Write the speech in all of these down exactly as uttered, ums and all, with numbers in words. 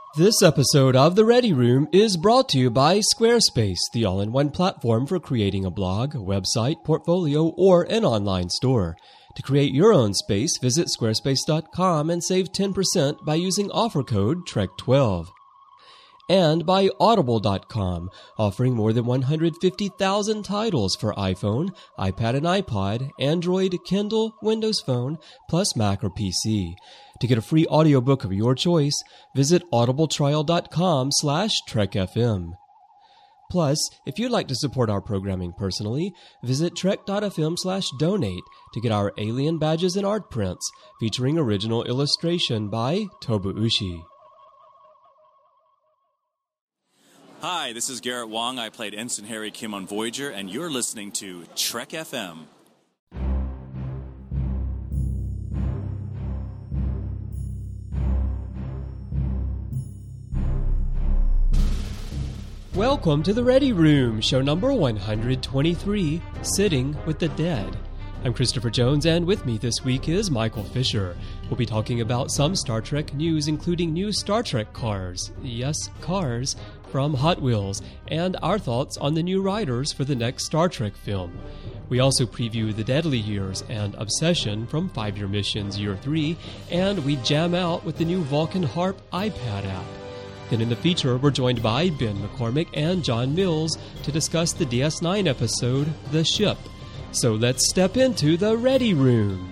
This episode of The Ready Room is brought to you by Squarespace, the all-in-one platform for creating a blog, a website, portfolio, or an online store. To create your own space, visit squarespace dot com and save ten percent by using offer code Trek twelve. And by audible dot com, offering more than one hundred fifty thousand titles for iPhone, iPad and iPod, Android, Kindle, Windows Phone, plus Mac or P C. To get a free audiobook of your choice, visit audibletrial dot com slash trek f m. Plus, if you'd like to support our programming personally, visit trek dot f m slash donate to get our alien badges and art prints, featuring original illustration by Tobu Ushi. Hi, this is Garrett Wong. I played Ensign Harry Kim on Voyager, and you're listening to Trek F M. Welcome to The Ready Room, show number one hundred twenty-three, Sitting with the Dead. I'm Christopher Jones, and with me this week is Michael Fisher. We'll be talking about some Star Trek news, including new Star Trek cars, yes, cars, from Hot Wheels, and our thoughts on the new riders for the next Star Trek film. We also preview The Deadly Years and Obsession from Five-Year Missions Year three, and we jam out with the new Vulcan Harp iPad app. Then in the feature, we're joined by Ben McCormick and John Mills to discuss the D S nine episode, The Ship. So let's step into the Ready Room.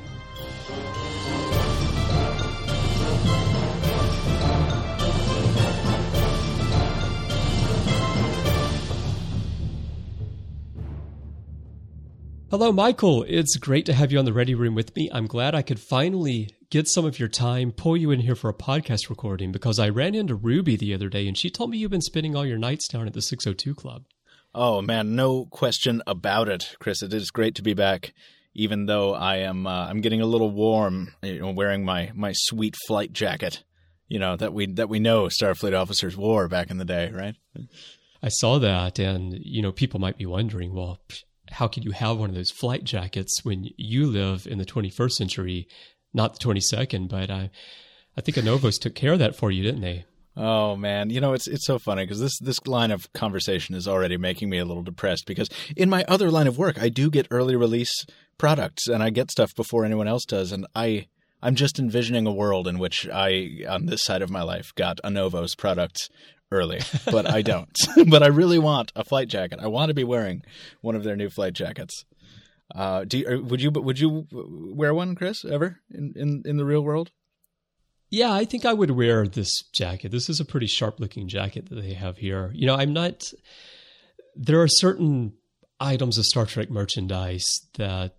Hello, Michael. It's great to have you on the Ready Room with me. I'm glad I could finally get some of your time, pull you in here for a podcast recording, because I ran into Ruby the other day, and she told me you've been spending all your nights down at the six oh two Club. Oh, man, no question about it, Chris. It is great to be back, even though I am uh, I'm getting a little warm, you know, wearing my, my sweet flight jacket, you know, that we that we know Starfleet officers wore back in the day, right? I saw that, and, you know, people might be wondering, well, how could you have one of those flight jackets when you live in the twenty-first century, not the twenty-second? But I, I think Anovos took care of that for you, didn't they? Oh, man. You know, it's it's so funny because this, this line of conversation is already making me a little depressed because in my other line of work, I do get early release products and I get stuff before anyone else does. And I, I'm just envisioning a world in which I, on this side of my life, got Anovos products early, but I don't. But I really want a flight jacket. I want to be wearing one of their new flight jackets. Uh, do you, would you would you wear one, Chris, ever in, in, in the real world? Yeah, I think I would wear this jacket. This is a pretty sharp-looking jacket that they have here. You know, I'm not... There are certain items of Star Trek merchandise that,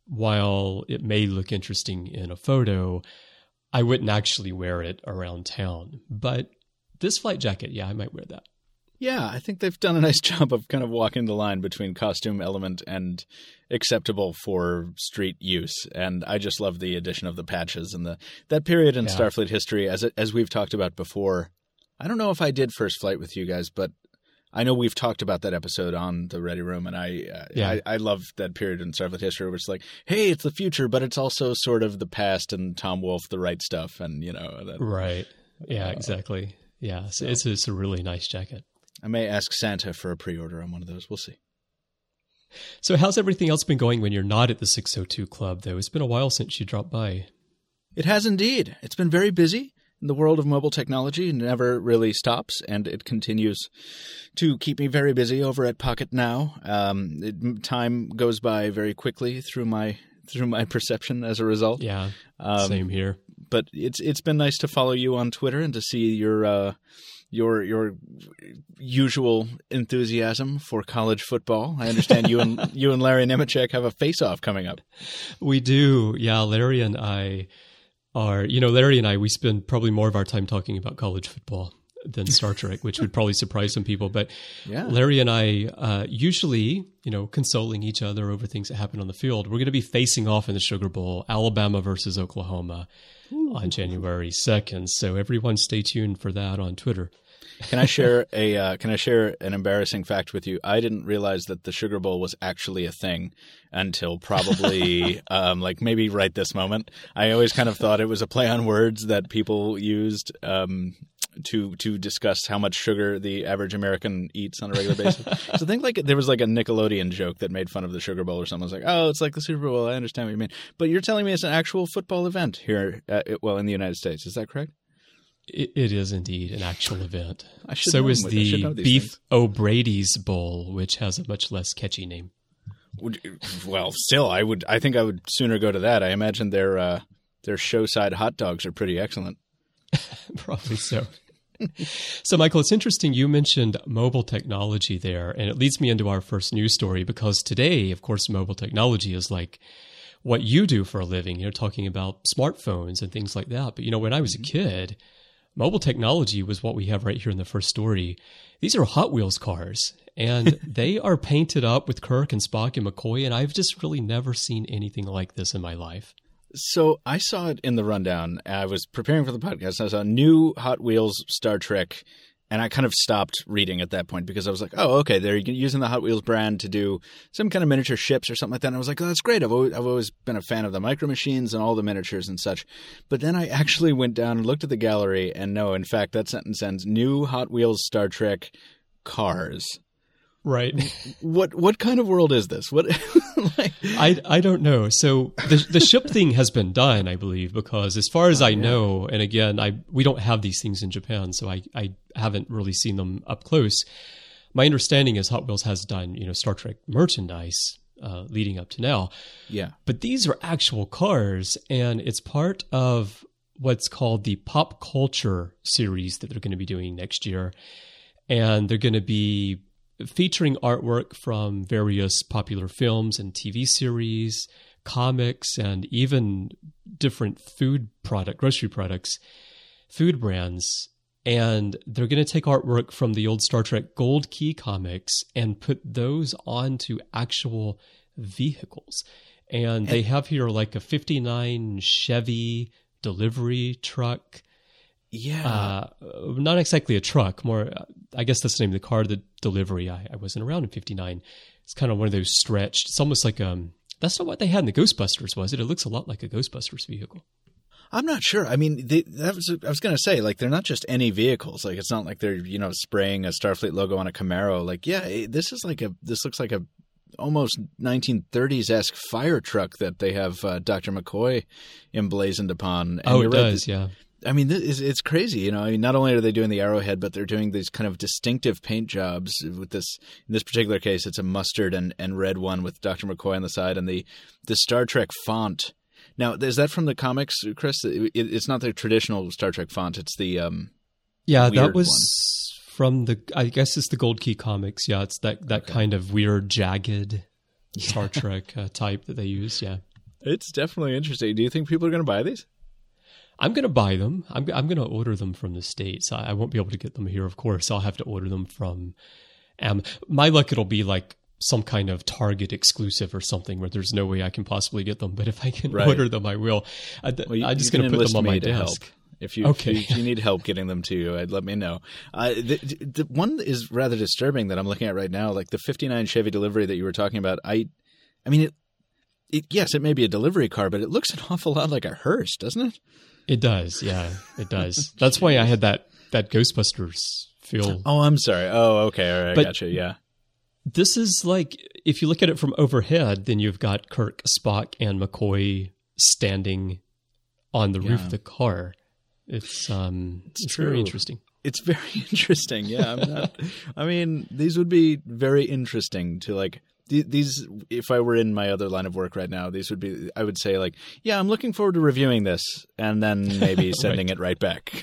while it may look interesting in a photo, I wouldn't actually wear it around town. But this flight jacket, yeah, I might wear that. Yeah, I think they've done a nice job of kind of walking the line between costume element and acceptable for street use. And I just love the addition of the patches and the that period in yeah. Starfleet history, as it, as we've talked about before. I don't know if I did First Flight with you guys, but I know we've talked about that episode on the Ready Room, and I uh, yeah. I, I love that period in Starfleet history where it's like, hey, it's the future, but it's also sort of the past, and Tom Wolfe, the right stuff, and you know that, right? Yeah, uh, exactly. Yeah, so it's it's a really nice jacket. I may ask Santa for a pre-order on one of those. We'll see. So how's everything else been going when you're not at the six oh two Club, though? It's been a while since you dropped by. It has indeed. It's been very busy. The world of mobile technology never really stops, and it continues to keep me very busy over at Pocket Now. Um, it, time goes by very quickly through my through my perception as a result. Yeah, um, same here. But it's it's been nice to follow you on Twitter and to see your uh, your your usual enthusiasm for college football. I understand you and you and Larry Nemechek have a face-off coming up. We do, yeah. Larry and I are, you know, Larry and I, we spend probably more of our time talking about college football than Star Trek, which would probably surprise some people. But yeah. Larry and I uh, usually, you know, consoling each other over things that happen on the field. We're going to be facing off in the Sugar Bowl, Alabama versus Oklahoma. Ooh. On January second. So everyone stay tuned for that on Twitter. Can I share a uh, Can I share an embarrassing fact with you? I didn't realize that the Sugar Bowl was actually a thing until probably um, like maybe right this moment. I always kind of thought it was a play on words that people used um, to to discuss how much sugar the average American eats on a regular basis. So think like there was like a Nickelodeon joke that made fun of the Sugar Bowl or something. It was like, oh, it's like the Super Bowl. I understand what you mean. But you're telling me it's an actual football event here, uh, it, well, in the United States. Is that correct? It, it is indeed an actual event. I should so know is what- I the should know these Beef things. O'Brady's Bowl, which has a much less catchy name. Would- Well, still, I would. I think I would sooner go to that. I imagine their uh, their show-side hot dogs are pretty excellent. Probably so. So, Michael, it's interesting you mentioned mobile technology there, and it leads me into our first news story because today, of course, mobile technology is like what you do for a living. You're talking about smartphones and things like that. But, you know, when I was a kid, mobile technology was what we have right here in the first story. These are Hot Wheels cars, and they are painted up with Kirk and Spock and McCoy, and I've just really never seen anything like this in my life. So I saw it in the rundown. I was preparing for the podcast. I saw new Hot Wheels Star Trek, and I kind of stopped reading at that point because I was like, oh, okay, they're using the Hot Wheels brand to do some kind of miniature ships or something like that. And I was like, oh, that's great. I've always, I've always been a fan of the Micro Machines and all the miniatures and such. But then I actually went down and looked at the gallery, and no, in fact, that sentence ends, new Hot Wheels Star Trek cars. Right. What what kind of world is this? What like, I, I don't know. So the the ship thing has been done, I believe, because as far as I yeah. know, and again, I we don't have these things in Japan, so I, I haven't really seen them up close. My understanding is Hot Wheels has done, you know, Star Trek merchandise uh, leading up to now. yeah. But these are actual cars, and it's part of what's called the Pop Culture series that they're going to be doing next year. And they're going to be featuring artwork from various popular films and T V series, comics, and even different food product, grocery products, food brands. And they're going to take artwork from the old Star Trek Gold Key comics and put those onto actual vehicles. And they have here like a fifty-nine Chevy delivery truck. Yeah. Uh, not exactly a truck, more, I guess that's the name of the car, the delivery. I, I wasn't around in fifty-nine. It's kind of one of those stretched. It's almost like, um, that's not what they had in the Ghostbusters, was it? It looks a lot like a Ghostbusters vehicle. I'm not sure. I mean, they, that was, I was going to say, like, they're not just any vehicles. Like, it's not like they're, you know, spraying a Starfleet logo on a Camaro. Like, yeah, it, this is like a, this looks like a almost nineteen thirties-esque fire truck that they have uh, Doctor McCoy emblazoned upon. And Oh, it you're right, does, yeah. I mean, this is, it's crazy, you know. I mean, not only are they doing the arrowhead, but they're doing these kind of distinctive paint jobs. With this, in this particular case, it's a mustard and, and red one with Doctor McCoy on the side, and the the Star Trek font. Now, is that from the comics, Chris? It, it's not the traditional Star Trek font. It's the um, Yeah, that weird was one. from the, I guess it's the Gold Key comics. Yeah, it's that, that Okay. kind of weird, jagged Star Trek uh, type that they use, yeah. It's definitely interesting. Do you think people are going to buy these? I'm going to buy them. I'm, I'm going to order them from the States. I, I won't be able to get them here, of course. I'll have to order them from um, my luck, it'll be like some kind of Target exclusive or something where there's no way I can possibly get them. But if I can Right. order them, I will. I, Well, you, I'm just you going can to put them enlist on me my to desk. help. If you, Okay. if you, if you need help getting them to you, I'd let me know. Uh, the, the one is rather disturbing that I'm looking at right now, like the fifty-nine Chevy Delivery that you were talking about. I, I mean, it, it, yes, it may be a delivery car, but it looks an awful lot like a hearse, doesn't it? It does. Yeah, it does. That's why I had that, that Ghostbusters feel. Oh, I'm sorry. Oh, okay. All right. But- I gotcha. Yeah. This is like, if you look at it from overhead, then you've got Kirk, Spock, and McCoy standing on the roof Yeah. of the car. It's um, it's, true. very interesting. It's very interesting. Yeah. I'm not, I mean, these would be very interesting to like, th- these, if I were in my other line of work right now, these would be, I would say like, yeah, I'm looking forward to reviewing this and then maybe sending it right back.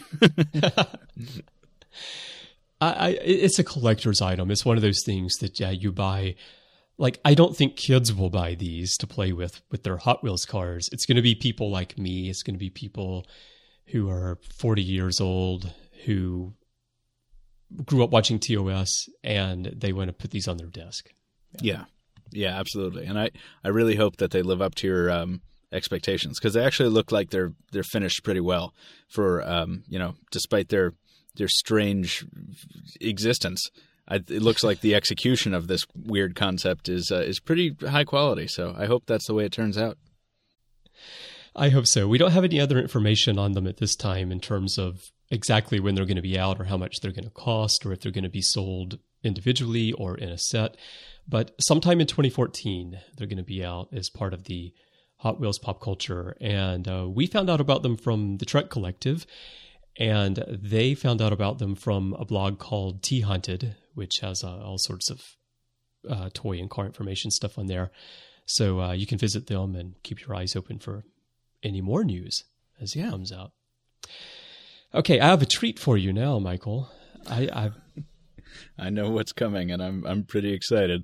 I, I, it's a collector's item. It's one of those things that yeah, you buy. Like, I don't think kids will buy these to play with with their Hot Wheels cars. It's going to be people like me. It's going to be people who are forty years old who grew up watching T O S and they want to put these on their desk. Yeah. Yeah, absolutely. And I, I really hope that they live up to your um, expectations because they actually look like they're they're finished pretty well for, um, you know, despite their their strange existence. I, it looks like the execution of this weird concept is uh, is pretty high quality. So I hope that's the way it turns out. I hope so. We don't have any other information on them at this time in terms of exactly when they're going to be out or how much they're going to cost or if they're going to be sold individually or in a set. But sometime in twenty fourteen, they're going to be out as part of the Hot Wheels Pop Culture. And uh, we found out about them from the Trek Collective, and they found out about them from a blog called T-Hunted, which has uh, all sorts of uh, toy and car information stuff on there. So uh, you can visit them and keep your eyes open for any more news as Yeah. it comes out. Okay, I have a treat for you now, Michael. I, I've I know what's coming, and I'm I'm pretty excited.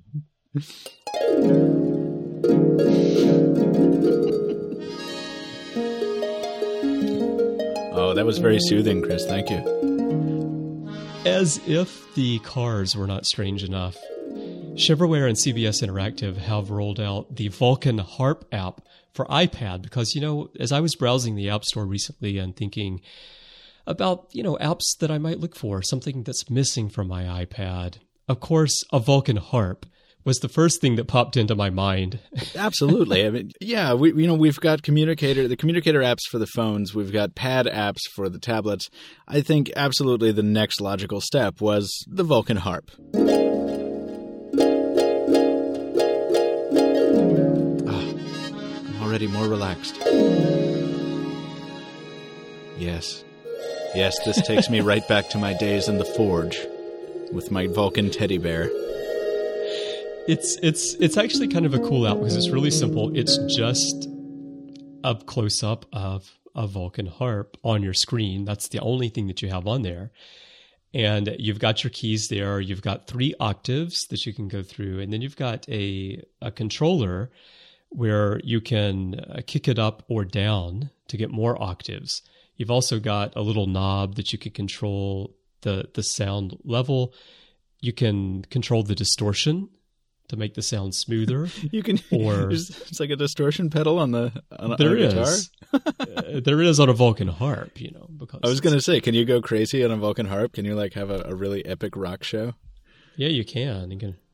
Oh, that was very soothing, Chris. Thank you. As if the cars were not strange enough, Chevrolet and C B S Interactive have rolled out the Vulcan Harp app for iPad because, you know, as I was browsing the App Store recently and thinking about, you know, apps that I might look for, something that's missing from my iPad, of course, a Vulcan Harp was the first thing that popped into my mind. Absolutely. I mean, yeah, we you know we've got communicator, the communicator apps for the phones. We've got pad apps for the tablets. I think absolutely the next logical step was the Vulcan Harp. Already more relaxed. Yes. Yes, this takes me right back to my days in the forge with my Vulcan teddy bear. It's it's it's actually kind of a cool app because it's really simple. It's just a close-up of a Vulcan harp on your screen. That's the only thing that you have on there. And you've got your keys there. You've got three octaves that you can go through. And then you've got a, a controller where you can uh, kick it up or down to get more octaves. You've also got a little knob that you can control the, the sound level. You can control the distortion to make the sound smoother. You can, or it's like a distortion pedal on the on, there on a guitar. is. uh, there is on a Vulcan harp, you know. Because I was going to say, can you go crazy on a Vulcan harp? Can you like have a, a really epic rock show? Yeah, you can. You can.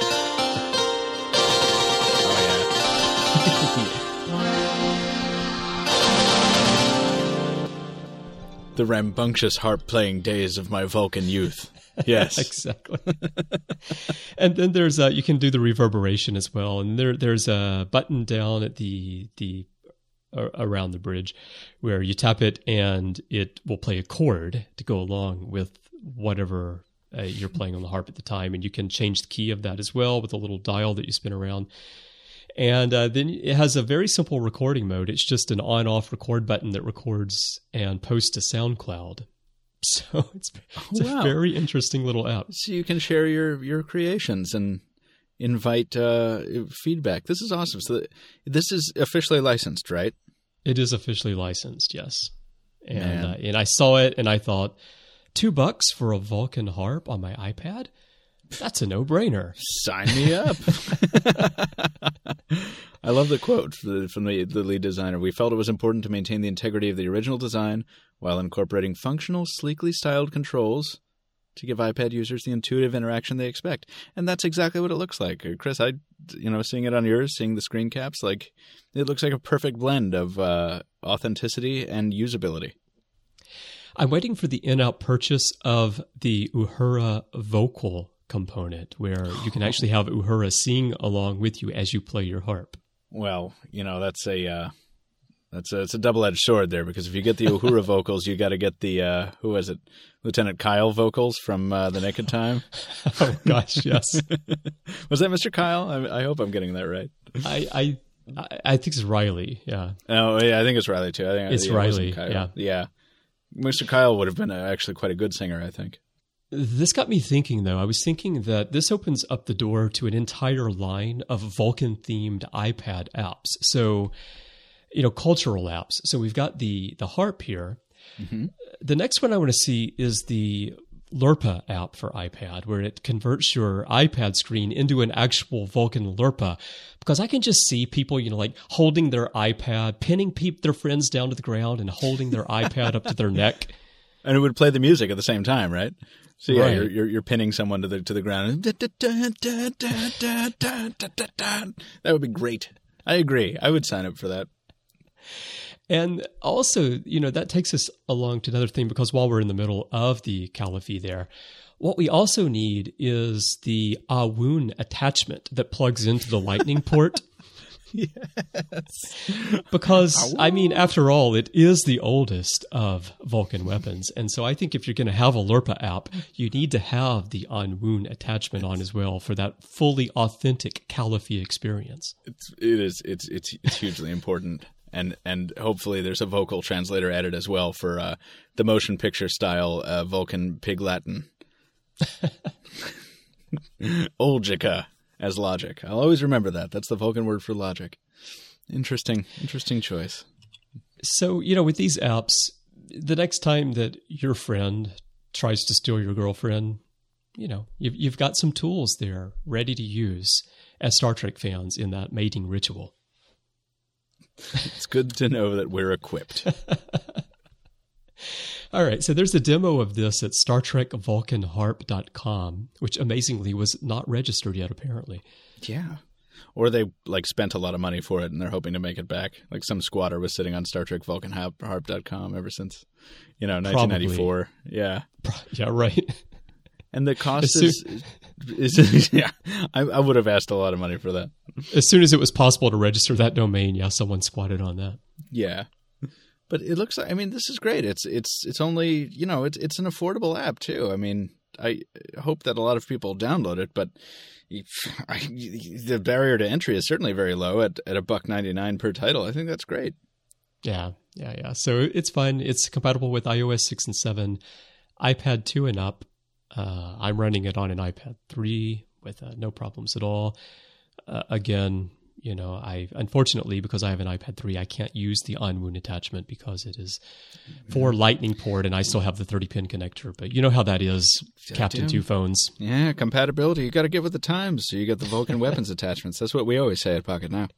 The rambunctious harp-playing days of my Vulcan youth. Yes, exactly. And then there's uh, you can do the reverberation as well, and there there's a button down at the the uh, around the bridge where you tap it and it will play a chord to go along with whatever uh, you're playing on the harp at the time, and you can change the key of that as well with a little dial that you spin around. And uh, then it has a very simple recording mode. It's just an on-off record button that records and posts to SoundCloud. So it's, it's wow. a very interesting little app. So you can share your, your creations and invite uh, feedback. This is awesome. So this is officially licensed, right? It is officially licensed, yes. And uh, and I saw it and I thought, two bucks for a Vulcan harp on my iPad? That's a no-brainer. Sign me up. I love the quote from the, from the, the lead designer. We felt it was important to maintain the integrity of the original design while incorporating functional, sleekly styled controls to give iPad users the intuitive interaction they expect. And that's exactly what it looks like. Chris, I, you know, seeing it on yours, seeing the screen caps, like it looks like a perfect blend of uh, authenticity and usability. I'm waiting for the in-app purchase of the Uhura vocal component where you can actually have Uhura sing along with you as you play your harp. Well, you know, that's a uh, that's a, it's a double-edged sword there, because if you get the Uhura vocals, you got to get the uh, who was it, Lieutenant Kyle vocals from uh, The Naked Time. Oh gosh, yes. Was that Mister Kyle? I, I hope I'm getting that right. I I I think it's Riley. Yeah. Oh yeah, I think it's Riley too. I think it's yeah, Riley. It Kyle. Yeah. Yeah. Mister Kyle would have been actually quite a good singer, I think. This got me thinking, though. I was thinking that this opens up the door to an entire line of Vulcan-themed iPad apps. So, you know, cultural apps. So we've got the the harp here. Mm-hmm. The next one I want to see is the Lurpa app for iPad, where it converts your iPad screen into an actual Vulcan Lurpa. Because I can just see people, you know, like holding their iPad, pinning peep their friends down to the ground and holding their iPad up to their neck. And it would play the music at the same time, right? So yeah, right. you're, you're you're pinning someone to the to the ground. That would be great. I agree. I would sign up for that. And also, you know, that takes us along to another thing, because while we're in the middle of the Caliphy there, what we also need is the Awun attachment that plugs into the lightning port. Yes. Because, I mean, after all, it is the oldest of Vulcan weapons. And so I think if you're going to have a Lurpa app, you need to have the Awun attachment on as well for that fully authentic Caliphy experience. It's, it is. It's, it's, it's hugely important. And and hopefully there's a vocal translator added as well for uh, the motion picture style uh, Vulcan Pig Latin. Olgica as logic. I'll always remember that. That's the Vulcan word for logic. Interesting, interesting choice. So, you know, with these apps, the next time that your friend tries to steal your girlfriend, you know, you've, you've got some tools there ready to use as Star Trek fans in that mating ritual. It's good to know that we're equipped. All right, so there's a demo of this at Star Trek Vulcan Harp dot com, which amazingly was not registered yet, apparently. Yeah. Or they like spent a lot of money for it and they're hoping to make it back. Like some squatter was sitting on Star Trek Vulcan Harp dot com ever since, you know, nineteen ninety-four. Probably. Yeah. Yeah, right. And the cost is, is, is, yeah, I, I would have asked a lot of money for that. As soon as it was possible to register that domain, yeah, someone squatted on that. Yeah. But it looks like, I mean, this is great. It's, it's, it's only, you know, it's, it's an affordable app too. I mean, I hope that a lot of people download it, but I, the barrier to entry is certainly very low at, at a buck ninety-nine per title. I think that's great. Yeah. Yeah. Yeah. So it's fun. It's compatible with iOS six and seven, iPad two and up. Uh, I'm running it on an iPad three with uh, no problems at all. Uh, again, you know, I unfortunately, because I have an iPad three, I can't use the Awun attachment because it is for Lightning port, and I still have the thirty pin connector. But you know how that is, Captain Two Phones. Yeah, compatibility. You got to get with the times. So you got the Vulcan weapons attachments. That's what we always say at Pocket Now.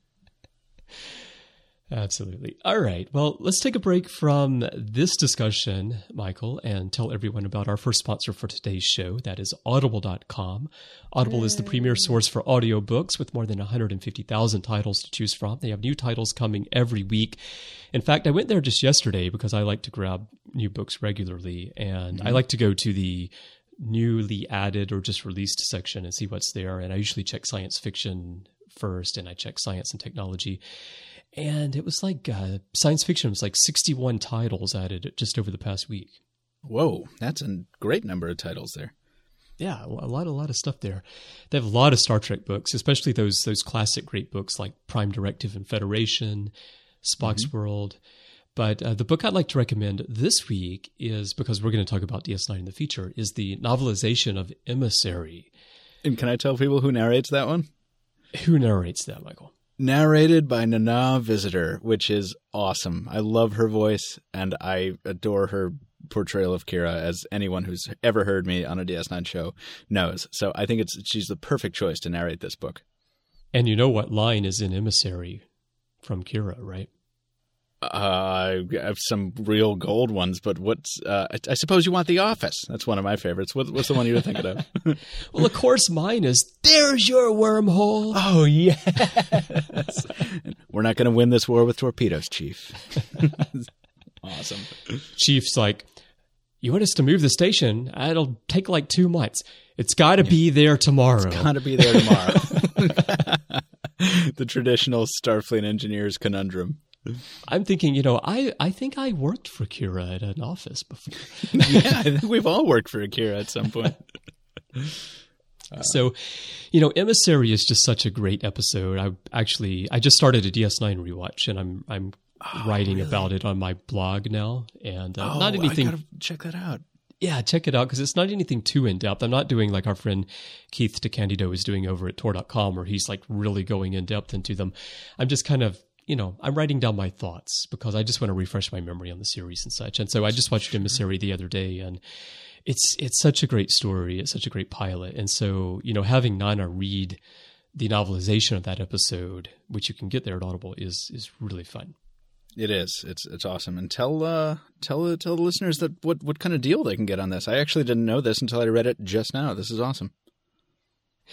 Absolutely. All right. Well, let's take a break from this discussion, Michael, and tell everyone about our first sponsor for today's show. That is audible dot com. Audible Yay. Is the premier source for audiobooks with more than one hundred fifty thousand titles to choose from. They have new titles coming every week. In fact, I went there just yesterday because I like to grab new books regularly, and mm-hmm. I like to go to the newly added or just released section and see what's there. And I usually check science fiction first, and I check science and technology. And it was like uh, science fiction was like sixty-one titles added just over the past week. Whoa, that's a great number of titles there. Yeah, a lot, a lot of stuff there. They have a lot of Star Trek books, especially those those classic great books like Prime Directive and Federation, Spock's mm-hmm. World. But uh, the book I'd like to recommend this week is, because we're going to talk about D S nine in the future, is the novelization of Emissary. And can I tell people who narrates that one? Who narrates that, Michael? Narrated by Nana Visitor, which is awesome. I love her voice, and I adore her portrayal of Kira, as anyone who's ever heard me on a D S nine show knows. So I think it's she's the perfect choice to narrate this book. And you know what line is in Emissary from Kira, right? Uh, I have some real gold ones, but what's? Uh, I, I suppose you want The Office. That's one of my favorites. What, what's the one you were thinking of? Well, of course, mine is "There's your wormhole." Oh yes. We're not going to win this war with torpedoes, Chief. Awesome. Chief's like, "You want us to move the station? It'll take like two months. It's got to be there tomorrow. It's got to be there tomorrow." The traditional Starfleet engineer's conundrum. I'm thinking, you know, I, I think I worked for Kira at an office before. Yeah, I think we've all worked for Kira at some point. Uh, so, you know, Emissary is just such a great episode. I actually, I just started a D S nine rewatch, and I'm I'm oh, writing really? about it on my blog now. And uh, oh, not anything. I gotta check that out. Yeah, check it out, because it's not anything too in-depth. I'm not doing like our friend Keith DeCandido is doing over at Tor dot com, where he's like really going in-depth into them. I'm just kind of, you know, I'm writing down my thoughts because I just want to refresh my memory on the series and such. And so I just watched Emissary the other day, and it's it's such a great story. It's such a great pilot. And so, you know, having Nana read the novelization of that episode, which you can get there at Audible, is is really fun. It is. It's it's awesome. And tell uh tell tell the listeners that what, what kind of deal they can get on this. I actually didn't know this until I read it just now. This is awesome.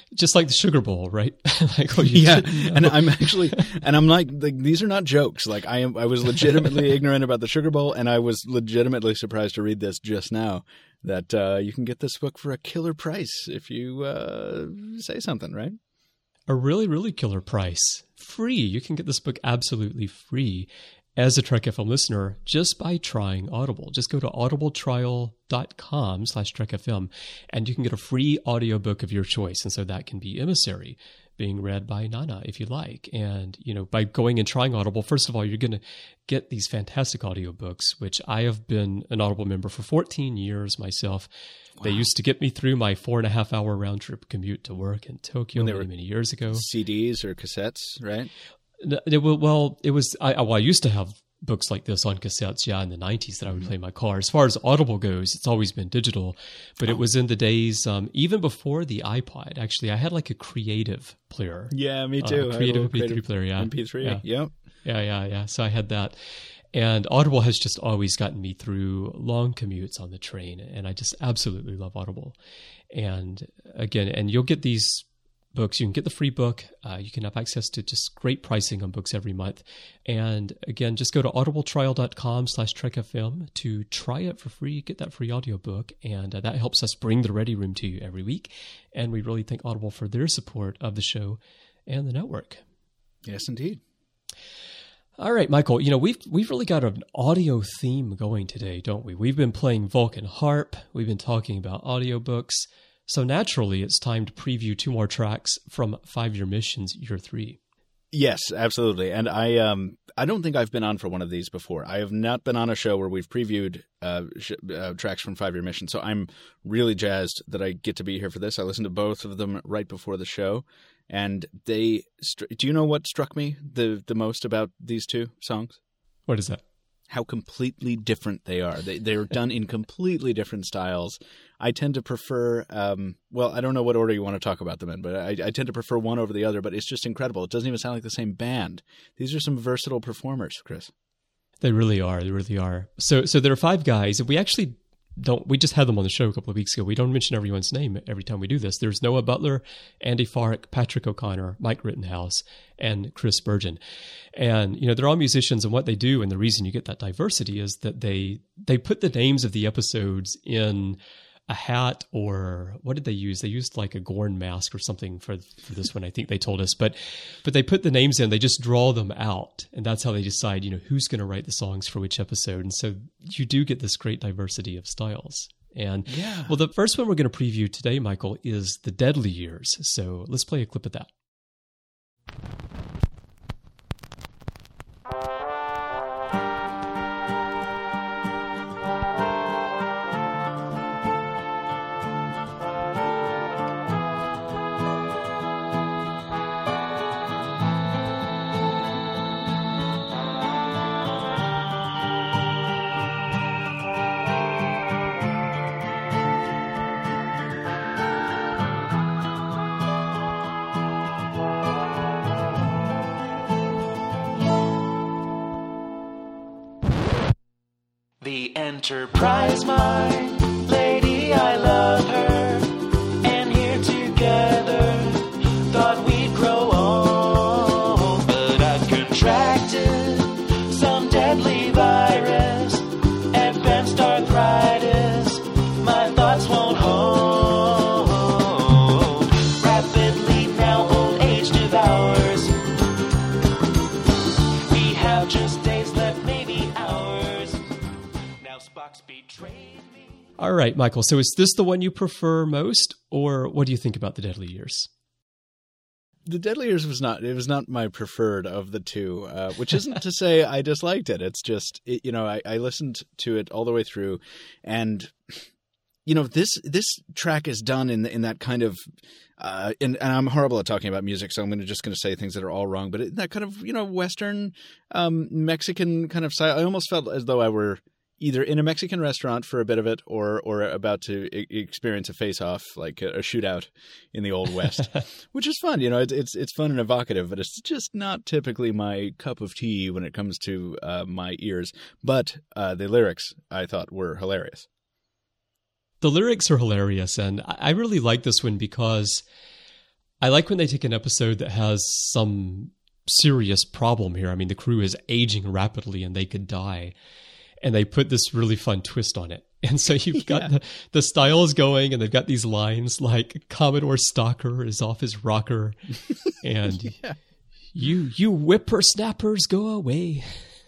Just like the Sugar Bowl, right? Like, oh, yeah, and I'm actually, and I'm like, like, these are not jokes. Like, I am, I was legitimately ignorant about the Sugar Bowl, and I was legitimately surprised to read this just now that uh, you can get this book for a killer price if you uh, say something, right? A really, really killer price. Free. You can get this book absolutely free as a Trek F M listener just by trying Audible. Just go to audibletrial.com slash Trek FM and you can get a free audiobook of your choice. And so that can be Emissary, being read by Nana if you like. And, you know, by going and trying Audible, first of all, you're going to get these fantastic audiobooks, which I have been an Audible member for fourteen years myself. Wow. They used to get me through my four and a half hour round trip commute to work in Tokyo many, many years ago. C Ds or cassettes, right? It, well, it was, I, well, I used to have books like this on cassettes, yeah, in the nineties that I would play in my car. As far as Audible goes, it's always been digital, but oh. it was in the days, um, even before the iPod, actually, I had like a creative player. Yeah, me too. Uh, creative M P three player, yeah. M P three, yeah. Yep. Yeah, yeah, yeah. So I had that. And Audible has just always gotten me through long commutes on the train, and I just absolutely love Audible. And again, and you'll get these books. You can get the free book. Uh, you can have access to just great pricing on books every month. And again, just go to audibletrial.com slash trekfm to try it for free, get that free audiobook. And uh, that helps us bring the Ready Room to you every week. And we really thank Audible for their support of the show and the network. Yes, indeed. All right, Michael, you know, we've we've really got an audio theme going today, don't we? We've been playing Vulcan Harp. We've been talking about audiobooks. So naturally, it's time to preview two more tracks from Five Year Missions, Year Three. Yes, absolutely. And I um I don't think I've been on for one of these before. I have not been on a show where we've previewed uh, sh- uh, tracks from Five Year Mission. So I'm really jazzed that I get to be here for this. I listened to both of them right before the show. And they – do you know what struck me the, the most about these two songs? What is that? How completely different they are. They, they're done in completely different styles. I tend to prefer um, – well, I don't know what order you want to talk about them in, but I, I tend to prefer one over the other. But it's just incredible. It doesn't even sound like the same band. These are some versatile performers, Chris. They really are. They really are. So, so there are five guys. And we actually – Don't we just had them on the show a couple of weeks ago. We don't mention everyone's name every time we do this. There's Noah Butler, Andy Farrick, Patrick O'Connor, Mike Rittenhouse, and Chris Spurgeon. And, you know, they're all musicians, and what they do, and the reason you get that diversity is that they they put the names of the episodes in a hat, or what did they use? They used like a Gorn mask or something for, for this one, I think they told us. But but they put the names in, they just draw them out. And that's how they decide, you know, who's going to write the songs for which episode. And so you do get this great diversity of styles. And yeah. Well, the first one we're going to preview today, Michael, is The Deadly Years. So let's play a clip of that. The Enterprise, my lady, I love her, and here together thought we'd grow old, but I've contracted some deadly virus, advanced arthritis, my thoughts won't hold, rapidly now old age devours, we have just days left, maybe hours. All right, Michael. So is this the one you prefer most, or what do you think about The Deadly Years? The Deadly Years was not, it was not my preferred of the two, uh, which isn't to say I disliked it. It's just, it, you know, I, I listened to it all the way through, and, you know, this, this track is done in, in that kind of, uh, and, and I'm horrible at talking about music, so I'm gonna, just going to say things that are all wrong, but it, that kind of, you know, Western, um, Mexican kind of style. I almost felt as though I were either in a Mexican restaurant for a bit of it, or or about to I- experience a face-off, like a, a shootout in the Old West, which is fun. You know, it, it's it's fun and evocative, but it's just not typically my cup of tea when it comes to uh, my ears. But uh, the lyrics, I thought, were hilarious. The lyrics are hilarious, and I really like this one because I like when they take an episode that has some serious problem here. I mean, the crew is aging rapidly and they could die. And they put this really fun twist on it. And so you've got yeah. the, the style is going, and they've got these lines like Commodore Stalker is off his rocker, and yeah. you you whippersnappers go away.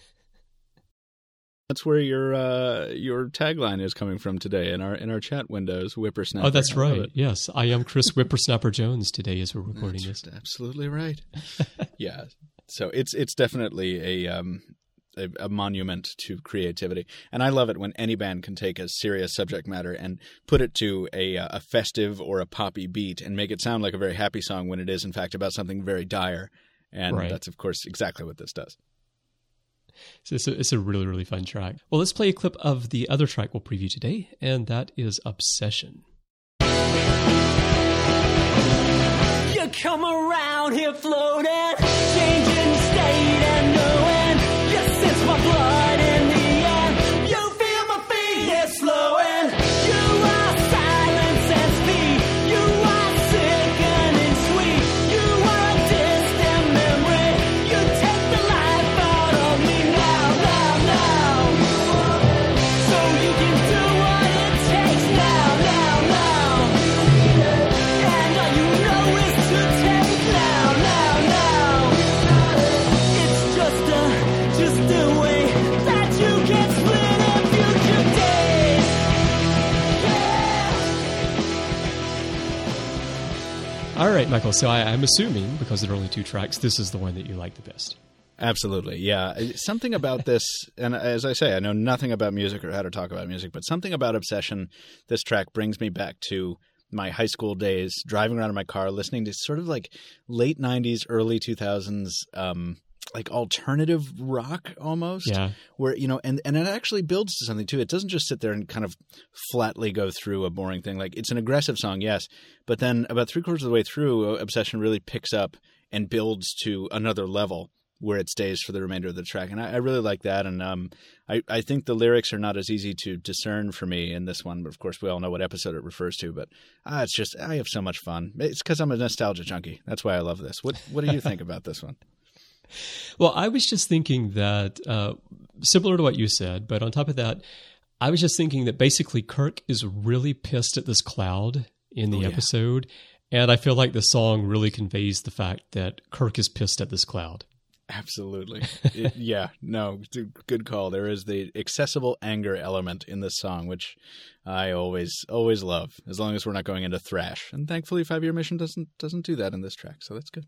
That's where your uh, your tagline is coming from today in our in our chat windows. Whippersnapper. Oh, that's right. Yes, I am Chris Whippersnapper Jones today as we're recording that's this. Absolutely right. Yeah. So it's it's definitely a. Um, A, a monument to creativity. And I love it when any band can take a serious subject matter and put it to a, a festive or a poppy beat and make it sound like a very happy song when it is, in fact, about something very dire. And right. that's, of course, exactly what this does. So it's a, it's a really, really fun track. Well, let's play a clip of the other track we'll preview today, and that is Obsession. You come around here floating, changing state and knowing. It's my blood in the end. You feel my feet, it's flowing. You are silence and speed. You are sickening sweet. You are a distant memory. You take the life out of me now, now, now. So you can do what it takes now, now, now. And all you know is to take now, now, now. It's just a Just the way that you can split up future days. Yeah. All right, Michael. So I, I'm assuming, because there are only two tracks, this is the one that you like the best. Absolutely, yeah. Something about this, and as I say, I know nothing about music or how to talk about music, but something about Obsession, this track brings me back to my high school days, driving around in my car, listening to sort of like late nineties, early two thousands um like alternative rock almost, yeah. where, you know, and, and it actually builds to something too. It doesn't just sit there and kind of flatly go through a boring thing. Like, it's an aggressive song, yes, but then about three quarters of the way through, Obsession really picks up and builds to another level where it stays for the remainder of the track. And I, I really like that. And um, I, I think the lyrics are not as easy to discern for me in this one, but of course we all know what episode it refers to, but ah, it's just, I have so much fun. It's because I'm a nostalgia junkie. That's why I love this. What, what do you think about this one? Well, I was just thinking that, uh, similar to what you said, but on top of that, I was just thinking that basically Kirk is really pissed at this cloud in the oh, yeah. episode, and I feel like the song really conveys the fact that Kirk is pissed at this cloud. Absolutely. It, yeah, no, good call. There is the accessible anger element in this song, which I always, always love, as long as we're not going into thrash. And thankfully, Five Year Mission doesn't doesn't do that in this track, so that's good.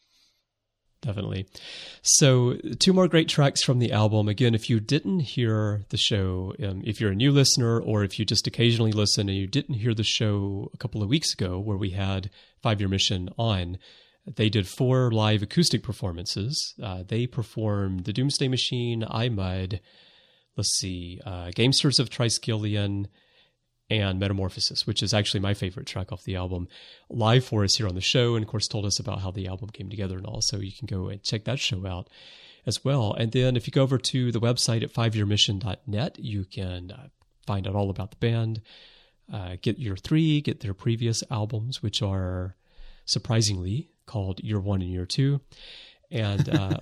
Definitely. So two more great tracks from the album. Again, if you didn't hear the show, um, if you're a new listener, or if you just occasionally listen and you didn't hear the show a couple of weeks ago where we had Five Year Mission on, they did four live acoustic performances. Uh, they performed The Doomsday Machine, I, Mud, let's see, uh, Gamesters of Triskelion, and Metamorphosis, which is actually my favorite track off the album, live for us here on the show, and of course told us about how the album came together and all, so you can go and check that show out as well. And then if you go over to the website at five year mission dot net, you can uh, find out all about the band, uh, get Year Three, get their previous albums, which are surprisingly called Year One and Year Two, and uh,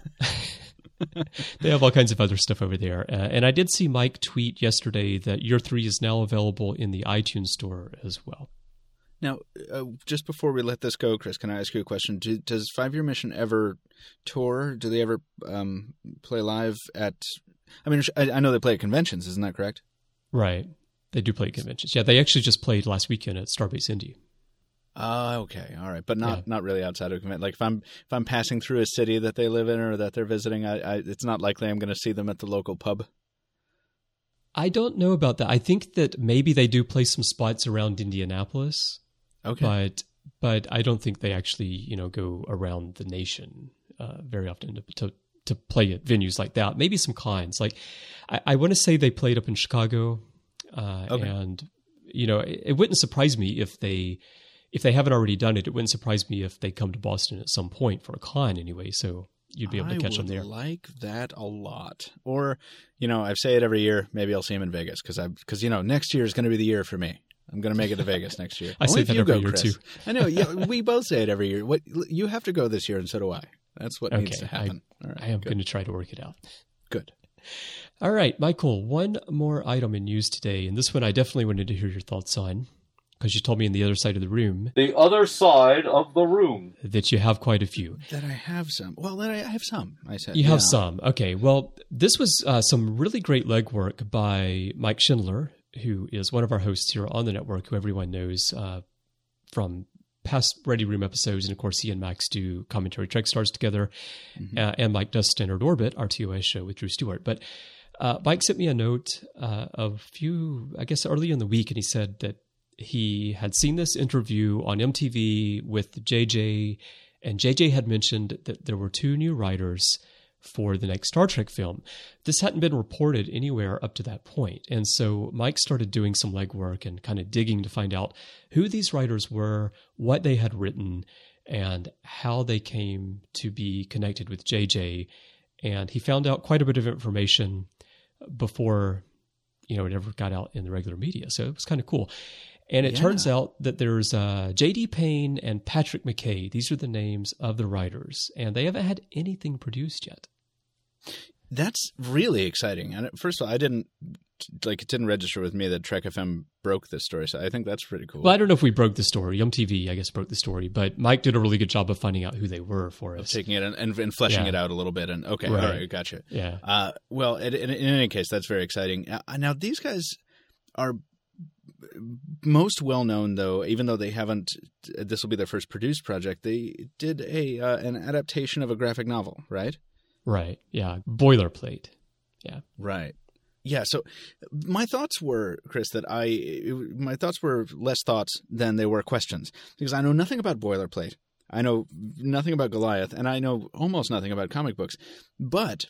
they have all kinds of other stuff over there. Uh, and I did see Mike tweet yesterday that Year Three is now available in the iTunes store as well. Now, uh, just before we let this go, Chris, can I ask you a question? Do, does Five Year Mission ever tour? Do they ever um, play live at... I mean, I, I know they play at conventions, isn't that correct? Right. They do play at conventions. Yeah, they actually just played last weekend at Starbase Indy. Oh, okay. All right. But not, yeah. not really outside of convention. Like if I'm if I'm passing through a city that they live in or that they're visiting, I, I it's not likely I'm going to see them at the local pub. I don't know about that. I think that maybe they do play some spots around Indianapolis. Okay. But but I don't think they actually, you know, go around the nation uh, very often to, to to play at venues like that. Maybe some cons. Like I, I want to say they played up in Chicago, uh, okay. and you know, it, it wouldn't surprise me if they. If they haven't already done it, it wouldn't surprise me if they come to Boston at some point for a con anyway, so you'd be able to catch them there. I would like that a lot. Or, you know, I say it every year, maybe I'll see him in Vegas because I, because you know, next year is going to be the year for me. I'm going to make it to Vegas next year. I Only say if that you every go, year, Chris. too. I know. Yeah, we both say it every year. What you have to go this year, and so do I. That's what Okay, needs to happen. I, All right, I am good. going to try to work it out. Good. All right, Michael, one more item in news today, and this one I definitely wanted to hear your thoughts on, because you told me in the other side of the room The other side of the room. that you have quite a few. That I have some. Well, that I have some. I said You have yeah. some. Okay, well, this was uh, some really great legwork by Mike Schindler, who is one of our hosts here on the network, who everyone knows uh, from past Ready Room episodes. And of course, he and Max do Commentary Trek Stars together, mm-hmm. uh, and Mike does Standard Orbit, our T O S show with Drew Stewart. But uh, Mike sent me a note uh, a few, I guess, early in the week, and he said that he had seen this interview on M T V with J J, and J J had mentioned that there were two new writers for the next Star Trek film. This hadn't been reported anywhere up to that point. And so Mike started doing some legwork and kind of digging to find out who these writers were, what they had written, and how they came to be connected with J J. And he found out quite a bit of information before, you know, it ever got out in the regular media. So it was kind of cool. And it Yeah. turns out that there's uh, J D Payne and Patrick McKay. These are the names of the writers, and they haven't had anything produced yet. That's really exciting. And first of all, I didn't like it didn't register with me that Trek F M broke this story. So I think that's pretty cool. Well, I don't know if we broke the story. M T V, I guess, broke the story, but Mike did a really good job of finding out who they were for us. Taking it and, and, and fleshing Yeah. it out a little bit. And okay, Right. all right, gotcha. Yeah. Uh, well, in, in, in any case, that's very exciting. Uh, now, these guys are most well known, though, even though they haven't. This will be their first produced project. They did a uh, an adaptation of a graphic novel, right? Right. Yeah. Boilerplate. Yeah. Right. Yeah. So my thoughts were, Chris, that I my thoughts were less thoughts than they were questions, because I know nothing about Boilerplate. I know nothing about Goliath, and I know almost nothing about comic books. But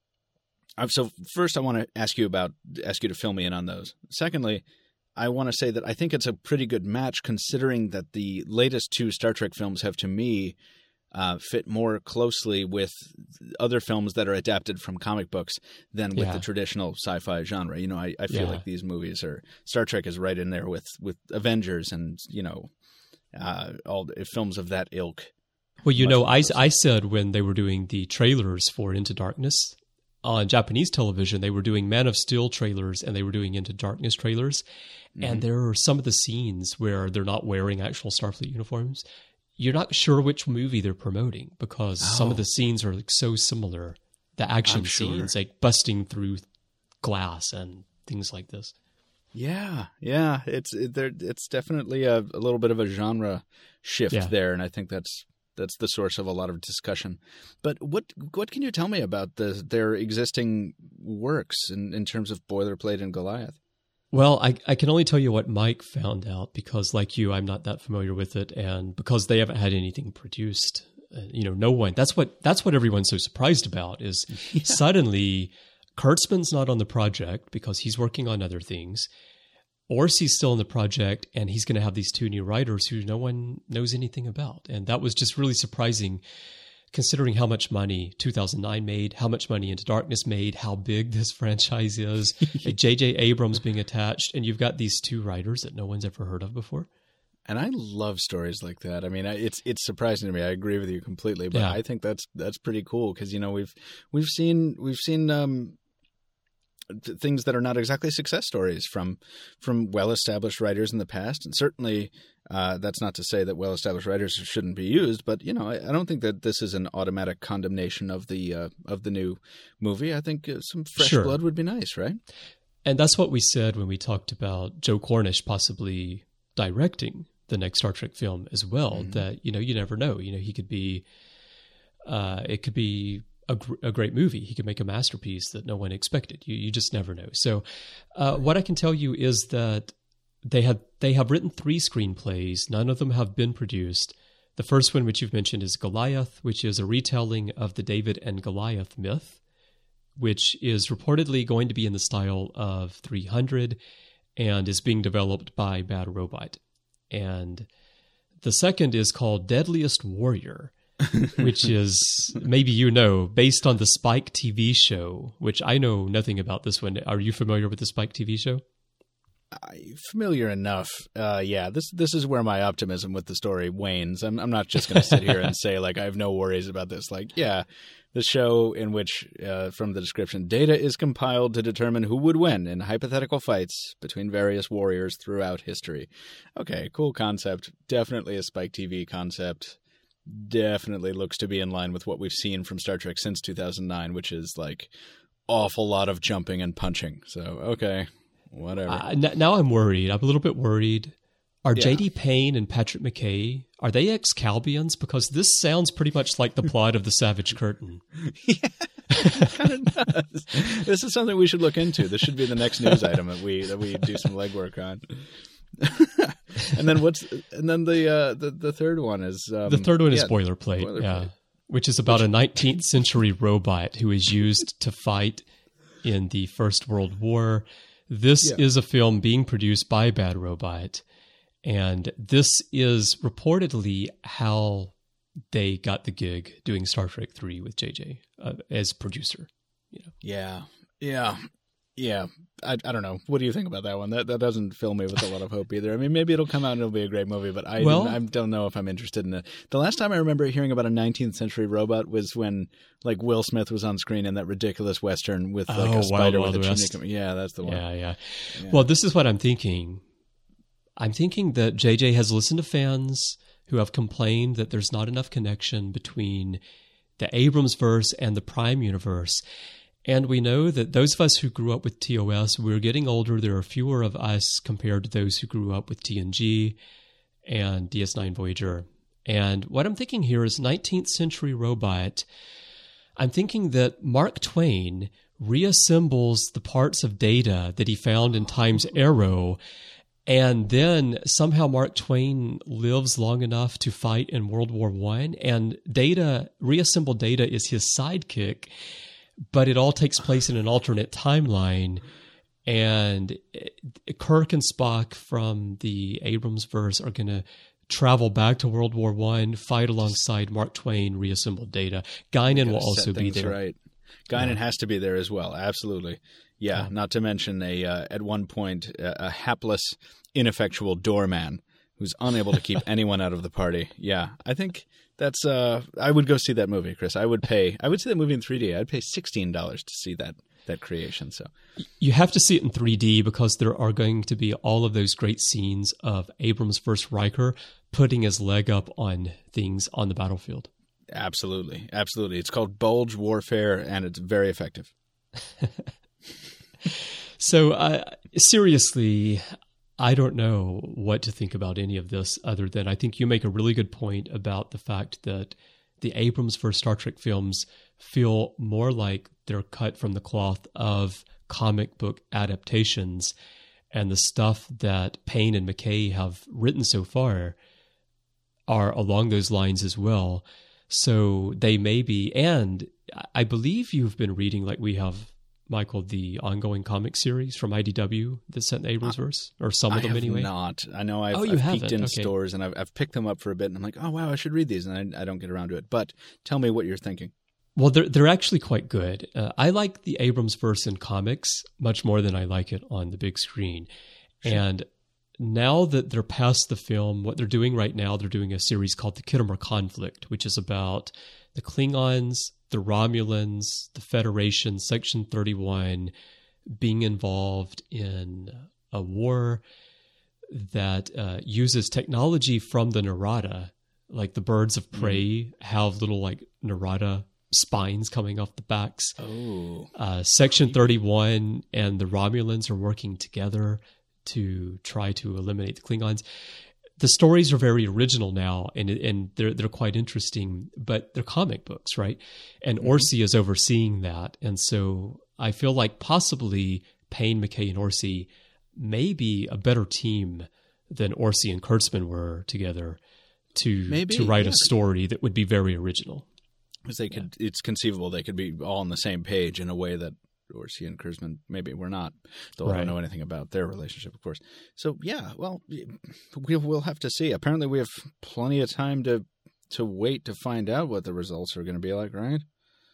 I've, so first, I want to ask you about ask you to fill me in on those. Secondly, I want to say that I think it's a pretty good match, considering that the latest two Star Trek films have, to me, uh, fit more closely with other films that are adapted from comic books than with Yeah. the traditional sci-fi genre. You know, I, I feel Yeah. like these movies are Star Trek is right in there with with Avengers and you know uh, all the films of that ilk. Well, you Much know, more I, closely. I said when they were doing the trailers for Into Darkness on Japanese television, they were doing Man of Steel trailers and they were doing Into Darkness trailers. Mm-hmm. And there are some of the scenes where they're not wearing actual Starfleet uniforms. You're not sure which movie they're promoting because some of Oh. the scenes are like so similar. The action I'm sure. scenes, like busting through glass and things like this. Yeah, yeah, it's it, there. It's definitely a, a little bit of a genre shift Yeah. there, and I think that's that's the source of a lot of discussion. But what what can you tell me about the their existing works in, in terms of Boilerplate and Goliath? Well, I, I can only tell you what Mike found out because, like you, I'm not that familiar with it, and because they haven't had anything produced, uh, you know, no one. That's what that's what everyone's so surprised about is suddenly Kurtzman's not on the project because he's working on other things. Orsi's still in the project, and he's going to have these two new writers who no one knows anything about, and that was just really surprising. Considering how much money two thousand nine made, how much money Into Darkness made, how big this franchise is, J J Abrams being attached, and you've got these two writers that no one's ever heard of before. And I love stories like that. I mean, I, it's it's surprising to me. I agree with you completely, but Yeah. I think that's that's pretty cool because you know we've we've seen we've seen um, th- things that are not exactly success stories from from well established writers in the past, and certainly uh, that's not to say that well established writers shouldn't be used. But you know, I, I don't think that this is an automatic condemnation of the uh, of the new movie. I think uh, some fresh Sure. blood would be nice, right? And that's what we said when we talked about Joe Cornish possibly directing the next Star Trek film as well. Mm-hmm. That, you know, you never know. You know, he could be, uh, it could be a, gr- a great movie. He could make a masterpiece that no one expected. You you just never know. So, uh, what I can tell you is that they have they have written three screenplays. None of them have been produced. The first one, which you've mentioned, is Goliath, which is a retelling of the David and Goliath myth, which is reportedly going to be in the style of three hundred and is being developed by Bad Robot. And the second is called Deadliest Warrior, which is, maybe you know, based on the Spike T V show, which I know nothing about this one. Are you familiar with the Spike T V show? I, familiar enough. Uh, yeah, this this is where my optimism with the story wanes. I'm I'm not just going to sit here and say like I have no worries about this. Like, yeah, the show in which, uh, from the description, data is compiled to determine who would win in hypothetical fights between various warriors throughout history. Okay, cool concept. Definitely a Spike T V concept. Definitely looks to be in line with what we've seen from Star Trek since two thousand nine, which is like awful lot of jumping and punching. So, okay, whatever. Uh, n- now I'm worried. I'm a little bit worried. Are Yeah. J D Payne and Patrick McKay, are they ex-Calbians? Because this sounds pretty much like the plot of The Savage Curtain. Kind of does. This is something we should look into. This should be the next news item that we that we do some legwork on. and then what's and then the uh, the the third one is um, The third one is yeah, Boilerplate, Boilerplate. yeah, which is about a nineteenth century robot who is used to fight in the First World War. This Yeah. is a film being produced by Bad Robot, and this is reportedly how they got the gig doing Star Trek three with J J uh, as producer. Yeah, yeah, yeah. I I don't know. What do you think about that one? That that doesn't fill me with a lot of hope either. I mean, maybe it'll come out and it'll be a great movie, but I Well- I don't know if I'm interested in it. The last time I remember hearing about a nineteenth century robot was when like Will Smith was on screen in that ridiculous western with like Oh, a spider Wild with a Wild chimney. West. Yeah, that's the one. Yeah, yeah, Well, this is what I'm thinking. I'm thinking that J J has listened to fans who have complained that there's not enough connection between the Abrams verse and the Prime universe. And we know that those of us who grew up with T O S, we're getting older. There are fewer of us compared to those who grew up with T N G and D S nine Voyager. And what I'm thinking here is nineteenth century robot. I'm thinking that Mark Twain reassembles the parts of Data that he found in Time's Arrow, and then somehow Mark Twain lives long enough to fight in World War One, and Data, reassembled Data is his sidekick, but it all takes place in an alternate timeline. And Kirk and Spock from the Abrams verse are going to travel back to World War One, fight alongside Mark Twain, reassembled Data. Guinan will Gotta also set be things there. Right. Guinan has to be there as well. Absolutely. Yeah. Yeah. Not to mention a uh, at one point a, a hapless, ineffectual doorman who's unable to keep anyone out of the party. Yeah. I think that's. Uh, I would go see that movie, Chris. I would pay. I would see that movie in three D. I'd pay sixteen dollars to see that that creation. So. You have to see it in three D because there are going to be all of those great scenes of Abrams versus Riker putting his leg up on things on the battlefield. Absolutely. Absolutely. It's called Bulge Warfare, and it's very effective. So, uh, seriously, I don't know what to think about any of this other than I think you make a really good point about the fact that the Abrams versus Star Trek films feel more like they're cut from the cloth of comic book adaptations, and the stuff that Payne and McKay have written so far are along those lines as well. So they may be, and I believe you've been reading, like we have, Michael, the ongoing comic series from I D W that's set in the Abrams verse, or some of I them have anyway. not. I know I've, Oh, you I've haven't? peeked in Okay. stores and I've, I've picked them up for a bit, and I'm like, oh wow, I should read these, and I, I don't get around to it. But tell me what you're thinking. Well, they're they're actually quite good. Uh, I like the Abrams verse in comics much more than I like it on the big screen. And now that they're past the film, what they're doing right now, they're doing a series called The Khitomer Conflict, which is about the Klingons, the Romulans, the Federation, Section thirty-one, being involved in a war that uh, uses technology from the Narada. Like the birds of prey have little like Narada spines coming off the backs. Oh, Uh, Section thirty-one and the Romulans are working together to try to eliminate the Klingons. The stories are very original now, and and they're they're quite interesting, but they're comic books, right? And Orsi is overseeing that, and so I feel like possibly Payne, McKay, and Orsi may be a better team than Orsi and Kurtzman were together to Maybe, to write yeah. a story that would be very original. because they could. It's conceivable they could be all on the same page in a way that Orsi and Kurzman maybe were not. Though I Right. don't know anything about their relationship, of course. So yeah, well, we'll we'll have to see. Apparently, we have plenty of time to to wait to find out what the results are going to be like, right?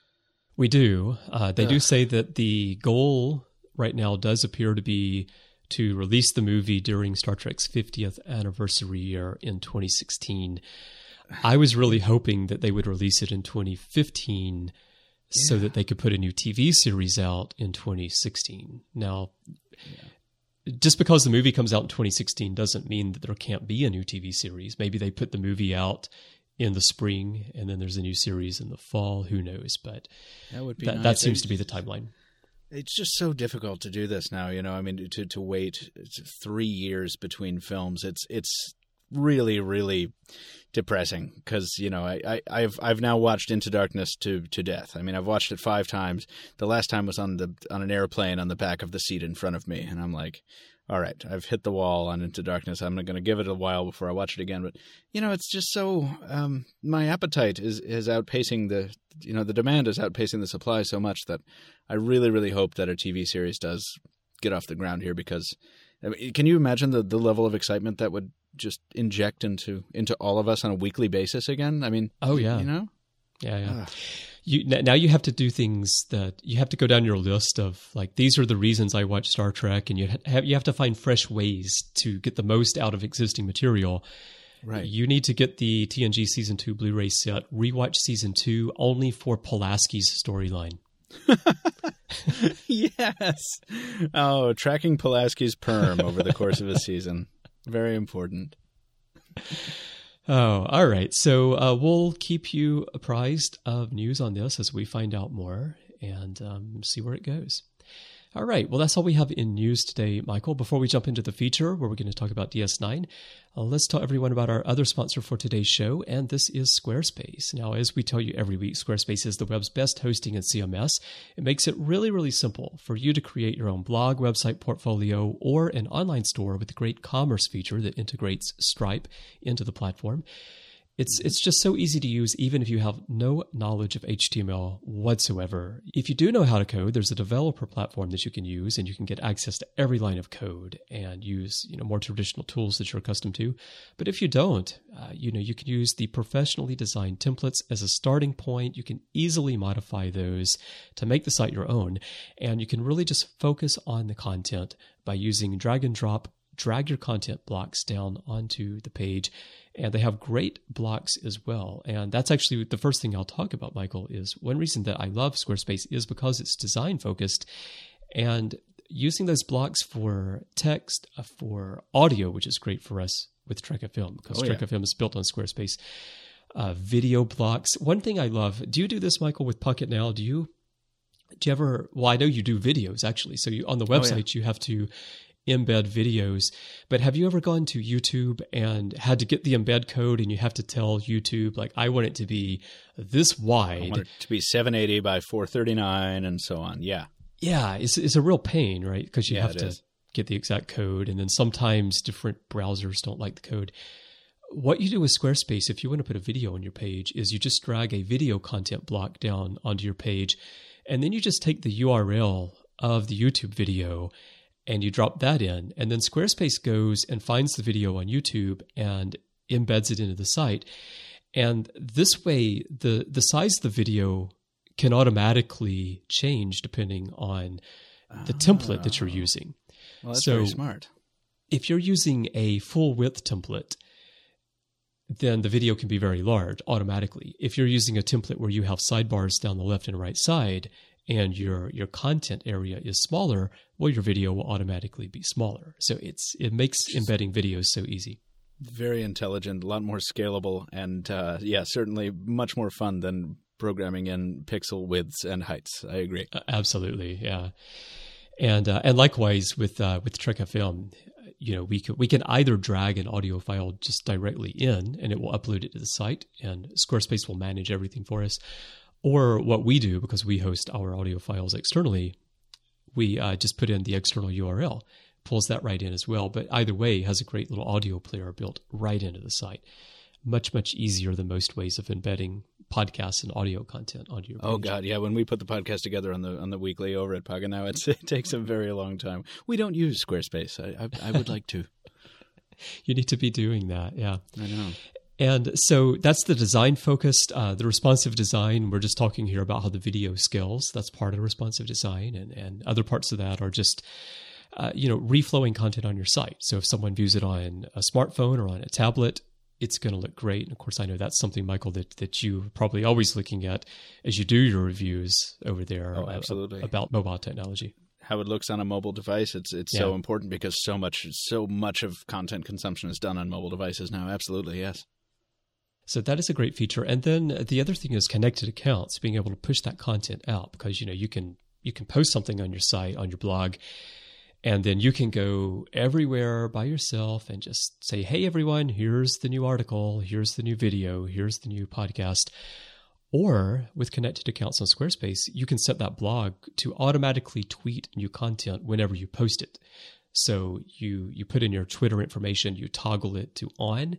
We do. Uh, they do Ugh. say that the goal right now does appear to be to release the movie during Star Trek's fiftieth anniversary year in twenty sixteen. I was really hoping that they would release it in twenty fifteen yeah. so that they could put a new T V series out in twenty sixteen. Now, yeah. just because the movie comes out in twenty sixteen doesn't mean that there can't be a new T V series. Maybe they put the movie out in the spring and then there's a new series in the fall. Who knows? But that would be that, nice. that seems to be the timeline. It's just so difficult to do this now. You know, I mean, to to wait three years between films, it's it's really, really depressing because, you know, I, I, I've I've now watched Into Darkness to, to death. I mean, I've watched it five times. The last time was on the on an airplane on the back of the seat in front of me. And I'm like, all right, I've hit the wall on Into Darkness. I'm going to give it a while before I watch it again. But, you know, it's just so um, my appetite is, is outpacing the, you know, the demand is outpacing the supply so much that I really, really hope that a T V series does get off the ground here because I mean, can you imagine the, the level of excitement that would just inject into into all of us on a weekly basis again? I mean, oh yeah, you know, yeah, yeah. You now you have to do things that you have to go down your list of like these are the reasons I watch Star Trek, and you have you have to find fresh ways to get the most out of existing material. Right. You need to get the T N G season two Blu-ray set, rewatch season two only for Pulaski's storyline. Yes. Oh, tracking Pulaski's perm over the course of a season. Very important. Oh, all right. So uh, we'll keep you apprised of news on this as we find out more and um, see where it goes. All right. Well, that's all we have in news today, Michael. Before we jump into the feature where we're going to talk about D S nine, uh, let's tell everyone about our other sponsor for today's show, and this is Squarespace. Now, as we tell you every week, Squarespace is the web's best hosting and C M S. It makes it really, really simple for you to create your own blog, website, portfolio, or an online store with the great commerce feature that integrates Stripe into the platform. It's it's just so easy to use even if you have no knowledge of H T M L whatsoever. If you do know how to code, there's a developer platform that you can use and you can get access to every line of code and use, you know, more traditional tools that you're accustomed to. But if you don't, uh, you know, you can use the professionally designed templates as a starting point. You can easily modify those to make the site your own, and you can really just focus on the content by using drag and drop. Drag your content blocks down onto the page, and they have great blocks as well. And that's actually the first thing I'll talk about, Michael, is one reason that I love Squarespace is because it's design focused, and using those blocks for text, uh, for audio, which is great for us with Trek F M because oh, Trek yeah. F M is built on Squarespace. Uh, video blocks. One thing I love, do you do this, Michael, with Pocket Now? Do you, do you ever, well, I know you do videos actually. So you, on the website, oh, yeah. you have to embed videos, but have you ever gone to YouTube and had to get the embed code and you have to tell YouTube, like, I want it to be this wide. I want it to be seven eighty by four thirty-nine and so on. Yeah. Yeah. It's, it's a real pain, right? Because you yeah, have to is. get the exact code, and then sometimes different browsers don't like the code. What you do with Squarespace, if you want to put a video on your page, is you just drag a video content block down onto your page, and then you just take the U R L of the YouTube video and you drop that in, and then Squarespace goes and finds the video on YouTube and embeds it into the site. And this way, the, the size of the video can automatically change depending on the oh. template that you're using. Well, that's so very smart. If you're using a full width template, then the video can be very large automatically. If you're using a template where you have sidebars down the left and right side, and your your content area is smaller, well, your video will automatically be smaller. So it's it makes embedding videos so easy. Very intelligent, a lot more scalable, and uh, yeah, certainly much more fun than programming in pixel widths and heights. I agree. Uh, absolutely, yeah. And uh, and likewise with uh, with Trek F M, you know, we can we can either drag an audio file just directly in, and it will upload it to the site, and Squarespace will manage everything for us. Or what we do, because we host our audio files externally, we uh, just put in the external U R L, pulls that right in as well. But either way, it has a great little audio player built right into the site. Much, much easier than most ways of embedding podcasts and audio content onto your page. Oh, God, yeah. When we put the podcast together on the on the weekly over at Pocket Now, it's, it takes a very long time. We don't use Squarespace. I, I, I would like to. You need to be doing that, yeah. I know. And so that's the design focused, uh, the responsive design. We're just talking here about how the video scales. That's part of responsive design. And, and other parts of that are just uh, you know, reflowing content on your site. So if someone views it on a smartphone or on a tablet, it's going to look great. And of course, I know that's something, Michael, that, that you're probably always looking at as you do your reviews over there. Oh, absolutely. Uh, about mobile technology. How it looks on a mobile device, it's it's Yeah. so important because so much so much of content consumption is done on mobile devices now. Absolutely, yes. So that is a great feature. And then the other thing is connected accounts, being able to push that content out, because, you know, you can you can post something on your site, on your blog, and then you can go everywhere by yourself and just say, hey, everyone, here's the new article, here's the new video, here's the new podcast. Or with connected accounts on Squarespace, you can set that blog to automatically tweet new content whenever you post it. So you you put in your Twitter information, you toggle it to on,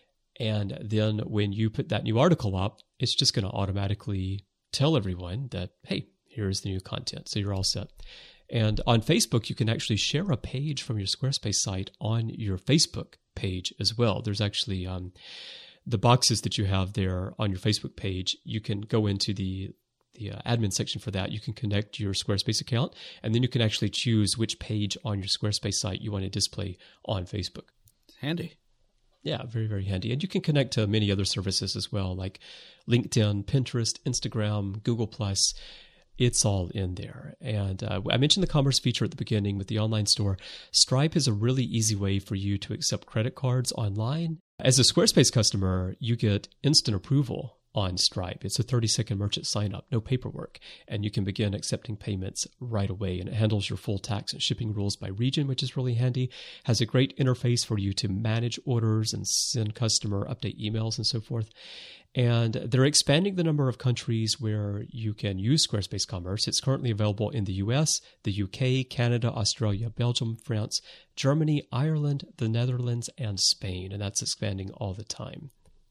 and then when you put that new article up, it's just going to automatically tell everyone that, hey, here's the new content. So you're all set. And on Facebook, you can actually share a page from your Squarespace site on your Facebook page as well. There's actually um, the boxes that you have there on your Facebook page. You can go into the the uh, admin section for that. You can connect your Squarespace account, and then you can actually choose which page on your Squarespace site you want to display on Facebook. Handy. Yeah, very, very handy. And you can connect to many other services as well, like LinkedIn, Pinterest, Instagram, Google Plus. It's all in there. And uh, I mentioned the commerce feature at the beginning with the online store. Stripe is a really easy way for you to accept credit cards online. As a Squarespace customer, you get instant approval on Stripe. It's a thirty-second merchant sign-up, no paperwork, and you can begin accepting payments right away. And it handles your full tax and shipping rules by region, which is really handy. Has a great interface for you to manage orders and send customer update emails and so forth. And they're expanding the number of countries where you can use Squarespace Commerce. It's currently available in the U S, the U K, Canada, Australia, Belgium, France, Germany, Ireland, the Netherlands, and Spain. And that's expanding all the time.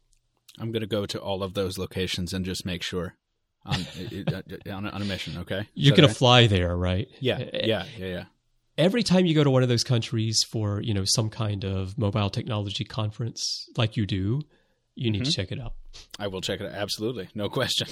I'm going to go to all of those locations and just make sure on, on, a, on a mission, okay? Is You're that going all to right? fly there, right? Yeah, yeah, yeah, yeah. Every time you go to one of those countries for, you know, some kind of mobile technology conference like you do, you need Mm-hmm. to check it out. I will check it out. Absolutely. No question.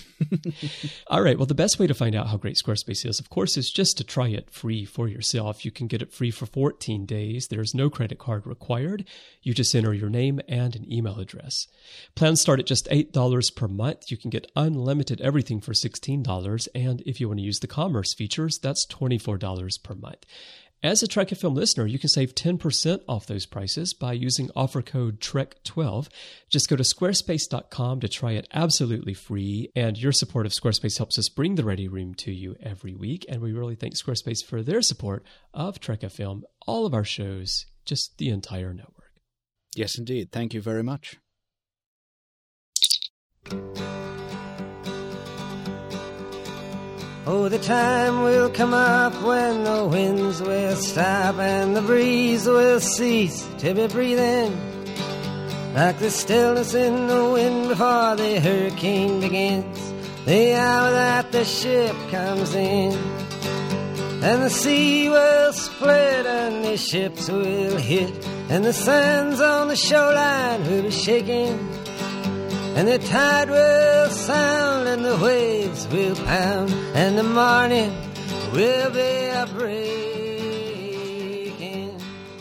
All right. Well, the best way to find out how great Squarespace is, of course, is just to try it free for yourself. You can get it free for fourteen days. There's no credit card required. You just enter your name and an email address. Plans start at just eight dollars per month. You can get unlimited everything for sixteen dollars. And if you want to use the commerce features, that's twenty-four dollars per month. As a Trek F M listener, you can save ten percent off those prices by using offer code Trek twelve. Just go to squarespace dot com to try it absolutely free. And your support of Squarespace helps us bring the Ready Room to you every week. And we really thank Squarespace for their support of Trek F M, all of our shows, just the entire network. Yes, indeed. Thank you very much. Oh, the time will come up when the winds will stop and the breeze will cease to be breathing. Like the stillness in the wind before the hurricane begins, the hour that the ship comes in. And the sea will split and the ships will hit, and the sands on the shoreline will be shaking. And the tide will sound and the waves will pound, and the morning will be a breaking.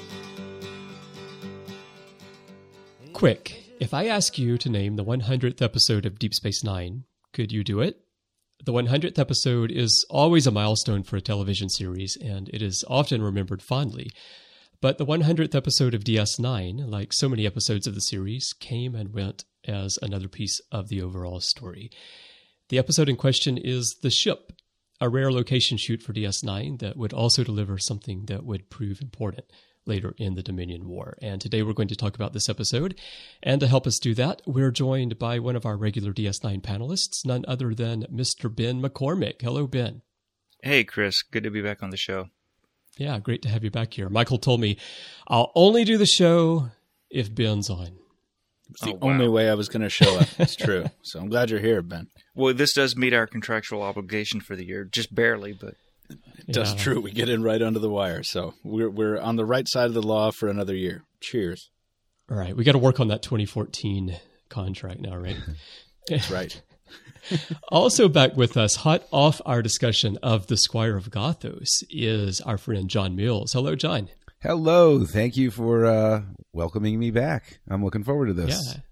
Quick, if I ask you to name the one hundredth episode of Deep Space Nine, could you do it? The one hundredth episode is always a milestone for a television series, and it is often remembered fondly. But the one hundredth episode of D S nine, like so many episodes of the series, came and went as another piece of the overall story. The episode in question is The Ship, a rare location shoot for D S nine that would also deliver something that would prove important later in the Dominion War. And today we're going to talk about this episode. And to help us do that, we're joined by one of our regular D S nine panelists, none other than Mister Ben McCormick. Hello, Ben. Hey, Chris. Good to be back on the show. Yeah, great to have you back here. Michael told me I'll only do the show if Ben's on. It's the Oh, wow. only way I was going to show up. It's true. So I'm glad you're here, Ben. Well, this does meet our contractual obligation for the year, just barely, but That's Yeah. true. We get in right under the wire. So we're we're on the right side of the law for another year. Cheers. All right, we got to work on that twenty fourteen contract now, right? That's right. Also back with us, hot off our discussion of the Squire of Gothos, is our friend John Mills. Hello, John. Hello. Thank you for uh, welcoming me back. I'm looking forward to this. Yeah.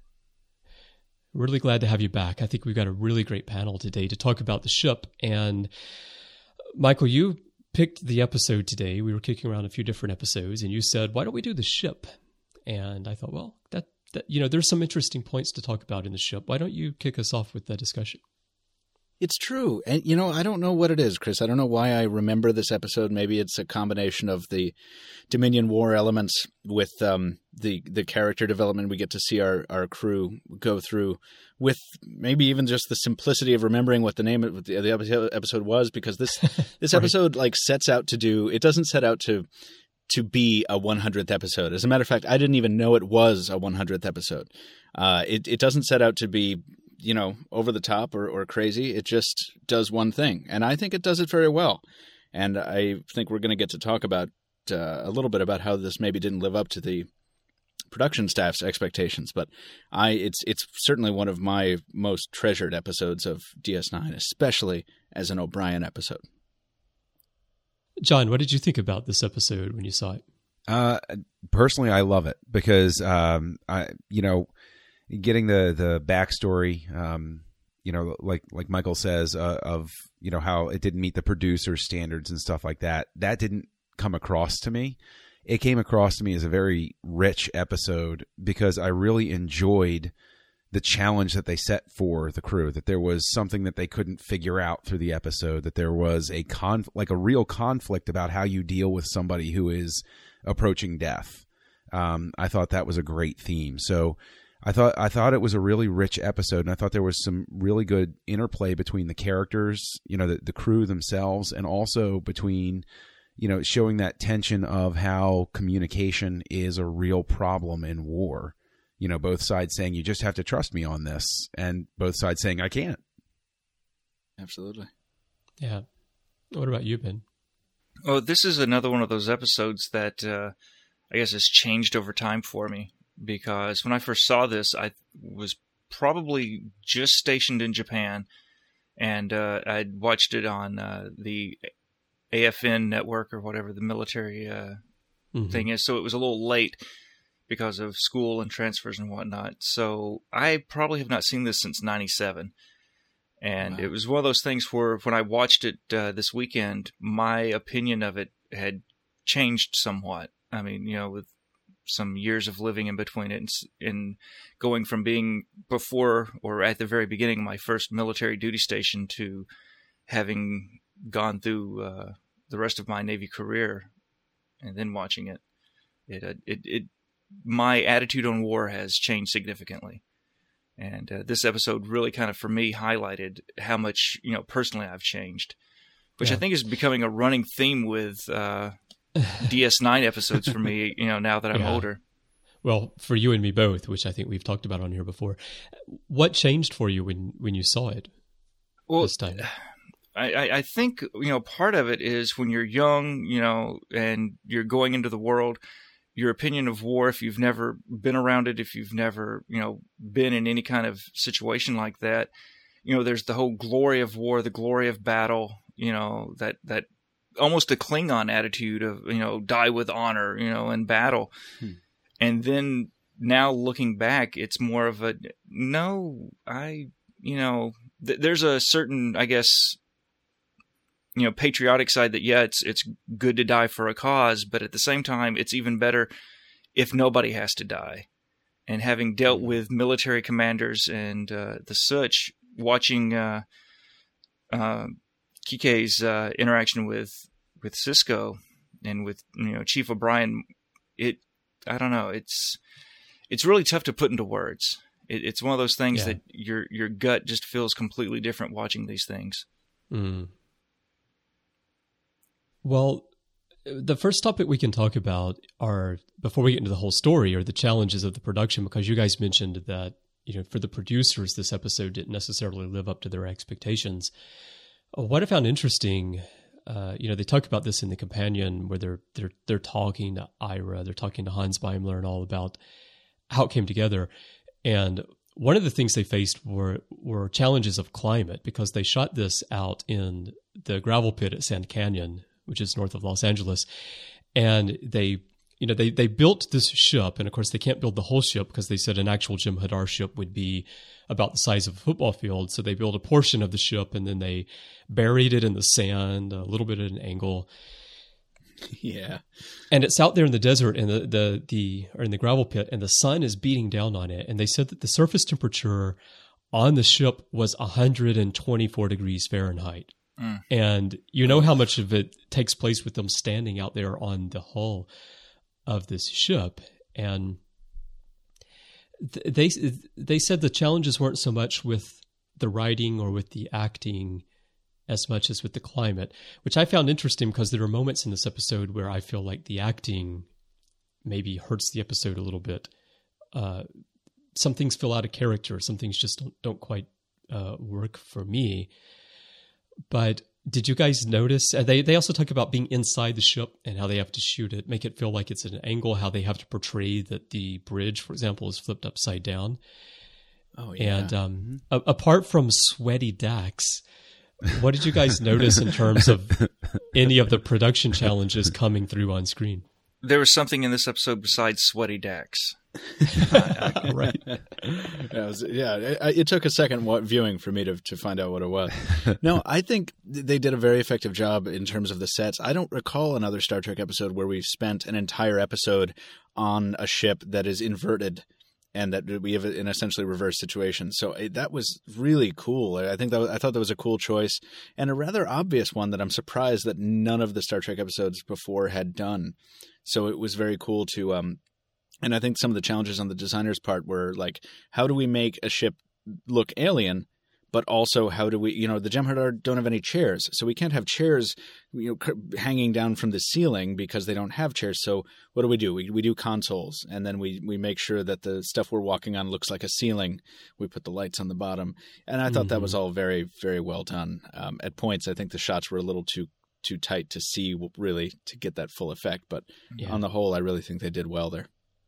Really glad to have you back. I think we've got a really great panel today to talk about the ship. And Michael, you picked the episode today. We were kicking around a few different episodes, and you said, why don't we do the ship? And I thought, well, that, that you know, there's some interesting points to talk about in the ship. Why don't you kick us off with that discussion? It's true. And, you know, I don't know what it is, Chris. I don't know why I remember this episode. Maybe it's a combination of the Dominion War elements with um, the the character development we get to see our, our crew go through, with maybe even just the simplicity of remembering what the name of the, the episode was, because this this right. episode like sets out to do, it doesn't set out to to be a one hundredth episode. As a matter of fact, I didn't even know it was a one hundredth episode. Uh, it, it doesn't set out to be, you know, over the top or, or crazy. It just does one thing. And I think it does it very well. And I think we're going to get to talk about uh, a little bit about how this maybe didn't live up to the production staff's expectations. But I, it's it's certainly one of my most treasured episodes of D S nine, especially as an O'Brien episode. John, what did you think about this episode when you saw it? Uh, personally, I love it because, um, I, you know, getting the, the backstory, um, you know, like, like Michael says, uh, of, you know, how it didn't meet the producer standards and stuff like that. That didn't come across to me. It came across to me as a very rich episode because I really enjoyed the challenge that they set for the crew, that there was something that they couldn't figure out through the episode, that there was a conf- like a real conflict about how you deal with somebody who is approaching death. Um, I thought that was a great theme. So I thought, I thought it was a really rich episode, and I thought there was some really good interplay between the characters, you know, the, the crew themselves, and also between, you know, showing that tension of how communication is a real problem in war. You know, both sides saying, you just have to trust me on this, and both sides saying, I can't. Absolutely. Yeah. What about you, Ben? Oh, this is another one of those episodes that uh, I guess has changed over time for me, because when I first saw this, I was probably just stationed in Japan, and uh, I'd watched it on uh, the A F N network or whatever the military uh, mm-hmm. thing is, so it was a little late because of school and transfers and whatnot. So I probably have not seen this since ninety-seven. And wow. It was one of those things where when I watched it uh, this weekend, my opinion of it had changed somewhat. I mean, you know, with some years of living in between it and, and going from being before or at the very beginning of my first military duty station to having gone through uh, the rest of my Navy career and then watching it, it, uh, it, it my attitude on war has changed significantly. And uh, this episode really kind of, for me, highlighted how much, you know, personally I've changed, which yeah. I think is becoming a running theme with uh, D S nine episodes for me, you know, now that I'm yeah. older. Well, for you and me both, which I think we've talked about on here before. What changed for you when, when you saw it well, this time? I, I think, you know, part of it is when you're young, you know, and you're going into the world, your opinion of war, if you've never been around it, if you've never, you know, been in any kind of situation like that, you know, there's the whole glory of war, the glory of battle, you know, that, that almost a Klingon attitude of, you know, die with honor, you know, in battle. Hmm. And then now looking back, it's more of a, no, I, you know, th- there's a certain, I guess, you know, patriotic side that, yeah, it's it's good to die for a cause, but at the same time, it's even better if nobody has to die. And having dealt with military commanders and uh, the such, watching uh, uh, Kike's uh, interaction with with Sisko and with, you know, Chief O'Brien, it, I don't know, it's it's really tough to put into words. It, it's one of those things yeah. that your your gut just feels completely different watching these things. Mm. Well, the first topic we can talk about are, before we get into the whole story, are the challenges of the production, because you guys mentioned that, you know, for the producers, this episode didn't necessarily live up to their expectations. What I found interesting, uh, you know, they talk about this in the companion where they're they're they're talking to Ira, they're talking to Hans Beimler and all about how it came together. And one of the things they faced were were challenges of climate, because they shot this out in the gravel pit at Sand Canyon, which is north of Los Angeles, and they. You know, they, they built this ship, and of course they can't build the whole ship because they said an actual Jim Hadar ship would be about the size of a football field. So they built a portion of the ship, and then they buried it in the sand, a little bit at an angle. Yeah. And it's out there in the desert, and the, the, the or in the gravel pit, and the sun is beating down on it. And they said that the surface temperature on the ship was one hundred twenty-four degrees Fahrenheit. Mm. And you know how much of it takes place with them standing out there on the hull of this ship. And th- they they said the challenges weren't so much with the writing or with the acting as much as with the climate, which I found interesting because there are moments in this episode where I feel like the acting maybe hurts the episode a little bit. Uh, some things feel out of character. Some things just don't, don't quite uh, work for me. But did you guys notice? Uh, they they also talk about being inside the ship and how they have to shoot it, make it feel like it's at an angle, how they have to portray that the bridge, for example, is flipped upside down. Oh, yeah. And um, a- apart from sweaty Dax, what did you guys notice in terms of any of the production challenges coming through on screen? There was something in this episode besides sweaty Dax. Right. It was, yeah, it, it took a second viewing for me to to find out what it was. No, I think they did a very effective job in terms of the sets. I don't recall another Star Trek episode where we've spent an entire episode on a ship that is inverted and that we have an essentially reverse situation. So it, that was really cool. I think that was, I thought that was a cool choice and a rather obvious one that I'm surprised that none of the Star Trek episodes before had done. So it was very cool to um and I think some of the challenges on the designer's part were like, how do we make a ship look alien, but also how do we, you know, the Jem'Hadar don't have any chairs, so we can't have chairs, you know, hanging down from the ceiling because they don't have chairs. So what do we do? We we do consoles, and then we we make sure that the stuff we're walking on looks like a ceiling. We put the lights on the bottom, and I thought mm-hmm. that was all very, very well done. Um, at points, I think the shots were a little too too tight to see really to get that full effect, but yeah. On the whole, I really think they did well there.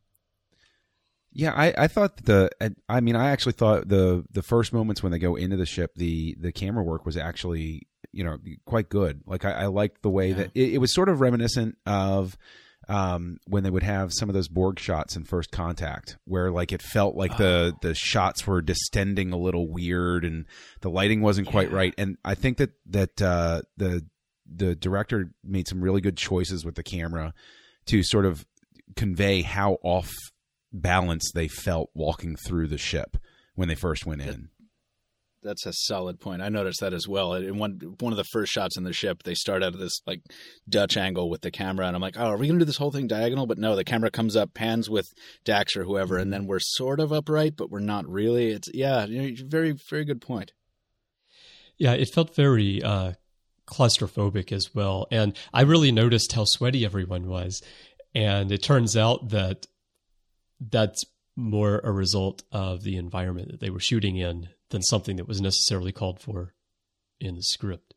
Yeah, I, I thought the I mean I actually thought the the first moments when they go into the ship, the the camera work was actually, you know, quite good. Like I, I liked the way yeah. that it, it was sort of reminiscent of um, when they would have some of those Borg shots in First Contact, where like it felt like oh. the the shots were distending a little weird and the lighting wasn't quite yeah. right. And I think that that uh, the the director made some really good choices with the camera to sort of convey how off balance they felt walking through the ship when they first went in. That's a solid point. I noticed that as well. In one one of the first shots in the ship, they start out at this like Dutch angle with the camera, and I'm like, oh, are we going to do this whole thing diagonal? But no, the camera comes up, pans with Dax or whoever, and then we're sort of upright, but we're not really. It's yeah, very very good point. Yeah, it felt very uh, claustrophobic as well, and I really noticed how sweaty everyone was, and it turns out that that's more a result of the environment that they were shooting in than something that was necessarily called for in the script.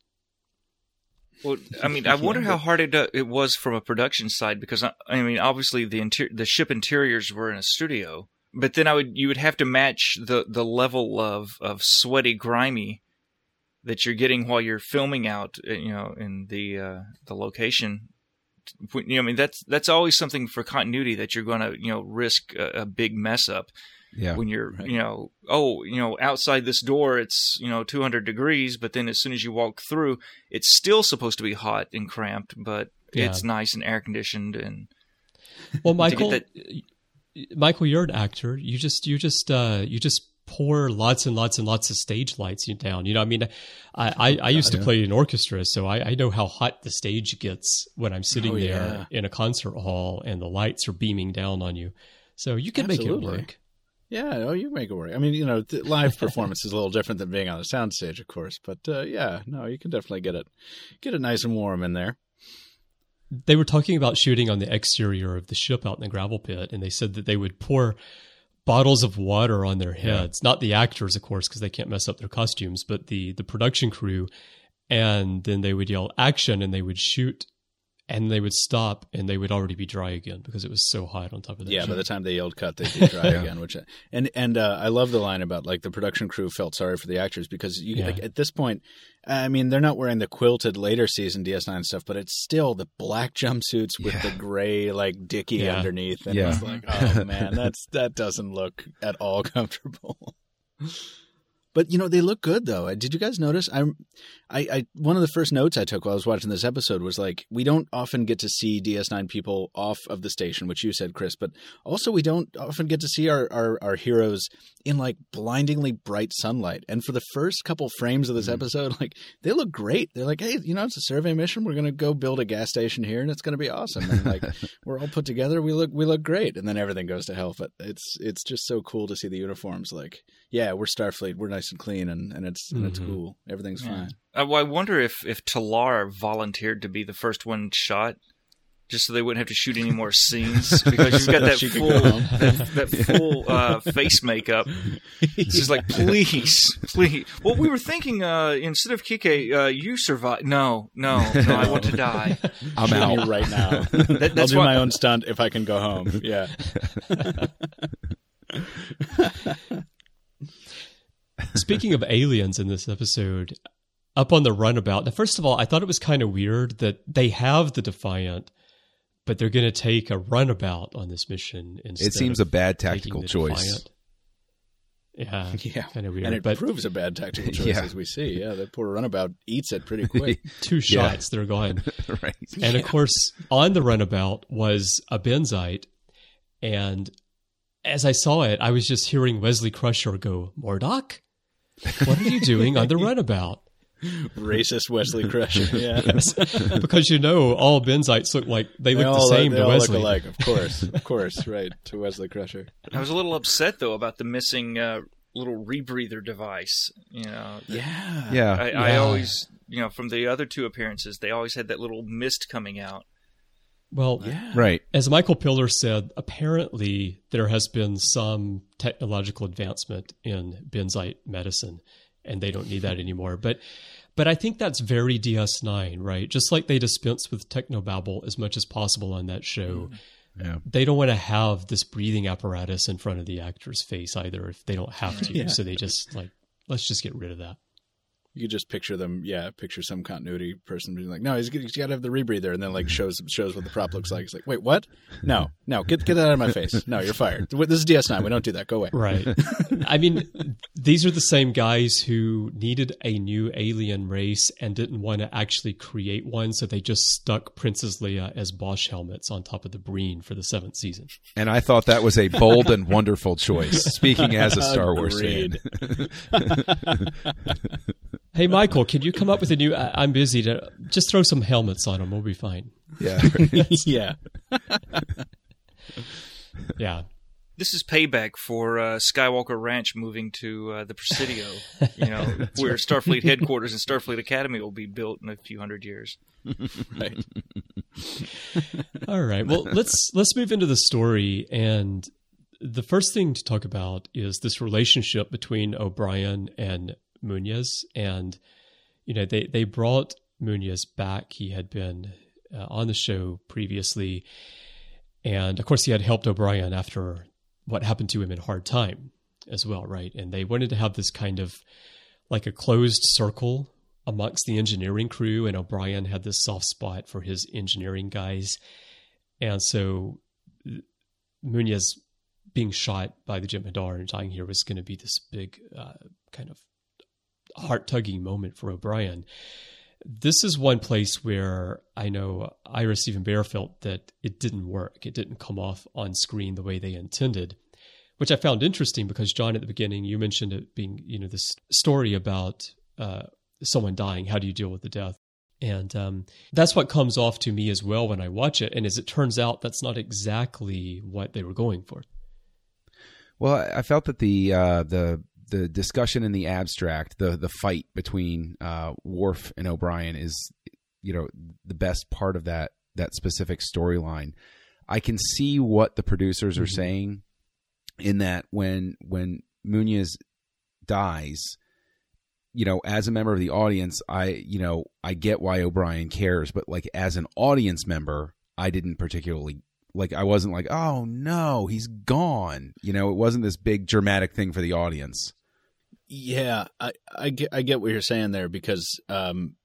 Well, I mean, I wonder how hard it uh, it was from a production side, because I, I mean, obviously the inter- the ship interiors were in a studio, but then I would you would have to match the, the level of, of sweaty, grimy that you're getting while you're filming out, you know, in the uh, the location. You know, I mean, that's that's always something for continuity that you're going to, you know, risk a, a big mess up. Yeah. When you're, right. you know, oh, you know, outside this door, it's, you know, two hundred degrees, but then as soon as you walk through, it's still supposed to be hot and cramped, but yeah. it's nice and air conditioned. And well, Michael, that... Michael, you're an actor. You just, you just, uh, you just pour lots and lots and lots of stage lights down. You know, I mean, I, I, I used to play in orchestra, so I, I know how hot the stage gets when I'm sitting oh, there yeah. in a concert hall and the lights are beaming down on you. So you can Absolutely. make it work. Yeah, oh, you make it work. I mean, you know, the live performance is a little different than being on a soundstage, of course. But uh, yeah, no, you can definitely get it, get it nice and warm in there. They were talking about shooting on the exterior of the ship out in the gravel pit, and they said that they would pour bottles of water on their heads. Yeah. Not the actors, of course, because they can't mess up their costumes, but the the production crew. And then they would yell action, and they would shoot and they would stop and they would already be dry again because it was so hot on top of that. Yeah, ship. by the time they yelled cut, they'd be dry again. Which and and uh, I love the line about like the production crew felt sorry for the actors because you Yeah. like at this point, I mean, they're not wearing the quilted later season D S nine stuff, but it's still the black jumpsuits with Yeah. the gray like dicky Yeah. underneath, and Yeah. it's like, oh man, that's that doesn't look at all comfortable. But you know, they look good though. Did you guys notice? I, I, I, one of the first notes I took while I was watching this episode was like, we don't often get to see D S nine people off of the station, which you said, Chris, but also we don't often get to see our, our, our heroes in like blindingly bright sunlight. And for the first couple frames of this episode, like they look great. They're like, hey, you know, it's a survey mission. We're going to go build a gas station here and it's going to be awesome. And like, we're all put together. We look, we look great. And then everything goes to hell. But it's, it's just so cool to see the uniforms. Like, yeah, we're Starfleet. We're nice and clean and, and it's, and it's Mhm. cool. Everything's Yeah. fine. I, well, I wonder if if Talar volunteered to be the first one shot, just so they wouldn't have to shoot any more scenes because you've got that She could full go home. that, that full uh, face makeup. It's just like, please, please. Well, we were thinking uh, instead of Kike, uh, you survive. No, no, no. I want to die. I'm Shoot me out. right now. That, I'll that's do why. my own stunt if I can go home. Yeah. Speaking of aliens in this episode, up on the runabout, now, first of all, I thought it was kind of weird that they have the Defiant, but they're going to take a runabout on this mission instead. It seems of a bad taking tactical the choice. Defiant. Yeah, Yeah. kind of weird. And it but proves a bad tactical choice, Yeah. as we see. Yeah, that poor runabout eats it pretty quick. two Yeah. shots, they're gone. Right. And of course, on the runabout was a Benzite. And as I saw it, I was just hearing Wesley Crusher go, Mordok, what are you doing on the runabout? Racist Wesley Crusher. Yeah. Because you know, all Benzites look like they, They look all, the same they to all Wesley. look alike, of course. Of course, right, to Wesley Crusher. I was a little upset though about the missing uh, little rebreather device. You know, Yeah. Yeah. I, I Yeah. always, you know, from the other two appearances, they always had that little mist coming out. Well, Yeah. Right. as Michael Piller said, apparently there has been some technological advancement in Benzite medicine, and they don't need that anymore. But but I think that's very D S nine, right? Just like they dispense with technobabble as much as possible on that show. Yeah. They don't want to have this breathing apparatus in front of the actor's face either if they don't have to. Yeah. So they just like, let's just get rid of that. You could just picture them, yeah, picture some continuity person being like, no, he's, he's got to have the rebreather, and then like shows shows what the prop looks like. It's like, wait, what? No, no, get get that out of my face. No, you're fired. This is D S nine. We don't do that. Go away. Right. I mean, these are the same guys who needed a new alien race and didn't want to actually create one, so they just stuck Princess Leia as Bosch helmets on top of the Breen for the seventh season. And I thought that was a bold and wonderful choice, speaking as a Star Wars fan. Agreed. Hey, Michael, can you come up with a new... I- I'm busy. To just throw some helmets on them. We'll be fine. Yeah. Yeah. Yeah. This is payback for uh, Skywalker Ranch moving to uh, the Presidio, you know, where Starfleet headquarters and Starfleet Academy will be built in a few hundred years. Right. All right. Well, let's let's move into the story. And the first thing to talk about is this relationship between O'Brien and Munoz. And, you know, they, they brought Munoz back. He had been uh, on the show previously. And, of course, he had helped O'Brien after what happened to him in Hard Time as well, right? And they wanted to have this kind of like a closed circle amongst the engineering crew, and O'Brien had this soft spot for his engineering guys. And so Munoz being shot by the Jem'Hadar and dying here was going to be this big uh, kind of heart-tugging moment for O'Brien. This is one place where I know Ira Stephen Bear felt that it didn't work. It didn't come off on screen the way they intended, which I found interesting because, John, at the beginning, you mentioned it being, you know, this story about uh, someone dying. How do you deal with the death? And um, that's what comes off to me as well when I watch it. And as it turns out, that's not exactly what they were going for. Well, I felt that the uh, the the discussion in the abstract, the the fight between uh, Worf and O'Brien is, you know, the best part of that that specific storyline. I can see what the producers are mm-hmm. saying in that when when Munoz dies, you know, as a member of the audience, I, you know, I get why O'Brien cares, but like as an audience member, I didn't particularly like, I wasn't like, oh no, he's gone. You know, it wasn't this big dramatic thing for the audience. Yeah, I, I get, I get what you're saying there because, um,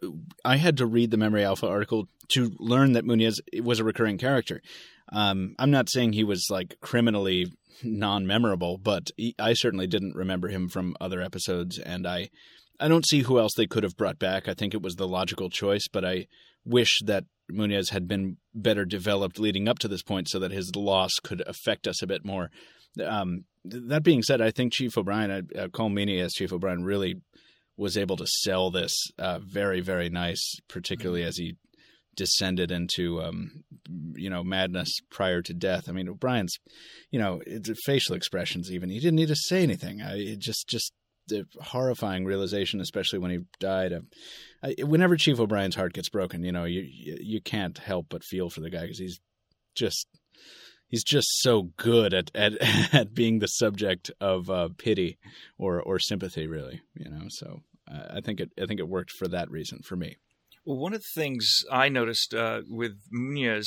I had to read the Memory Alpha article to learn that Munez was a recurring character. Um, I'm not saying he was like criminally non-memorable, but he, I certainly didn't remember him from other episodes, and I, I don't see who else they could have brought back. I think it was the logical choice, but I wish that Munez had been better developed leading up to this point so that his loss could affect us a bit more. Um, that being said, I think Chief O'Brien, uh, Colm Meaney as Chief O'Brien, really was able to sell this uh, very, very nice, particularly as he descended into, um, you know, madness prior to death. I mean, O'Brien's, you know, it's facial expressions even. He didn't need to say anything. I, it just, just the horrifying realization, especially when he died. Uh, I, whenever Chief O'Brien's heart gets broken, you know, you you can't help but feel for the guy because he's just he's just so good at at, at being the subject of uh, pity or or sympathy, really. You know, so uh, I think it I think it worked for that reason for me. Well, one of the things I noticed uh, with Munez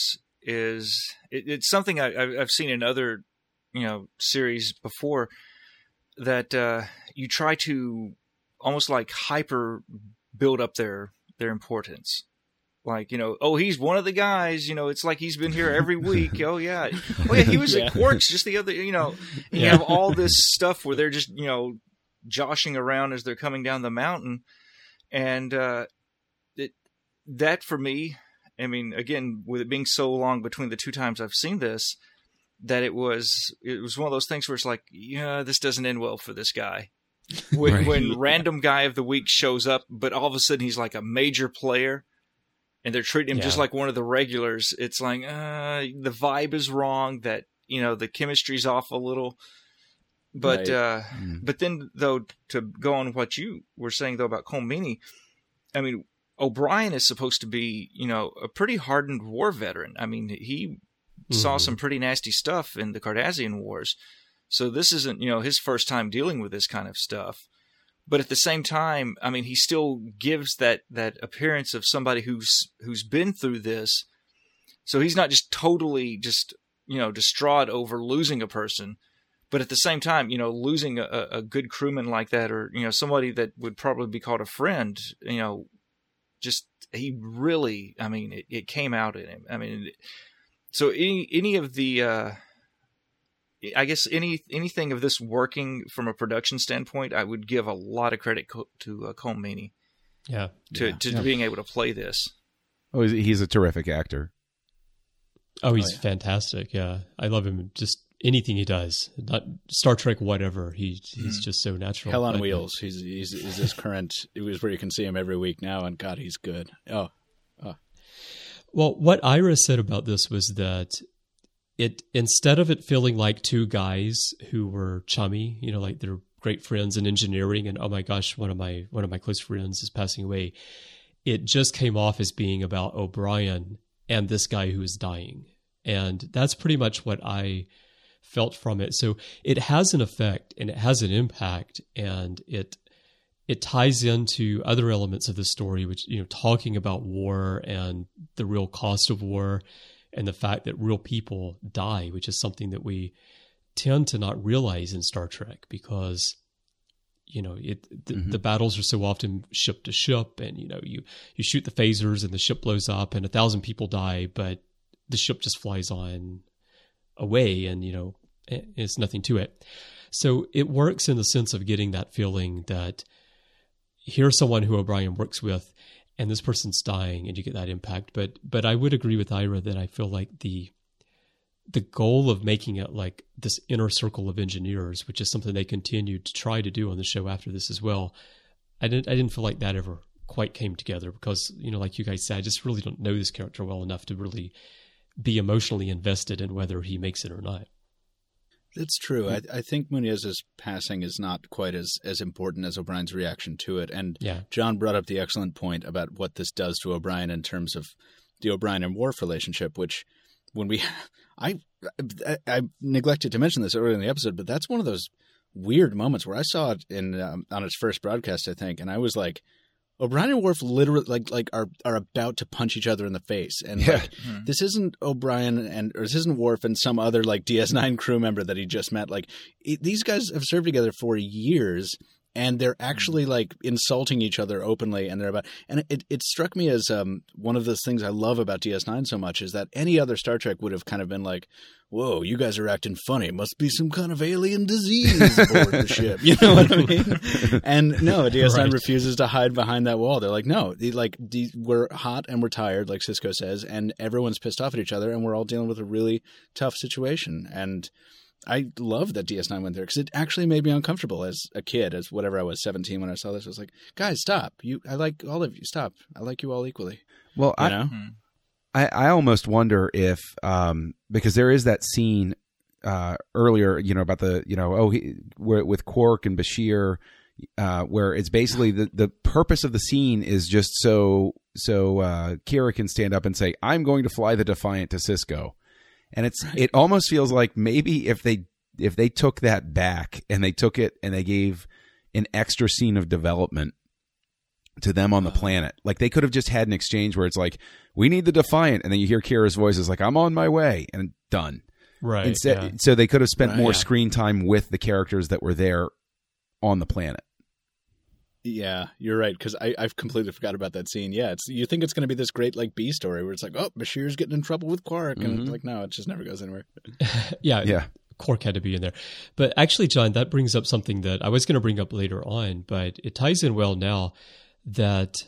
is it, it's something I, I've seen in other, you know, series before, that uh, you try to almost like hyper build up their their importance. Like, you know, oh, he's one of the guys, you know, it's like he's been here every week. Oh, yeah. Oh, yeah, he was yeah. at Quarks just the other, you know, and you have all this stuff where they're just, you know, joshing around as they're coming down the mountain. And uh, it, that for me, I mean, again, with it being so long between the two times I've seen this, that it was, it was one of those things where it's like, yeah, this doesn't end well for this guy. When, right. when random guy of the week shows up, but all of a sudden he's like a major player, and they're treating him yeah. just like one of the regulars. It's like, uh, the vibe is wrong, that, you know, the chemistry's off a little. But right. uh, mm. but then, though, to go on what you were saying, though, about Colm Meaney, I mean, O'Brien is supposed to be, you know, a pretty hardened war veteran. I mean, he mm-hmm. saw some pretty nasty stuff in the Cardassian Wars. So this isn't, you know, his first time dealing with this kind of stuff. But at the same time, I mean, he still gives that, that appearance of somebody who's who's been through this. So he's not just totally just, you know, distraught over losing a person. But at the same time, you know, losing a, a good crewman like that, or, you know, somebody that would probably be called a friend, you know, just he really, I mean, it, it came out in him. I mean, so any any of the... Uh, I guess any anything of this working from a production standpoint, I would give a lot of credit co- to uh, Colm Meaney. Yeah, to yeah. to yeah. being able to play this. Oh, he's, he's a terrific actor. Oh, he's oh, yeah. fantastic. Yeah, I love him. Just anything he does, not Star Trek, whatever. He he's mm. just so natural. Hell on but, Wheels. He's he's is his current. It was where you can see him every week now, and God, he's good. Oh, oh. Well, what Ira said about this was that it, instead of it feeling like two guys who were chummy, you know, like they're great friends in engineering, and oh my gosh, one of my one of my close friends is passing away, it just came off as being about O'Brien and this guy who is dying. And that's pretty much what I felt from it. So it has an effect and it has an impact, and it it ties into other elements of the story, which, you know, talking about war and the real cost of war, and the fact that real people die, which is something that we tend to not realize in Star Trek, because, you know, it the, mm-hmm. the battles are so often ship to ship, and, you know, you, you shoot the phasers and the ship blows up and a thousand people die, but the ship just flies on away, and, you know, it's nothing to it. So it works in the sense of getting that feeling that here's someone who O'Brien works with, and this person's dying, and you get that impact. But but I would agree with Ira that I feel like the the goal of making it like this inner circle of engineers, which is something they continued to try to do on the show after this as well, I didn't I didn't feel like that ever quite came together, because, you know, like you guys said, I just really don't know this character well enough to really be emotionally invested in whether he makes it or not. It's true. I, I think Munez's passing is not quite as, as important as O'Brien's reaction to it. And yeah. John brought up the excellent point about what this does to O'Brien in terms of the O'Brien and Worf relationship, which when we – I I neglected to mention this earlier in the episode, but that's one of those weird moments where I saw it in um, on its first broadcast, I think, and I was like, O'Brien and Worf literally like like are are about to punch each other in the face, and Yeah. like Mm-hmm. this isn't O'Brien and or this isn't Worf and some other like D S nine crew member that he just met. Like it, these guys have served together for years, and they're actually like insulting each other openly, and they're about. And it it struck me as um one of those things I love about D S nine so much is that any other Star Trek would have kind of been like, whoa, you guys are acting funny. Must be some kind of alien disease aboard the ship. You know what I mean? And no, D S nine Right. refuses to hide behind that wall. They're like, no, they, like the, we're hot and we're tired, like Sisko says, and everyone's pissed off at each other, and we're all dealing with a really tough situation. And I love that D S nine went there because it actually made me uncomfortable as a kid, as whatever I was, seventeen when I saw this. I was like, guys, stop. You, I like all of you. Stop. I like you all equally. Well, You I, know? I I almost wonder if um because there is that scene uh earlier, you know, about the you know oh he, where, with Quark and Bashir, uh, where it's basically the the purpose of the scene is just so so uh, Kira can stand up and say, "I'm going to fly the Defiant to Sisko," and it's it almost feels like maybe if they if they took that back and they took it and they gave an extra scene of development to them on the planet. Like they could have just had an exchange where it's like, we need the Defiant. And then you hear Kira's voice is like, I'm on my way, and done. Right. Instead, yeah. So they could have spent Right, more yeah. screen time with the characters that were there on the planet. Yeah, you're right. Because I've completely forgot about that scene. Yeah, it's you think it's going to be this great like B story where it's like, oh, Bashir's getting in trouble with Quark, and it's like, no, it just never goes anywhere. yeah. Yeah. Quark had to be in there. But actually, John, that brings up something that I was going to bring up later on, but it ties in well now that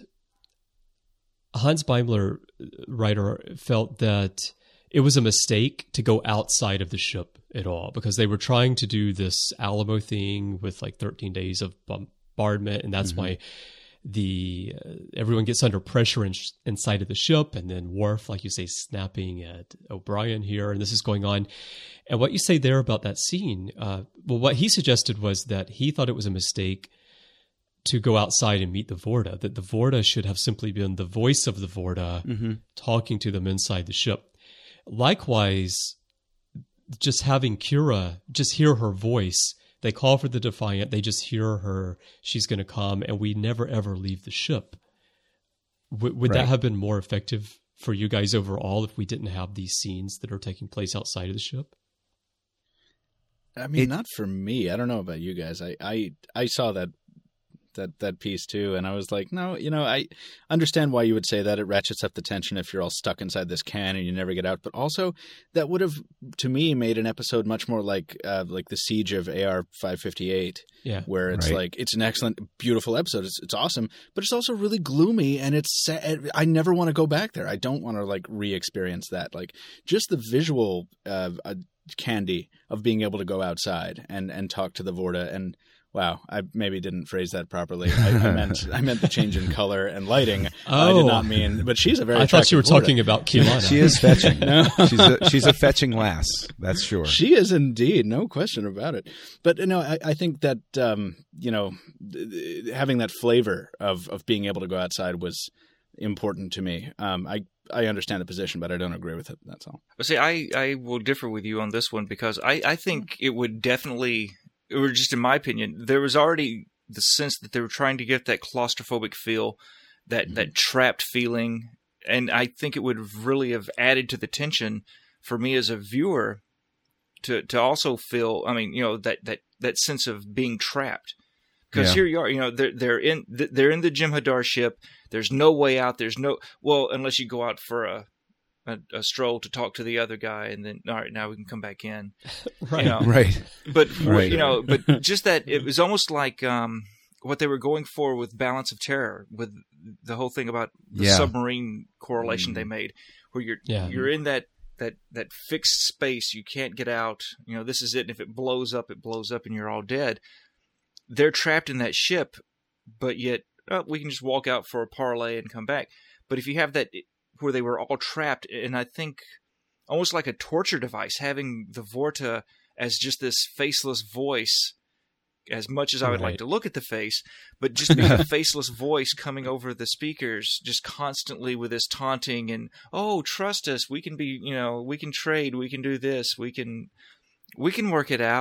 Hans Beimler, writer, felt that it was a mistake to go outside of the ship at all because they were trying to do this Alamo thing with like thirteen days of bombardment, and that's mm-hmm. why the uh, everyone gets under pressure in, inside of the ship, and then Worf, like you say, snapping at O'Brien here, and this is going on. And what you say there about that scene, uh, well, what he suggested was that he thought it was a mistake to go outside and meet the Vorta, that the Vorta should have simply been the voice of the Vorta mm-hmm. talking to them inside the ship. Likewise, just having Kira, just hear her voice. They call for the Defiant. They just hear her. She's going to come, and we never, ever leave the ship. W- would Right. that have been more effective for you guys overall if we didn't have these scenes that are taking place outside of the ship? I mean, It- not for me. I don't know about you guys. I, I, I saw that that that piece too, and I was like, no, you know, I understand why you would say that. It ratchets up the tension if you're all stuck inside this can and you never get out. But also, that would have, to me, made an episode much more like uh, like the Siege of A R five fifty-eight, Yeah. where it's Right. like it's an excellent, beautiful episode. It's it's awesome, but it's also really gloomy, and it's sad. I never want to go back there. I don't want to like re-experience that. Like just the visual uh, uh, candy of being able to go outside and and talk to the Vorta and. Wow, I maybe didn't phrase that properly. I, I meant I meant the change in color and lighting. I Oh. did not mean, but she's a very. I thought you were attractive talking Vorta. about Kilana. She is fetching. She's a, she's a fetching lass. That's sure. She is indeed, no question about it. But no, I, I think that um, you know, th- th- having that flavor of of being able to go outside was important to me. Um, I I understand the position, but I don't agree with it. That's all. But see, I, I will differ with you on this one because I, I think it would definitely, or just in my opinion, there was already the sense that they were trying to get that claustrophobic feel, that, mm-hmm. that trapped feeling. And I think it would have really have added to the tension for me as a viewer to, to also feel, I mean, you know, that, that, that sense of being trapped. Because Yeah. here you are, you know, they're they're in they're in the Jem'Hadar ship. There's no way out. There's no well, unless you go out for a, a a stroll to talk to the other guy, and then all right, now we can come back in. Right. You know? Right. But Right. you know, but just that it was almost like um, what they were going for with Balance of Terror, with the whole thing about the Yeah. submarine correlation Mm. they made, where you're Yeah. you're in that. That, that fixed space, you can't get out. You know, this is it. And if it blows up, it blows up, and you're all dead. They're trapped in that ship, but yet oh, we can just walk out for a parlay and come back. But if you have that where they were all trapped, and I think almost like a torture device, having the Vorta as just this faceless voice, as much as I would Right. like to look at the face, but just being a faceless voice coming over the speakers, just constantly with this taunting and, oh, trust us, we can be, you know, we can trade, we can do this, we can, we can work it out.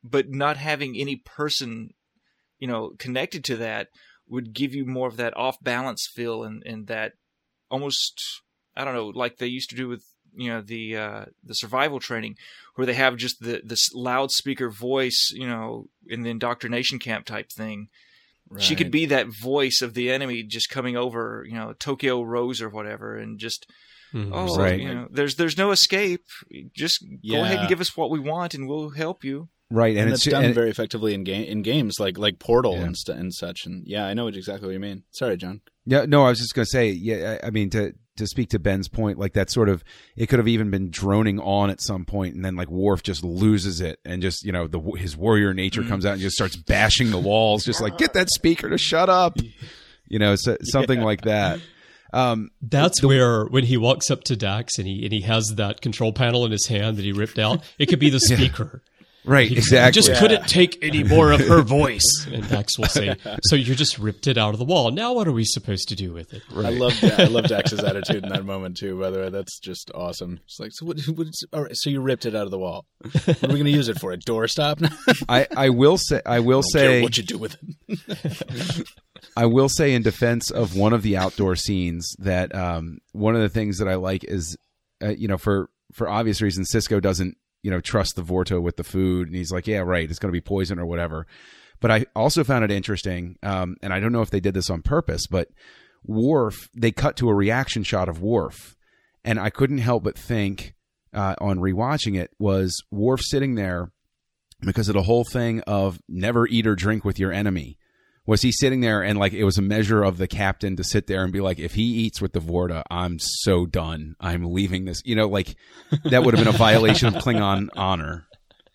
but not having any person, you know, connected to that would give you more of that off balance feel and, and that almost, I don't know, like they used to do with, you know, the uh, the survival training, where they have just the this loudspeaker voice, you know, in the indoctrination camp type thing. Right. She could be that voice of the enemy just coming over, you know, Tokyo Rose or whatever, and just, mm, oh, right. you know, there's there's no escape. Just yeah. go ahead and give us what we want, and we'll help you. Right, and, and it's, it's done and very effectively in game in games like like Portal yeah. and, st- and such. And yeah, I know exactly what you mean. Sorry, John. Yeah, no, I was just going to say, yeah, I, I mean to. To speak to Ben's point, like that sort of, it could have even been droning on at some point, and then like Worf just loses it, and just, you know, the his warrior nature mm. comes out and just starts bashing the walls, just like, get that speaker to shut up, you know, so, something yeah. like that. Um, That's the, where when he walks up to Dax and he and he has that control panel in his hand that he ripped out, it could be the speaker. Yeah. Right, he, exactly. He just yeah. couldn't take any more of her voice. And Dax will say, so you just ripped it out of the wall. Now what are we supposed to do with it? Right. I love that. I love Dax's attitude in that moment, too, by the way. That's just awesome. It's like, so what, what, all right, so you ripped it out of the wall. What are we going to use it for? A doorstop? I, I will say, I will I don't say care what you do with it. I will say in defense of one of the outdoor scenes that um, one of the things that I like is, uh, you know, for, for obvious reasons, Sisko doesn't, you know, trust the Vorta with the food. And he's like, yeah, right, it's going to be poison or whatever. But I also found it interesting, um, and I don't know if they did this on purpose, but Worf, they cut to a reaction shot of Worf. And I couldn't help but think uh, on rewatching it was Worf sitting there because of the whole thing of never eat or drink with your enemy. Was he sitting there and like it was a measure of the captain to sit there and be like, if he eats with the Vorta, I'm so done. I'm leaving this. You know, like that would have been a violation of Klingon honor.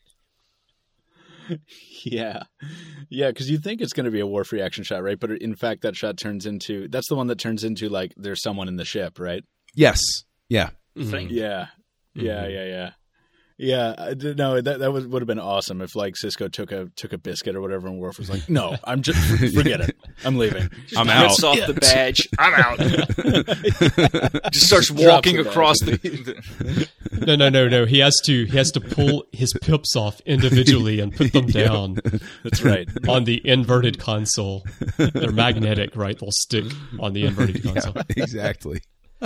Yeah. Yeah, because you think it's going to be a Worf reaction shot, right? But in fact, that shot turns into, that's the one that turns into like there's someone in the ship, right? Yes. Yeah. Mm-hmm. Yeah. Yeah, mm-hmm. yeah, yeah. Yeah, no, that that would would have been awesome if like Sisko took a took a biscuit or whatever, and Worf was like, "No, I'm just forget it, I'm leaving, I'm out." Rips off yeah. the badge, I'm out. Just starts walking across the, the. No, no, no, no. He has to he has to pull his pips off individually and put them down. That's right, on the inverted console. They're magnetic, right? They'll stick on the inverted console. Yeah, exactly.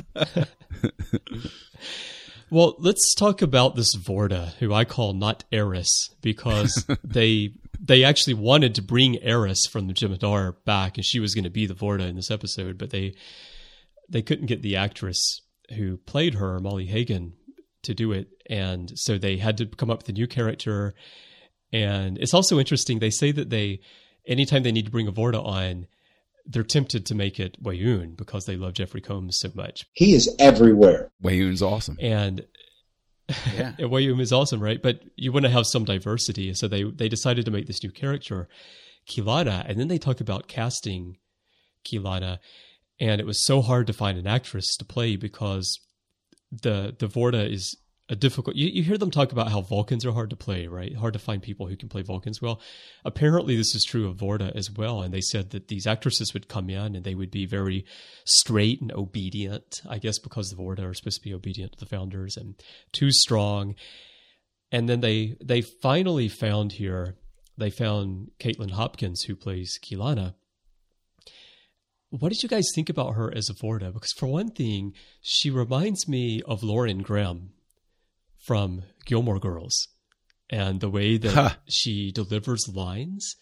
Well, let's talk about this Vorta, who I call not Eris, because they they actually wanted to bring Eris from the Jem'Hadar back, and she was going to be the Vorta in this episode, but they they couldn't get the actress who played her, Molly Hagan, to do it, and so they had to come up with a new character. And it's also interesting, they say that they, anytime they need to bring a Vorta on, they're tempted to make it Weyoun because they love Jeffrey Combs so much. He is everywhere. Weyoun's awesome. And yeah. Weyoun is awesome, right? But you want to have some diversity. So they, they decided to make this new character, Kilana. And then they talked about casting Kilana. And it was so hard to find an actress to play because the, the Vorta is a difficult... You, you hear them talk about how Vulcans are hard to play, right? Hard to find people who can play Vulcans well. Apparently, this is true of Vorta as well. And they said that these actresses would come in and they would be very straight and obedient, I guess because the Vorta are supposed to be obedient to the Founders and too strong. And then they they finally found here, they found Caitlin Hopkins, who plays Kilana. What did you guys think about her as a Vorta? Because for one thing, she reminds me of Lauren Graham from Gilmore Girls and the way that huh. she delivers lines.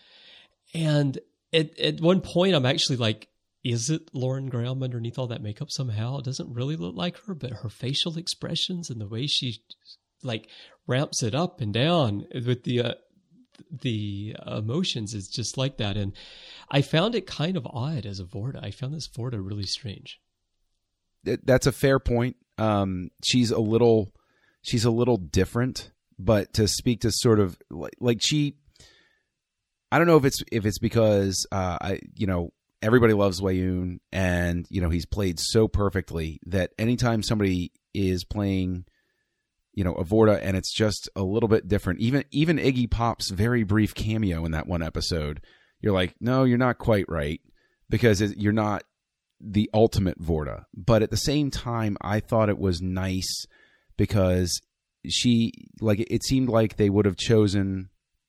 And at, at one point, I'm actually like, is it Lauren Graham underneath all that makeup somehow? It doesn't really look like her, but her facial expressions and the way she like ramps it up and down with the, uh, the emotions is just like that. And I found it kind of odd as a Vorta. I found this Vorta really strange. That's a fair point. Um, she's a little... She's a little different, but to speak to sort of like, like she, I don't know if it's if it's because uh, I you know everybody loves Weyoun and you know he's played so perfectly that anytime somebody is playing, you know, a Vorta and it's just a little bit different, even even Iggy Pop's very brief cameo in that one episode, you're like, no, you're not quite right because it, you're not the ultimate Vorta. But at the same time, I thought it was nice. Because she, like, it seemed like they would have chosen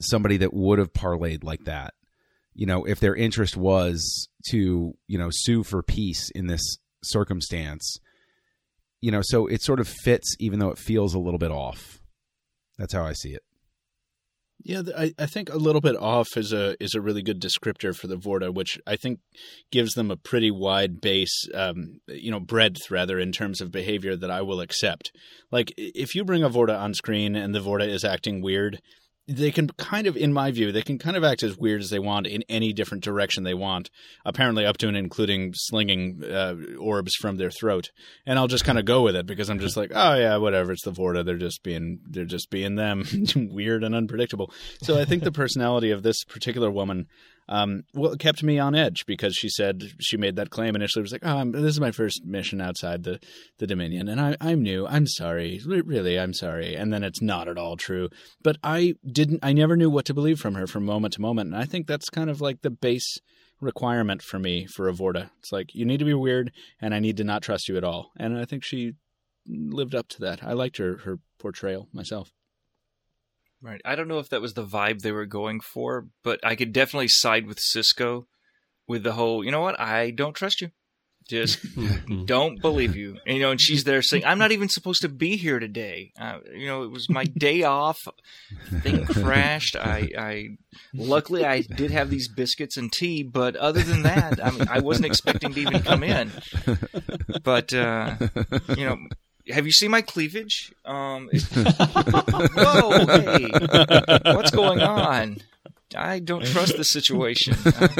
somebody that would have parlayed like that. You know, if their interest was to, you know, sue for peace in this circumstance, you know, so it sort of fits, even though it feels a little bit off. That's how I see it. Yeah, I, I think a little bit off is a is a really good descriptor for the Vorta, which I think gives them a pretty wide base, um, you know, breadth rather in terms of behavior that I will accept. Like if you bring a Vorta on screen and the Vorta is acting weird, they can kind of, in my view, they can kind of act as weird as they want in any different direction they want, apparently up to and including slinging uh, orbs from their throat. And I'll just kind of go with it because I'm just like, oh yeah, whatever. It's the Vorta. They're just being, they're just being them, weird and unpredictable. So I think the personality of this particular woman, um, well, kept me on edge because she said she made that claim initially. It was like, oh, I'm, this is my first mission outside the, the Dominion, and I, I'm new. I'm sorry, really, I'm sorry. And then it's not at all true. But I didn't. I never knew what to believe from her from moment to moment, and I think that's kind of like the base requirement for me for a Vorta. It's like you need to be weird, and I need to not trust you at all. And I think she lived up to that. I liked her her portrayal myself. Right. I don't know if that was the vibe they were going for, but I could definitely side with Sisko with the whole, you know what, I don't trust you. Just don't believe you. And, you know, and she's there saying, I'm not even supposed to be here today. Uh, you know, it was my day off. Thing crashed. I, I, luckily I did have these biscuits and tea, but other than that, I mean, I wasn't expecting to even come in. But, uh, you know, have you seen my cleavage? Um, it... Whoa, hey, what's going on? I don't trust the situation.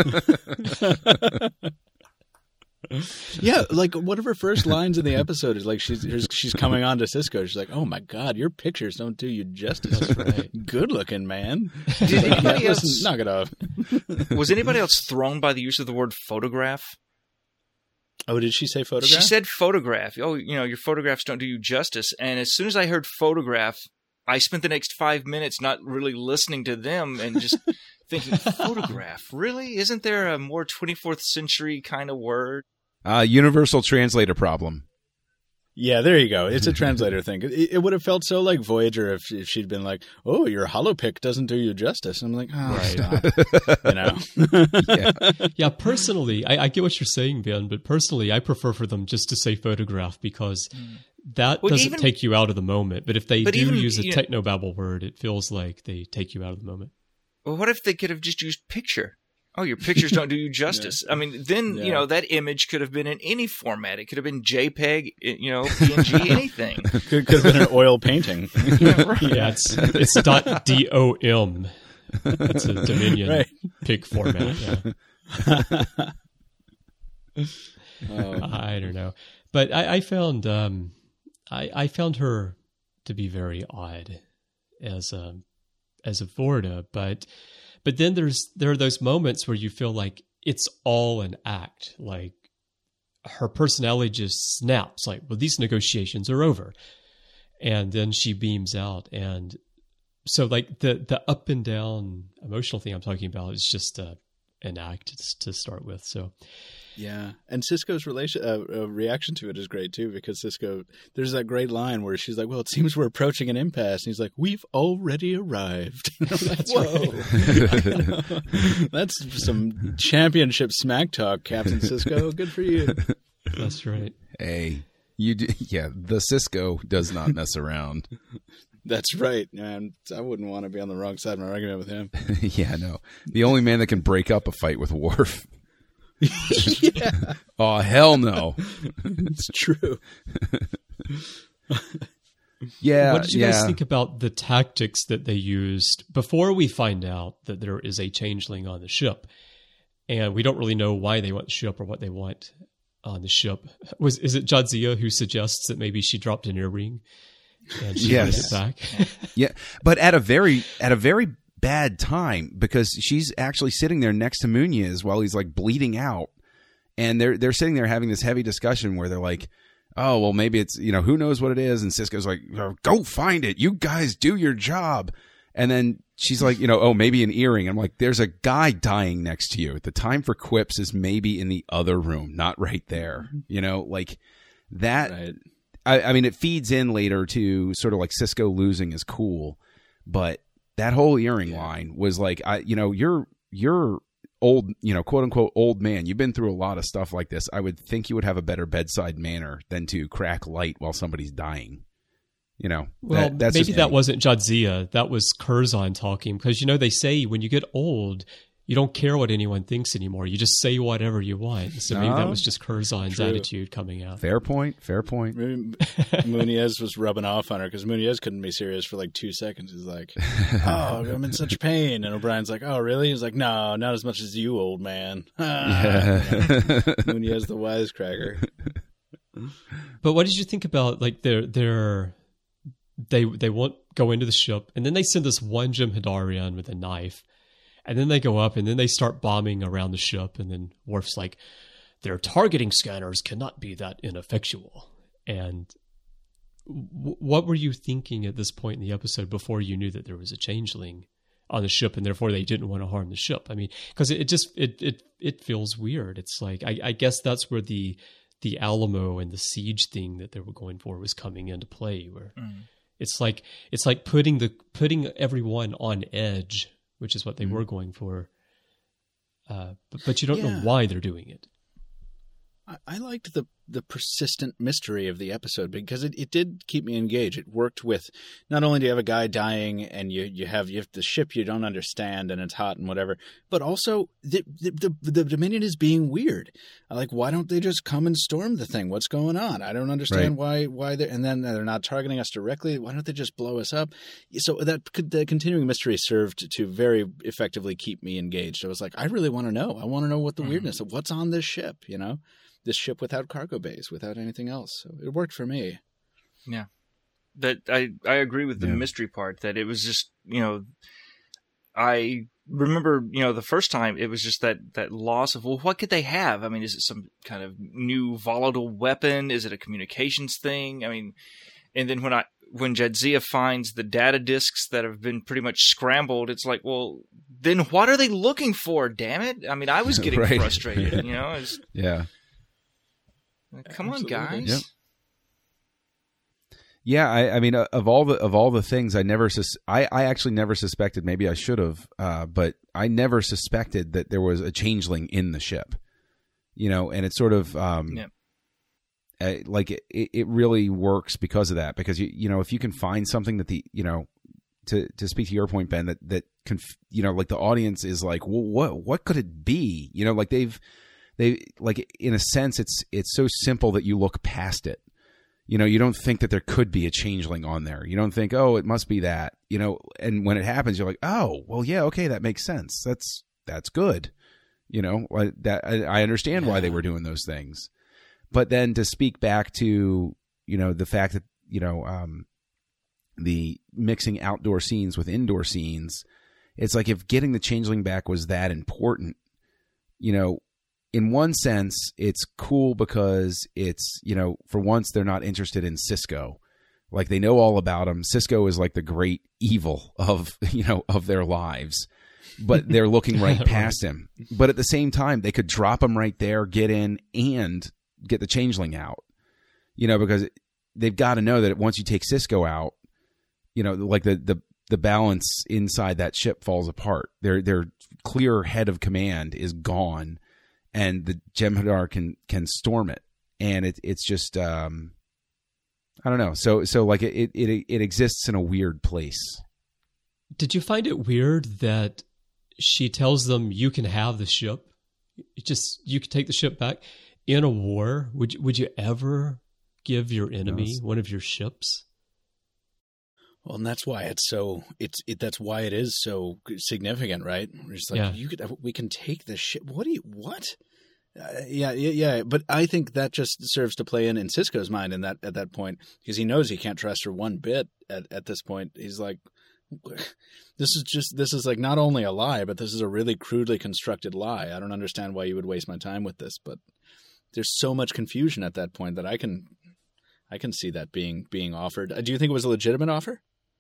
Yeah, like one of her first lines in the episode is like she's she's coming on to Sisko. She's like, "Oh my God, your pictures don't do you justice. That's right. Good looking, man." Did anybody else Listen, knock it off? Was anybody else thrown by the use of the word photograph? Oh, did she say photograph? She said photograph. Oh, you know, your photographs don't do you justice. And as soon as I heard photograph, I spent the next five minutes not really listening to them and just thinking, photograph? Really? Isn't there a more twenty-fourth century kind of word? Uh, universal translator problem. Yeah, there you go. It's a translator thing. It, it would have felt so like Voyager if, if she'd been like, "Oh, your holopic doesn't do you justice." I'm like, "Oh, right. Stop." You know. yeah. yeah, personally, I, I get what you're saying, Ben, but personally, I prefer for them just to say photograph because that well, doesn't even, take you out of the moment. But if they but do even, use a you know, technobabble word, it feels like they take you out of the moment. Well, what if they could have just used picture? Oh, your pictures don't do you justice. yeah. I mean, then, yeah. you know, that image could have been in any format. It could have been JPEG, you know, P N G, anything. could, could have been an oil painting. yeah, right. yeah, it's it's dot D O M. It's a Dominion right. pig format. Yeah. oh. I don't know. But I, I found um, I, I found her to be very odd as a, as a Vorta, but... But then there's there are those moments where you feel like it's all an act. Like her personality just snaps. Like, well, these negotiations are over, and then she beams out. And so, like the the up and down emotional thing I'm talking about is just uh, an act to, to start with. So. Yeah, and Sisko's relation uh, uh, reaction to it is great too because Sisko, there's that great line where she's like, "Well, it seems we're approaching an impasse," and he's like, "We've already arrived." That's whoa, right. That's some championship smack talk, Captain Sisko. Good for you. That's right. Hey, you do, yeah, the Sisko does not mess around. That's right, man. I wouldn't want to be on the wrong side of an argument with him. Yeah, no, the only man that can break up a fight with Worf. Yeah. Oh, hell no. It's true. Yeah. What did you yeah. guys think about the tactics that they used before we find out that there is a changeling on the ship? And we don't really know why they want the ship or what they want on the ship. Was Is it Jadzia who suggests that maybe she dropped an earring and she yes. wanted it back? Yeah, but at a very at a very bad time because she's actually sitting there next to Muñiz while he's like bleeding out, and they're they're sitting there having this heavy discussion where they're like, "Oh, well, maybe it's, you know, who knows what it is," and Sisko's like, "Go find it, you guys do your job," and then she's like, you know, "Oh, maybe an earring." I'm like, "There's a guy dying next to you. The time for quips is maybe in the other room, not right there." You know, like that. Right. I, I mean, it feeds in later to sort of like Sisko losing his cool, but that whole earring yeah. line was like, I, you know, you're you're old, you know, quote unquote old man. You've been through a lot of stuff like this. I would think you would have a better bedside manner than to crack light while somebody's dying. You know, well, that, that's maybe just, that wasn't Jadzia. That was Curzon talking, because, you know, they say when you get old, you don't care what anyone thinks anymore. You just say whatever you want. So maybe No, that was just Curzon's true. attitude coming out. Fair point. Fair point. Maybe Muniz was rubbing off on her because Muniz couldn't be serious for like two seconds. He's like, "Oh, I'm in such pain," and O'Brien's like, "Oh, really?" He's like, "No, not as much as you, old man." Yeah. Muniz the wisecracker. But what did you think about, like, their their they they won't go into the ship, and then they send this one Jem'Hadarian with a knife, and then they go up, and then they start bombing around the ship, and then Worf's like, their targeting scanners cannot be that ineffectual. And w- what were you thinking at this point in the episode before you knew that there was a changeling on the ship, and therefore they didn't want to harm the ship? I mean, because it, it just it it it feels weird. It's like I, I guess that's where the the Alamo and the siege thing that they were going for was coming into play, where mm. it's like it's like putting the putting everyone on edge, which is what they mm. were going for. Uh, but, but you don't yeah. know why they're doing it. I, I liked the the persistent mystery of the episode because it, it did keep me engaged. It worked with, not only do you have a guy dying and you, you have you have the ship you don't understand and it's hot and whatever, but also the the, the, the Dominion is being weird. I like, why don't they just come and storm the thing? What's going on? I don't understand right. why why they and then they're not targeting us directly. Why don't they just blow us up? So that the continuing mystery served to very effectively keep me engaged. I was like, I really want to know. I want to know what the mm. weirdness of what's on this ship, you know? This ship without cargo bays, without anything else. So it worked for me. Yeah. That I, I agree with the yeah. mystery part, that it was just, you know, I remember, you know, the first time it was just that, that loss of, well, what could they have? I mean, is it some kind of new volatile weapon? Is it a communications thing? I mean, and then when I, when Jadzia finds the data disks that have been pretty much scrambled, it's like, well, then what are they looking for? Damn it. I mean, I was getting right. frustrated, you know? It's, yeah. Come Absolutely. on, guys. Yep. Yeah, I, I mean, uh, of all the of all the things, I never, sus- I, I actually never suspected. Maybe I should have, uh, but I never suspected that there was a changeling in the ship. You know, and it's sort of, um, yep. uh, like it, it really works because of that. Because you, you know, if you can find something that the, you know, to to speak to your point, Ben, that that conf- you know, like the audience is like, well, what what could it be? You know, like they've. They like in a sense, it's it's so simple that you look past it. You know, you don't think that there could be a changeling on there. You don't think, oh, it must be that. You know, and when it happens, you're like, oh, well, yeah, okay, that makes sense. That's that's good. You know, that I, I understand yeah. why they were doing those things. But then to speak back to, you know, the fact that, you know, um, the mixing outdoor scenes with indoor scenes, it's like if getting the changeling back was that important, you know. In one sense, it's cool because it's, you know, for once they're not interested in Sisko. Like they know all about him. Sisko is like the great evil of, you know, of their lives, but they're looking right past him. But at the same time, they could drop him right there, get in and get the changeling out, you know, because they've got to know that once you take Sisko out, you know, like the, the, the balance inside that ship falls apart. Their, their clear head of command is gone. And the Jem'Hadar can can storm it, and it it's just um, I don't know. So so like it, it it exists in a weird place. Did you find it weird that she tells them you can have the ship, you just you can take the ship back in a war? Would you, would you ever give your enemy no. one of your ships? Well, and that's why it's so it's it. That's why it is so significant, right? We're just like yeah. you could, we can take this shit. What do you what? Uh, yeah, yeah, yeah. But I think that just serves to play in in Sisko's mind in that at that point because he knows he can't trust her one bit. At at this point, he's like, this is just this is like not only a lie, but this is a really crudely constructed lie. I don't understand why you would waste my time with this, but there's so much confusion at that point that I can I can see that being being offered. Uh, do you think it was a legitimate offer?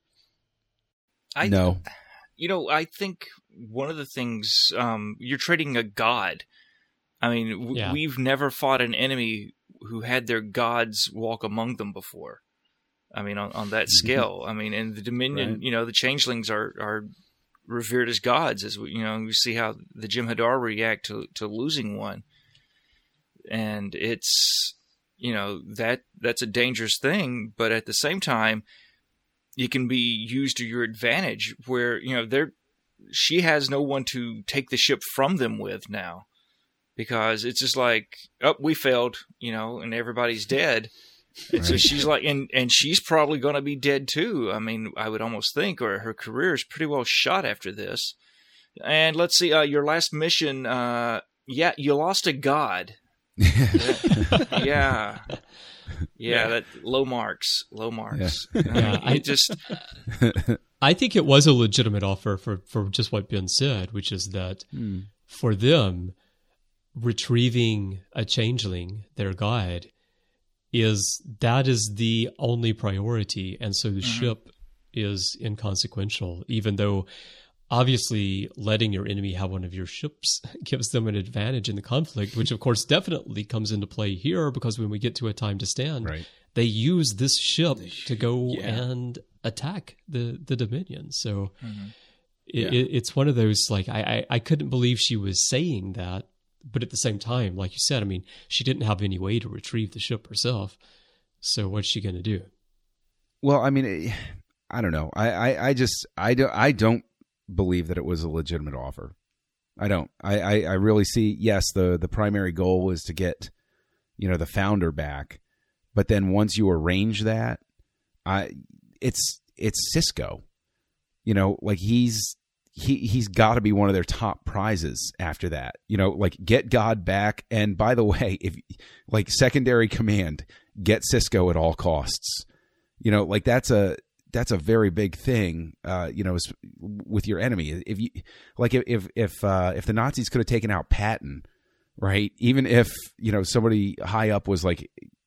I, no. You know, I think one of the things, um, you're trading a god. I mean, w- yeah. we've never fought an enemy who had their gods walk among them before. I mean, on, on that scale. I mean, and the Dominion, right. you know, the Changelings are, are revered as gods, as we, you know, we see how the Jem'Hadar react to, to losing one. And it's, you know, that that's a dangerous thing, but at the same time, it can be used to your advantage where, you know, they're, she has no one to take the ship from them with now, because it's just like, oh, we failed, you know, and everybody's dead. And right. so she's like, and, and she's probably going to be dead too. I mean, I would almost think, or her career is pretty well shot after this. And let's see, uh, your last mission, uh, yeah, you lost a god. yeah. yeah. Yeah, that low marks, low marks. Yeah, I, mean, I just, I think it was a legitimate offer for, for just what Ben said, which is that mm. for them, retrieving a changeling, their god, is that is the only priority, and so the mm-hmm. ship is inconsequential, even though obviously letting your enemy have one of your ships gives them an advantage in the conflict, which of course definitely comes into play here, because when we get to A Time to Stand, right. they use this ship sh- to go yeah. and attack the, the Dominion. So mm-hmm. it, yeah. it, it's one of those, like, I, I, I couldn't believe she was saying that. But at the same time, like you said, I mean, she didn't have any way to retrieve the ship herself. So what's she going to do? Well, I mean, I don't know. I, I, I just, I don't, I don't believe that it was a legitimate offer. I don't. I, I, I really see, yes, the, the primary goal was to get, you know, the founder back. But then once you arrange that, I, it's, it's Sisko. You know, like he's, he he's got to be one of their top prizes after that. You know, like get God back. And by the way, if like secondary command, get Sisko at all costs. You know, like that's a that's a very big thing. Uh, you know, with your enemy. If you like, if if if, uh, if the Nazis could have taken out Patton, right? Even if you know somebody high up was like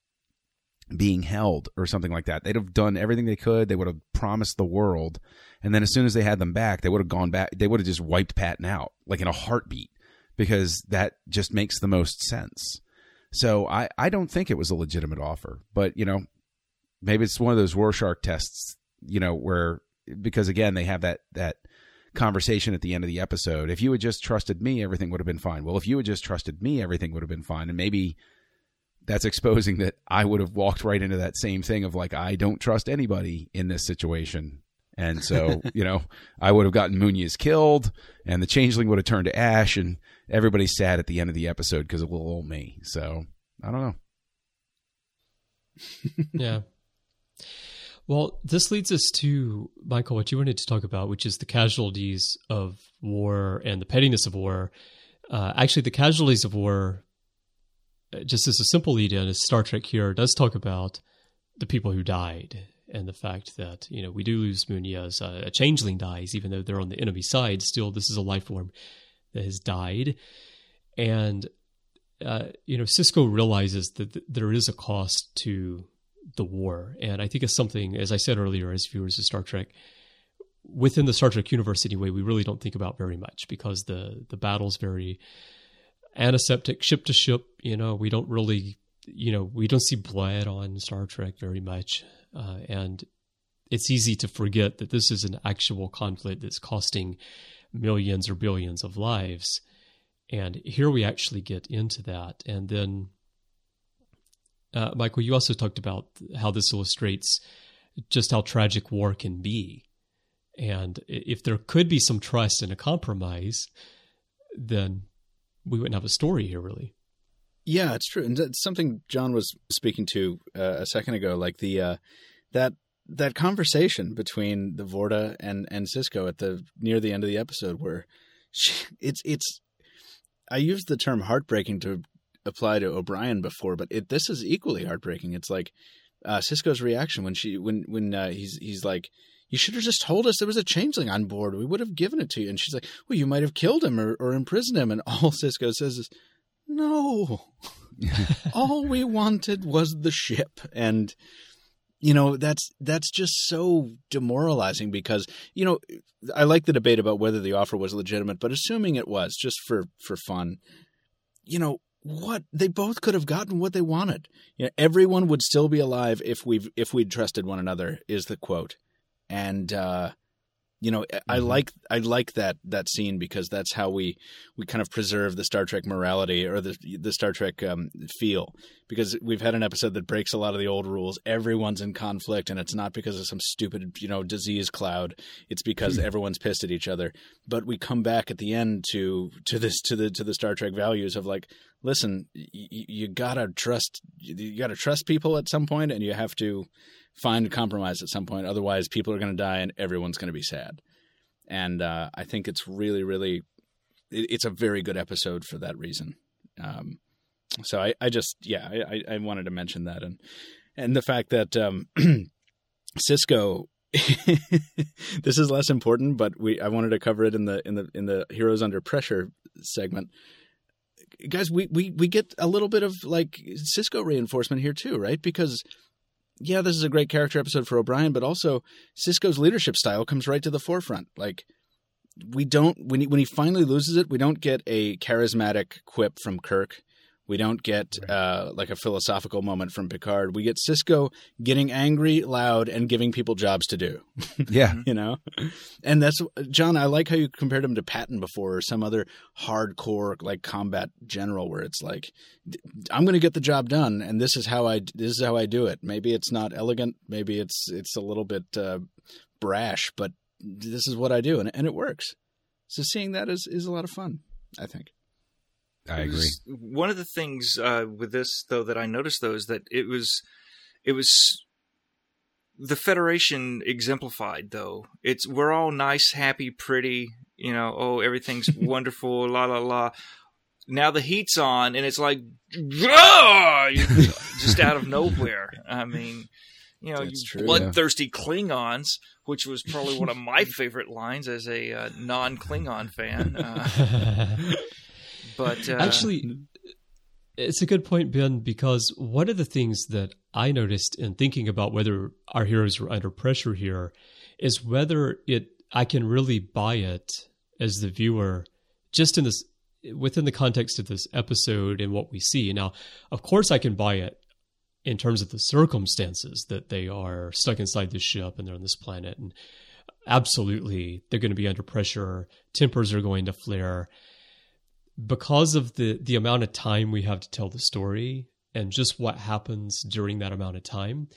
being held or something like that, they'd have done everything they could. They would have promised the world. And then as soon as they had them back, they would have gone back. They would have just wiped Patton out like in a heartbeat, because that just makes the most sense. So I, I don't think it was a legitimate offer, but you know, maybe it's one of those Rorschach tests, you know, where, because again, they have that, that conversation at the end of the episode. If you had just trusted me, everything would have been fine. Well, if you had just trusted me, everything would have been fine. And maybe that's exposing that I would have walked right into that same thing of like, I don't trust anybody in this situation. And so, you know, I would have gotten Munoz killed, and the changeling would have turned to ash, and everybody's sad at the end of the episode because of little old me. So, I don't know. Yeah. Well, this leads us to, Michael, what you wanted to talk about, which is the casualties of war and the pettiness of war. Uh, actually, the casualties of war, just as a simple lead-in, as Star Trek here does talk about the people who died. And the fact that, you know, we do lose Munoz, uh, a changeling dies, even though they're on the enemy side. Still, this is a life form that has died. And, uh, you know, Sisko realizes that th- there is a cost to the war. And I think it's something, as I said earlier, as viewers of Star Trek, within the Star Trek universe anyway, we really don't think about very much, because the, the battle's very antiseptic, ship to ship. You know, we don't really, you know, we don't see blood on Star Trek very much. Uh, and it's easy to forget that this is an actual conflict that's costing millions or billions of lives. And here we actually get into that. And then, uh, Michael, you also talked about how this illustrates just how tragic war can be. And if there could be some trust and a compromise, then we wouldn't have a story here, really. Yeah, it's true. And that's something John was speaking to uh, a second ago, like the uh, that that conversation between the Vorta and, and Sisko at the near the end of the episode, where she, it's it's I used the term heartbreaking to apply to O'Brien before, but it this is equally heartbreaking. It's like uh, Sisko's reaction when she when when uh, he's he's like, you should have just told us there was a changeling on board. We would have given it to you. And she's like, well, you might have killed him or, or imprisoned him. And all Sisko says is, no, all we wanted was the ship. And, you know, that's, that's just so demoralizing because, you know, I like the debate about whether the offer was legitimate, but assuming it was just for, for fun, you know, what they both could have gotten what they wanted. You know, everyone would still be alive if we've if we'd trusted one another, is the quote. And uh, you know, mm-hmm. I like I like that that scene because that's how we we kind of preserve the Star Trek morality or the the Star Trek um, feel. Because we've had an episode that breaks a lot of the old rules. Everyone's in conflict, and it's not because of some stupid, you know, disease cloud. It's because mm-hmm. everyone's pissed at each other. But we come back at the end to to this to the to the Star Trek values of like, listen, y- you gotta trust you gotta trust people at some point, and you have to find a compromise at some point. Otherwise, people are going to die, and everyone's going to be sad. And uh, I think it's really, really, it, it's a very good episode for that reason. Um, so I, I just, yeah, I, I wanted to mention that, and and the fact that um, Sisko. This is less important, but we I wanted to cover it in the in the in the Heroes Under Pressure segment. Guys, we, we, we get a little bit of like Sisko reinforcement here too, right? Because yeah, this is a great character episode for O'Brien, but also Sisko's leadership style comes right to the forefront. Like we don't when he, when he finally loses it, we don't get a charismatic quip from Kirk. We don't get right. uh, like a philosophical moment from Picard. We get Sisko getting angry, loud, and giving people jobs to do. Yeah. You know? And that's – John, I like how you compared him to Patton before or some other hardcore like combat general where it's like, I'm going to get the job done, and this is how I this is how I do it. Maybe it's not elegant. Maybe it's it's a little bit uh, brash, but this is what I do, and, and it works. So seeing that is, is a lot of fun, I think. I agree. One of the things uh, with this, though, that I noticed, though, is that it was, it was the Federation exemplified, though. It's we're all nice, happy, pretty, you know. Oh, everything's wonderful, la la la. Now the heat's on, and it's like, just out of nowhere. I mean, you know, you true, bloodthirsty yeah. Klingons, which was probably one of my favorite lines as a uh, non-Klingon fan. Uh, But uh, actually, it's a good point, Ben, because one of the things that I noticed in thinking about whether our heroes were under pressure here is whether it I can really buy it as the viewer, just in this within the context of this episode and what we see. Now, of course, I can buy it in terms of the circumstances that they are stuck inside this ship and they're on this planet, and absolutely they're going to be under pressure. Tempers are going to flare. Because of the, the amount of time we have to tell the story and just what happens during that amount of time,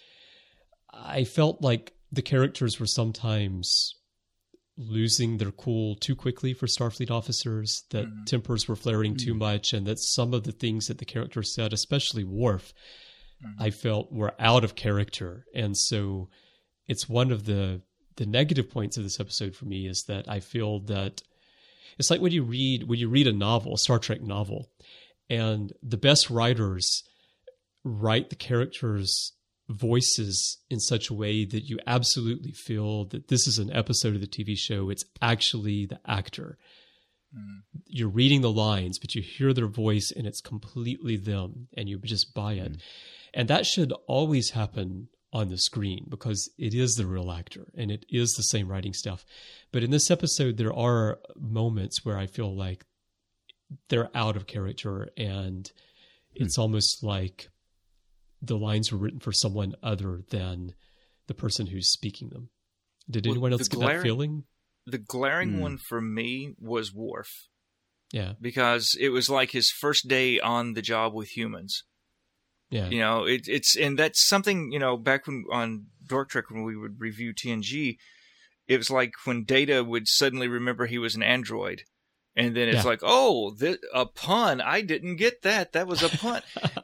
I felt like the characters were sometimes losing their cool too quickly for Starfleet officers, that mm-hmm. tempers were flaring mm-hmm. too much, and that some of the things that the characters said, especially Worf, mm-hmm. I felt were out of character. And so it's one of the, the negative points of this episode for me is that I feel that it's like when you read when you read a novel, a Star Trek novel, and the best writers write the characters' voices in such a way that you absolutely feel that this is an episode of the T V show. It's actually the actor. Mm. You're reading the lines, but you hear their voice, and it's completely them, and you just buy it. Mm. And that should always happen on the screen because it is the real actor and it is the same writing stuff. But in this episode, there are moments where I feel like they're out of character, and it's hmm. almost like the lines were written for someone other than the person who's speaking them. Did well, anyone else get glaring, that feeling? The glaring hmm. one for me was Worf. Yeah. Because it was like his first day on the job with humans. Yeah. You know, it, it's, and that's something, you know, back when on Dork Trek, when we would review T N G, it was like when Data would suddenly remember he was an android. And then it's yeah. like, oh, th- a pun. I didn't get that. That was a pun.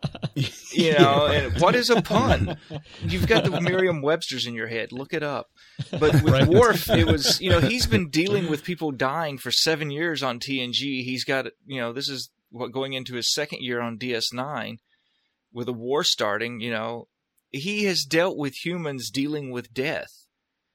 You know, and what is a pun? You've got the Merriam-Webster's in your head. Look it up. But with right. Worf, it was, you know, he's been dealing with people dying for seven years on T N G. He's got, you know, this is what going into his second year on D S nine. With a war starting, you know, he has dealt with humans dealing with death.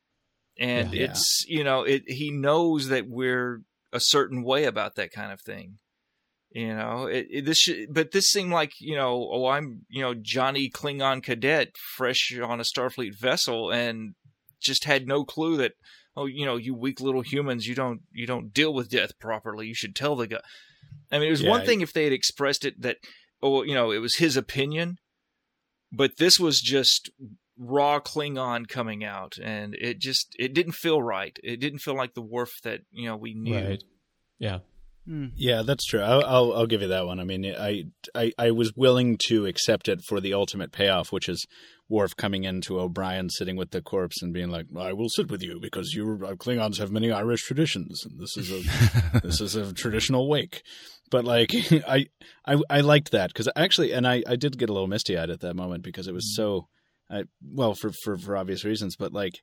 And yeah, it's, yeah. you know, it, he knows that we're a certain way about that kind of thing. You know, it, it, this, should, but this seemed like, you know, oh, I'm, you know, Johnny Klingon cadet fresh on a Starfleet vessel and just had no clue that, oh, you know, you weak little humans, you don't, you don't deal with death properly. You should tell the guy. I mean, it was Yeah, one I- thing if they had expressed it that, oh, you know, it was his opinion, but this was just raw Klingon coming out, and it just it didn't feel right. It didn't feel like the Worf that you know we knew. Right. Yeah. Yeah, that's true. I'll, I'll I'll give you that one. I mean, I, I I was willing to accept it for the ultimate payoff, which is Worf coming into O'Brien sitting with the corpse and being like, "I will sit with you because you uh, Klingons have many Irish traditions, and this is a this is a traditional wake." But like, I I I liked that because actually, and I I did get a little misty eyed at that moment because it was so, I, well, for for for obvious reasons, but like.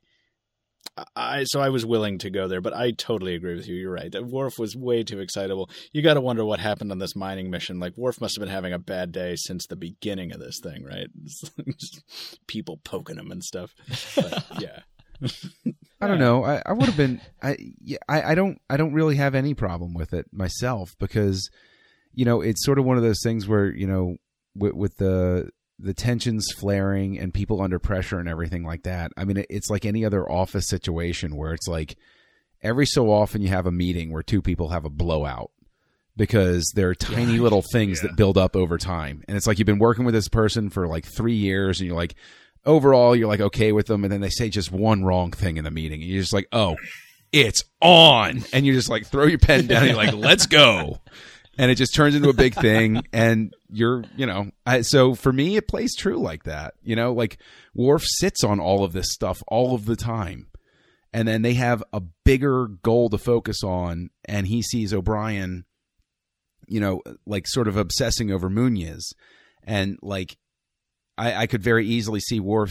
I so I was willing to go there, but I totally agree with you. You're right. Worf was way too excitable. You got to wonder what happened on this mining mission. Like Worf must have been having a bad day since the beginning of this thing, right? Just people poking him and stuff. But, yeah. I don't know. I, I would have been. I, yeah, I I don't. I don't really have any problem with it myself because, you know, it's sort of one of those things where you know, with, with the. the tensions flaring and people under pressure and everything like that. I mean, it's like any other office situation where it's like every so often you have a meeting where two people have a blowout because there are tiny yeah. little things yeah. that build up over time. And it's like you've been working with this person for like three years and you're like, overall, you're like okay with them. And then they say just one wrong thing in the meeting. And you're just like, oh, it's on. And you just like throw your pen down and you're like, let's go. And it just turns into a big thing, and you're, you know, I, so for me, it plays true like that. You know, like Worf sits on all of this stuff all of the time, and then they have a bigger goal to focus on, and he sees O'Brien, you know, like sort of obsessing over Munez, and like I, I could very easily see Worf,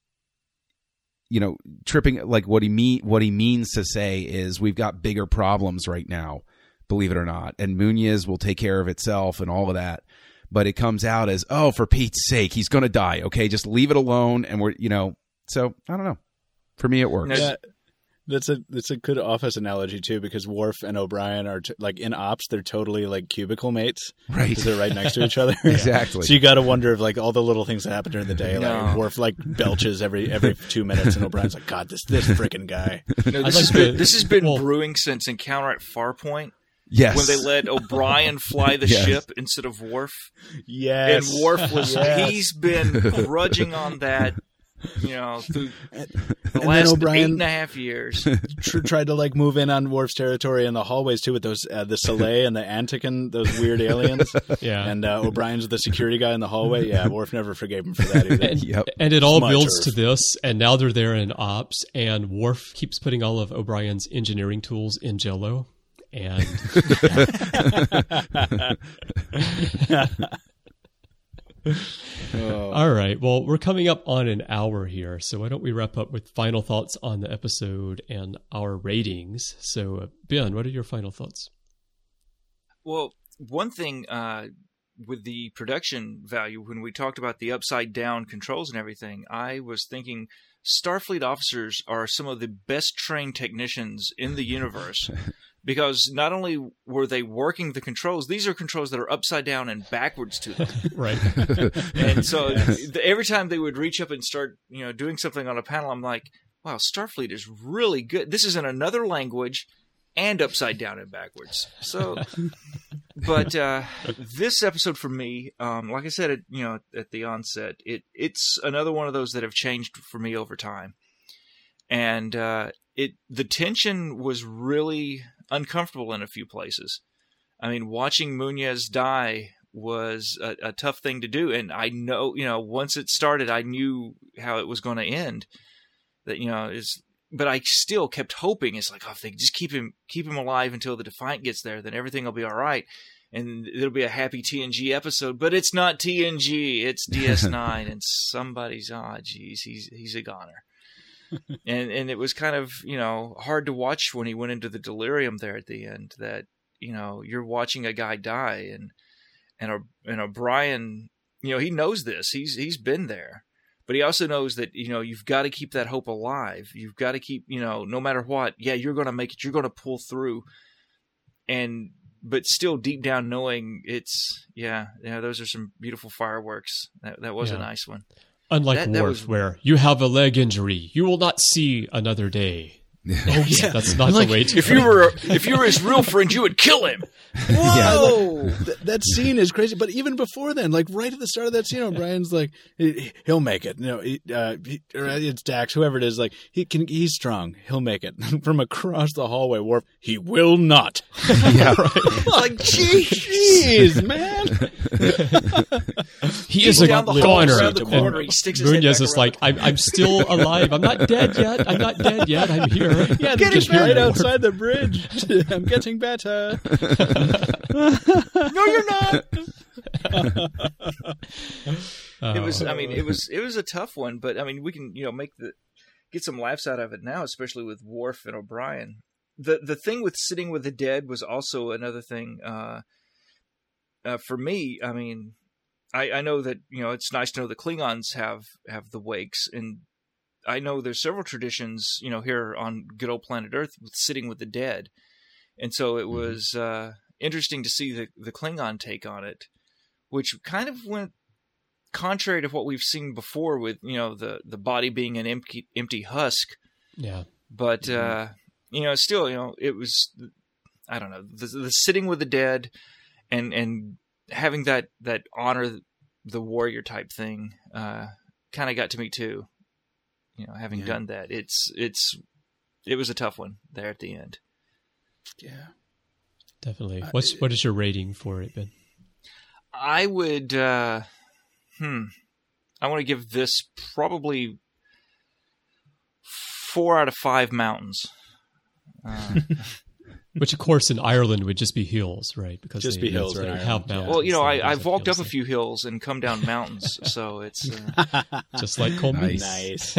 you know, tripping. Like what he mean, what he means to say is, we've got bigger problems right now. Believe it or not. And Munez will take care of itself and all of that. But it comes out as, oh, for Pete's sake, he's going to die. Okay, just leave it alone. And we're, you know, so I don't know. For me, it works. Yeah, that's a that's a good office analogy, too, because Worf and O'Brien are, t- like, in ops, they're totally, like, cubicle mates. Right. Because they're right next to each other. Exactly. So you got to wonder if, like, all the little things that happen during the day, No. like, Worf, like, belches every every two minutes, and O'Brien's like, God, this this freaking guy. No, this, like has the- been, this has been well- brewing since Encounter at Farpoint. Yes. When they let O'Brien fly the Yes. ship instead of Worf. Yes. And Worf was, Yes. he's been grudging on that, you know, through the then last O'Brien- eight and a half years. Tr- tried to like move in on Worf's territory in the hallways too with those uh, the Soleil and the Antican, those weird aliens. Yeah. And uh, O'Brien's the security guy in the hallway. Yeah, Worf never forgave him for that either. And, Yep. and it all Smudge builds to Earth. this, and now they're there in ops, and Worf keeps putting all of O'Brien's engineering tools in Jello. And Oh. all right, well, we're coming up on an hour here, so why don't we wrap up with final thoughts on the episode and our ratings? So, uh, Ben, what are your final thoughts? Well, one thing uh, with the production value, when we talked about the upside down controls and everything, I was thinking Starfleet officers are some of the best trained technicians in the universe. Because not only were they working the controls, these are controls that are upside down and backwards to them. Right. And so the, every time they would reach up and start, you know, doing something on a panel, I'm like, wow, Starfleet is really good. This is in another language and upside down and backwards. So, but uh, this episode for me, um, like I said, at, you know, at the onset, it it's another one of those that have changed for me over time. And uh, it the tension was really uncomfortable in a few places. I mean, watching Munez die was a, a tough thing to do, and I know, you know, once it started, I knew how it was going to end. That, you know, is, but I still kept hoping. It's like, oh, if they just keep him, keep him alive until the Defiant gets there, then everything will be all right, and it'll be a happy T N G episode. But it's not T N G; it's D S nine, and somebody's, ah, oh, geez, he's he's a goner. and and it was kind of, you know, hard to watch when he went into the delirium there at the end, that, you know, you're watching a guy die, and and a, and O'Brien, you know, he knows this, he's he's been there, but he also knows that, you know, you've got to keep that hope alive, you've got to keep, you know, no matter what, yeah, you're going to make it, you're going to pull through, and but still deep down knowing it's, yeah, yeah, those are some beautiful fireworks. That that was Yeah. a nice one. Unlike That- that Worf, was- where you have a leg injury, you will not see another day. Oh, yeah, that's not Like, the way to If you were if you were his real friend, you would kill him. Whoa! Th- that scene is crazy. But even before then, like right at the start of that scene, O'Brien's like, he- he'll make it. You know, he, uh, he, or it's Dax, whoever it is. Like he can, he's strong. He'll make it. From across the hallway, Worf, he will not. Yeah. Like, jeez, man. He He's is a down the hall, goner. around the corner, he sticks his head Nunez back is around like, the I'm, I'm still alive. I'm not dead yet. I'm not dead yet. I'm here. Yeah, they're just Just right hear Worf. outside the bridge. I'm getting better. No, you're not. It was. Oh. I mean, it was. It was a tough one, but I mean, we can you know make the get some laughs out of it now, especially with Worf and O'Brien. The the thing with sitting with the dead was also another thing uh, uh, for me. I mean, I, I know that you know it's nice to know the Klingons have have the wakes, and I know there's several traditions you know here on good old planet Earth with sitting with the dead, and so it was uh, interesting to see the the Klingon take on it, which kind of went contrary to what we've seen before with you know the the body being an empty empty husk. Yeah. But mm-hmm. uh, you know, still, you know, it was I don't know the, the sitting with the dead and and having that that honor the warrior type thing uh, kind of got to me too. You know, having Yeah. done that, it's it's it was a tough one there at the end. Yeah. Definitely. What's what is your rating for it, Ben? I would. Uh, hmm. I want to give this probably four out of five mountains. Uh, Which, of course, in Ireland would just be hills, right? Because Just they, be hills They in have Ireland, mountains. well, you know, so I, there's I've walked up hills a few hills and come down mountains, so it's. Uh, just like Coleman. Nice.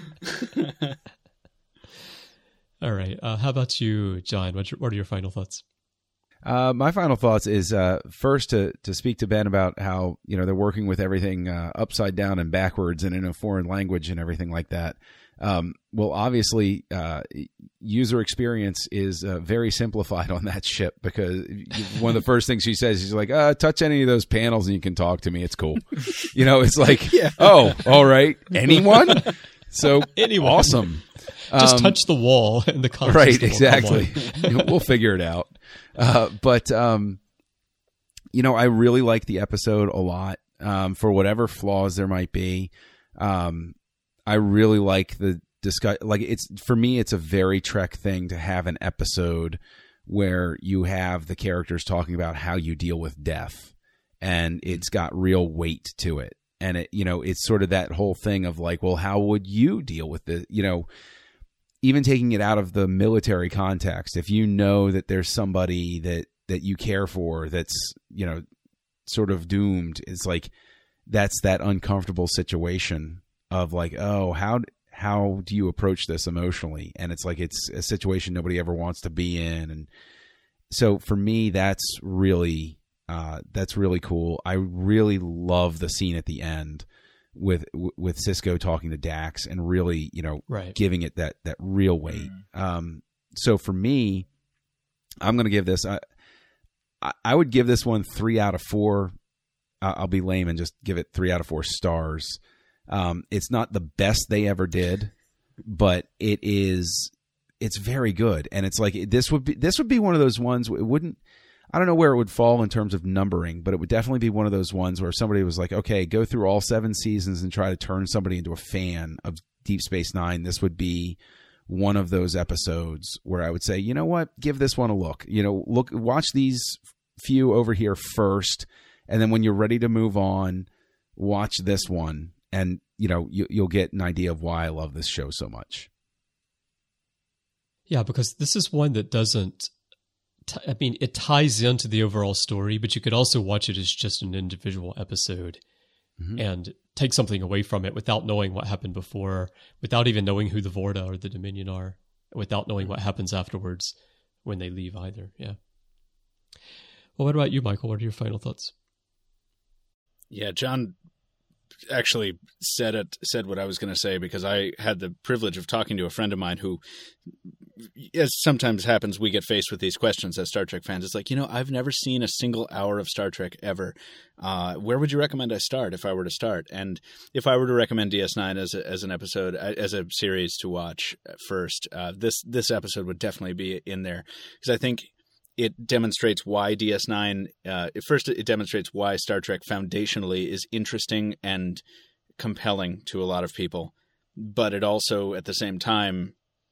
All right. Uh, how about you, John? What's your, what are your final thoughts? Uh, my final thoughts is uh, first to to speak to Ben about how you know they're working with everything uh, upside down and backwards and in a foreign language and everything like that. Um, well, obviously, uh, user experience is uh, very simplified on that ship because one of the first things she says, she's like, uh, touch any of those panels and you can talk to me. It's cool. You know, it's like, Yeah. oh, all right. Anyone? So Anyone. awesome. Just Um, touch the wall and the conscious right, will come exactly. on. We'll figure it out. Uh, but, um, you know, I really like the episode a lot um, for whatever flaws there might be. Um, I really like the discuss. Like it's for me, it's a very Trek thing to have an episode where you have the characters talking about how you deal with death, and it's got real weight to it. And it, you know, it's sort of that whole thing of like, well, how would you deal with it? You know, even taking it out of the military context, if you know that there's somebody that that you care for that's, you know, sort of doomed, it's like that's that uncomfortable situation of like, oh, how how do you approach this emotionally? And it's like it's a situation nobody ever wants to be in. And so for me, that's really uh, that's really cool. I really love the scene at the end with with Sisko talking to Dax and really, you know, Right. giving it that that real weight. Um, so for me, I'm going to give this. I, I would give this one three out of four. I'll be lame and just give it three out of four stars. Um, it's not the best they ever did, but it is. It's very good, and it's like this would be this would be one of those ones. It wouldn't. I don't know where it would fall in terms of numbering, but it would definitely be one of those ones where somebody was like, okay, go through all seven seasons and try to turn somebody into a fan of Deep Space Nine. This would be one of those episodes where I would say, you know what, give this one a look. You know, look, watch these few over here first, and then when you're ready to move on, watch this one, and you know you, you'll get an idea of why I love this show so much. Yeah, because this is one that doesn't. T- I mean, it ties into the overall story, but you could also watch it as just an individual episode Mm-hmm. and take something away from it without knowing what happened before, without even knowing who the Vorta or the Dominion are, without knowing what happens afterwards when they leave either. Yeah. Well, what about you, Michael? What are your final thoughts? Yeah, John actually said it said what I was going to say, because I had the privilege of talking to a friend of mine who, as sometimes happens, we get faced with these questions as Star Trek fans. It's like, you know, I've never seen a single hour of Star Trek ever. Uh, where would you recommend I start if I were to start? And if I were to recommend D S nine as a, as an episode, as a series to watch first, uh, this this episode would definitely be in there, because I think it demonstrates why D S nine, uh, first it demonstrates why Star Trek foundationally is interesting and compelling to a lot of people, but it also at the same time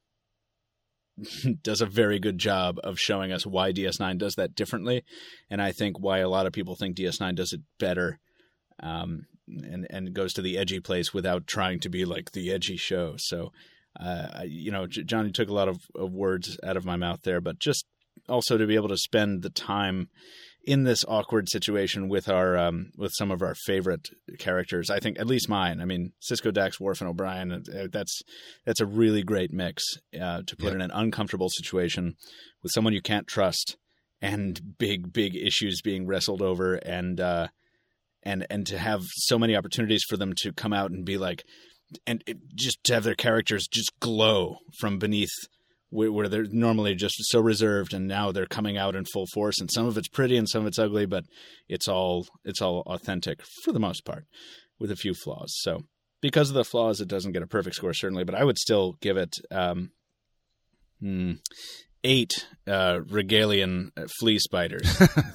does a very good job of showing us why D S nine does that differently, and I think why a lot of people think D S nine does it better, um, and, and goes to the edgy place without trying to be like the edgy show. So, uh, you know, Johnny took a lot of, of words out of my mouth there, but just also to be able to spend the time in this awkward situation with our um, with some of our favorite characters. I think, at least mine. I mean, Sisko, Dax, Worf, and O'Brien. That's that's a really great mix uh, to put yeah. in an uncomfortable situation with someone you can't trust, and big big issues being wrestled over, and uh, and and to have so many opportunities for them to come out and be like, and it, just to have their characters just glow from beneath, where they're normally just so reserved, and now they're coming out in full force. And some of it's pretty and some of it's ugly, but it's all it's all authentic for the most part, with a few flaws. So because of the flaws, it doesn't get a perfect score, certainly, but I would still give it um, hmm, eight uh, Regalian flea spiders.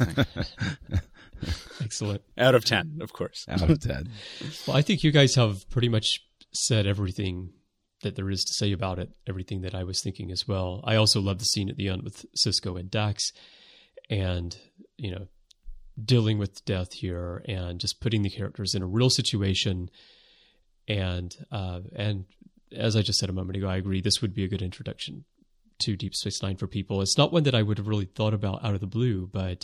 Excellent. Out of ten, of course. Out of ten. Well, I think you guys have pretty much said everything that there is to say about it, everything that I was thinking as well. I also love the scene at the end with Sisko and Dax, and, you know, dealing with death here and just putting the characters in a real situation. And, uh, and as I just said a moment ago, I agree, this would be a good introduction to Deep Space Nine for people. It's not one that I would have really thought about out of the blue, but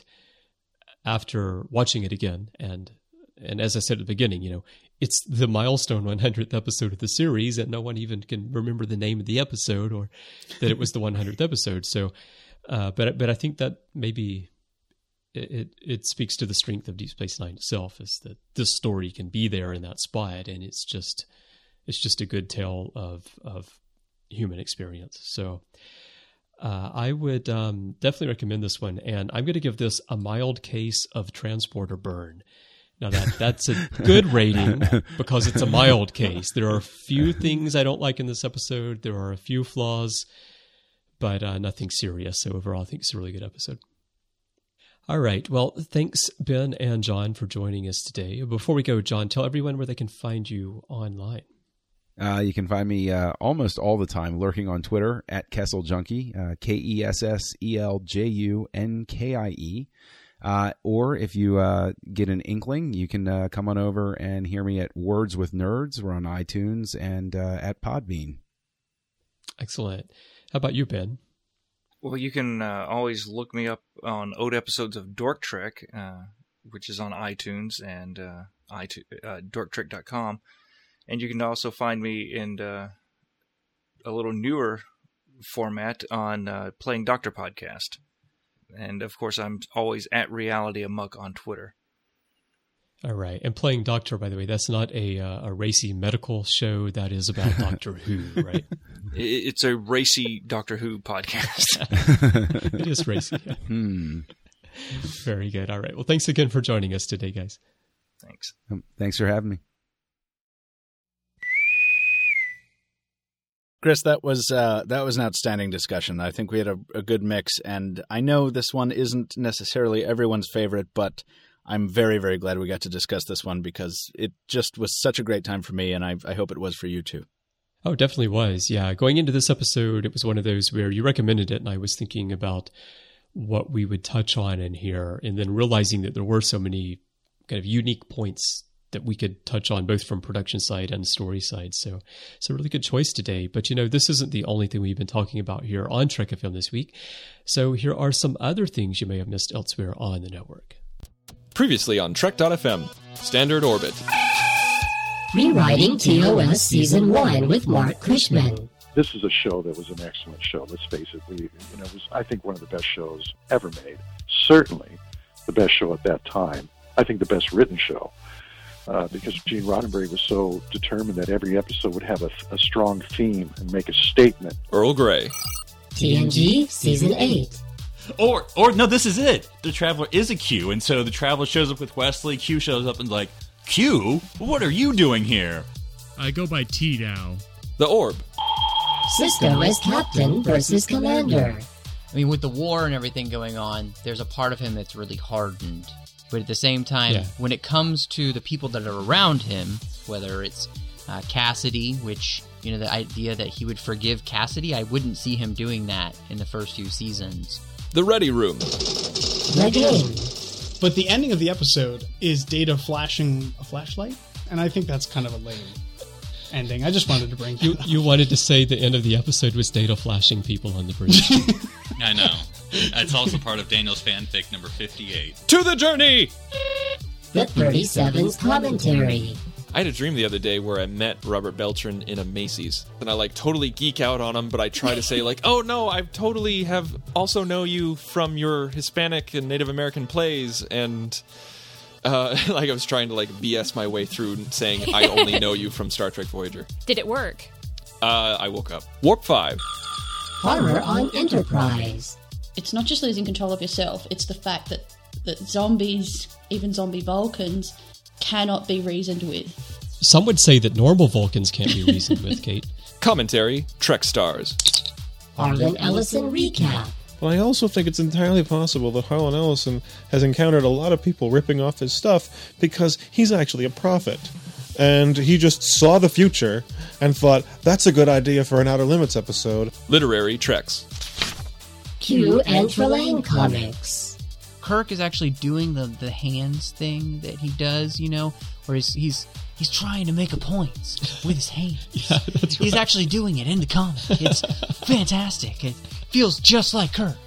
after watching it again, and and as I said at the beginning, you know, it's the milestone one hundredth episode of the series, and no one even can remember the name of the episode or that it was the one hundredth episode. So, uh, but but I think that maybe it, it it speaks to the strength of Deep Space Nine itself, is that this story can be there in that spot, and it's just it's just a good tale of of human experience. So, uh, I would um, definitely recommend this one, and I'm going to give this a mild case of transporter burn. Now that that's a good rating because it's a mild case. There are a few things I don't like in this episode. There are a few flaws, but uh, nothing serious. So overall, I think it's a really good episode. All right. Well, thanks, Ben and John, for joining us today. Before we go, John, tell everyone where they can find you online. Uh, you can find me uh, almost all the time lurking on Twitter at Kessel Junkie, uh, K E S S E L J U N K I E. Uh, or if you uh, get an inkling, you can uh, come on over and hear me at Words with Nerds. We're on iTunes and uh, at Podbean. Excellent. How about you, Ben? Well, you can uh, always look me up on old episodes of Dork Trek, uh, which is on iTunes and uh, iTunes, uh, dork trek dot com. And you can also find me in uh, a little newer format on uh, Playing Doctor Podcast. And, of course, I'm always at Reality Amok on Twitter. All right. And Playing Doctor, by the way, that's not a uh, a racy medical show. That is about Doctor Who, right? It's a racy Doctor Who podcast. It is racy. Yeah. Hmm. Very good. All right. Well, thanks again for joining us today, guys. Thanks. Um, thanks for having me. Chris, that was uh, that was an outstanding discussion. I think we had a, a good mix, and I know this one isn't necessarily everyone's favorite, but I'm very, very glad we got to discuss this one because it just was such a great time for me, and I, I hope it was for you too. Oh, it definitely was. Yeah. Going into this episode, it was one of those where you recommended it, and I was thinking about what we would touch on in here, and then realizing that there were so many kind of unique points that we could touch on both from production side and story side. So it's a really good choice today. But, you know, this isn't the only thing we've been talking about here on Trek F M this week. So here are some other things you may have missed elsewhere on the network. Previously on Trek dot F M, Standard Orbit. Rewriting T O S Season one with Mark Cushman. This is a show that was an excellent show. Let's face it. We, you know, it was, I think, one of the best shows ever made. Certainly the best show at that time. I think the best written show. uh, because Gene Roddenberry was so determined that every episode would have a, a strong theme and make a statement. Earl Grey. T N G Season eight. Or, or no, this is it. The Traveler is a Q, and so the Traveler shows up with Wesley. Q shows up and like, Q? What are you doing here? I go by T now. The Orb. Sisko as Captain versus Commander. I mean, with the war and everything going on, there's a part of him that's really hardened. But at the same time, Yeah. when it comes to the people that are around him, whether it's uh, Cassidy, which, you know, the idea that he would forgive Cassidy, I wouldn't see him doing that in the first few seasons. The Ready Room. The Game. But the ending of the episode is Data flashing a flashlight, and I think that's kind of a lame ending. I just wanted to bring that You up. you wanted to say the end of the episode was Data flashing people on the bridge. I know. That's also part of Daniel's fanfic number fifty-eight. To the journey! The thirty-sevens Commentary. I had a dream the other day where I met Robert Beltran in a Macy's, and I like totally geek out on him, but I try to say like, oh no, I totally have also know you from your Hispanic and Native American plays, and uh, like I was trying to like B S my way through saying I only know you from Star Trek Voyager. Did it work? Uh, I woke up. Warp five. Horror on Enterprise. It's not just losing control of yourself, it's the fact that, that zombies, even zombie Vulcans, cannot be reasoned with. Some would say that normal Vulcans can't be reasoned with, Kate. Commentary, Trek Stars. Harlan Ellison Recap. But I also think it's entirely possible that Harlan Ellison has encountered a lot of people ripping off his stuff because he's actually a prophet. And he just saw the future and thought, that's a good idea for an Outer Limits episode. Literary Treks. Q and Trelane Comics. Kirk is actually doing the, the hands thing that he does, you know, where he's he's, he's trying to make a point with his hands. Yeah, that's right. He's actually doing it in the comic. It's fantastic. It feels just like Kirk.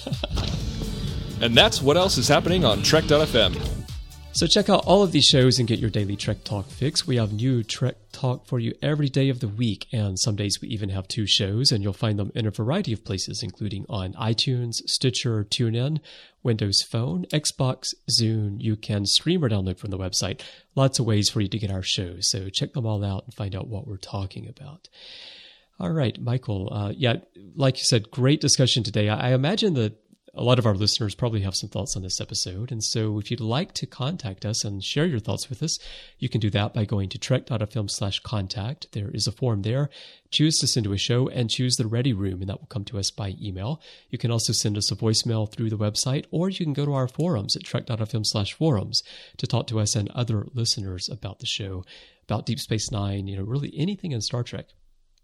And that's what else is happening on Trek dot f m. So check out all of these shows and get your daily Trek Talk fix. We have new Trek Talk for you every day of the week, and some days we even have two shows, and you'll find them in a variety of places, including on iTunes, Stitcher, TuneIn, Windows Phone, Xbox, Zune. You can stream or download from the website. Lots of ways for you to get our shows, so check them all out and find out what we're talking about. All right, Michael. Uh, yeah, like you said, great discussion today. I, I imagine that a lot of our listeners probably have some thoughts on this episode, and so if you'd like to contact us and share your thoughts with us, you can do that by going to trek dot f m slash contact. There is a form there. Choose to send to a show and choose the Ready Room, and that will come to us by email. You can also send us a voicemail through the website, or you can go to our forums at trek dot f m slash forums to talk to us and other listeners about the show, about Deep Space Nine, you know, really anything in Star Trek.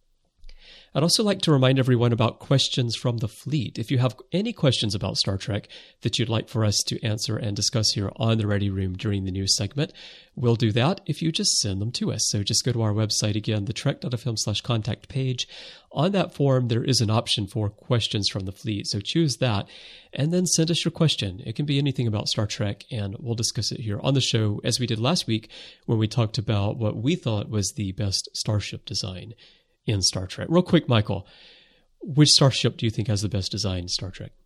I'd also like to remind everyone about questions from the fleet. If you have any questions about Star Trek that you'd like for us to answer and discuss here on the Ready Room during the news segment, we'll do that if you just send them to us. So just go to our website again, the trek dot f m slash contact page. On that form, there is an option for questions from the fleet. So choose that and then send us your question. It can be anything about Star Trek, and we'll discuss it here on the show, as we did last week when we talked about what we thought was the best starship design in Star Trek. Real quick, Michael, which starship do you think has the best design in Star Trek?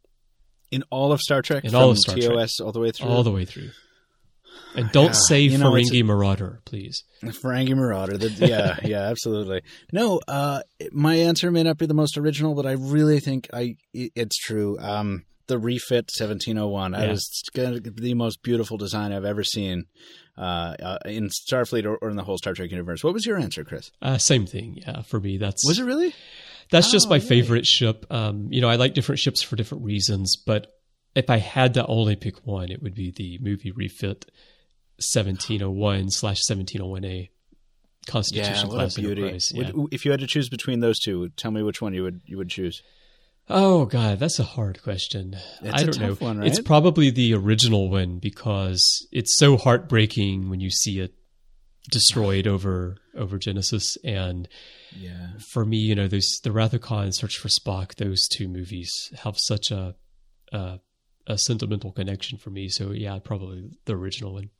In all of Star Trek? In From all of Star T O S Trek. all the way through? All the way through. And don't Yeah, say you know, Ferengi it's a- Marauder, please. Ferengi Marauder. The, yeah, yeah, absolutely. No, uh, my answer may not be the most original, but I really think I it- it's true. Um, the refit seventeen oh one. I Yeah. was gonna, the most beautiful design I've ever seen uh, uh, in Starfleet or, or in the whole Star Trek universe. What was your answer, Chris? Uh, same thing, yeah, for me. That's Was it really? That's just Oh, my really? favorite ship. Um, you know, I like different ships for different reasons, but if I had to only pick one, it would be the movie refit seventeen oh one slash seventeen oh one A Constitution Yeah, what class a beauty. Enterprise. Yeah. Would- if you had to choose between those two, tell me which one you would you would choose. Oh God, that's a hard question. It's I a don't tough know. one, It's right? probably the original one because it's so heartbreaking when you see it destroyed over over Genesis. And Yeah. for me, you know, those the Wrath of Khan and Search for Spock, those two movies have such a a, a sentimental connection for me. So yeah, probably the original one.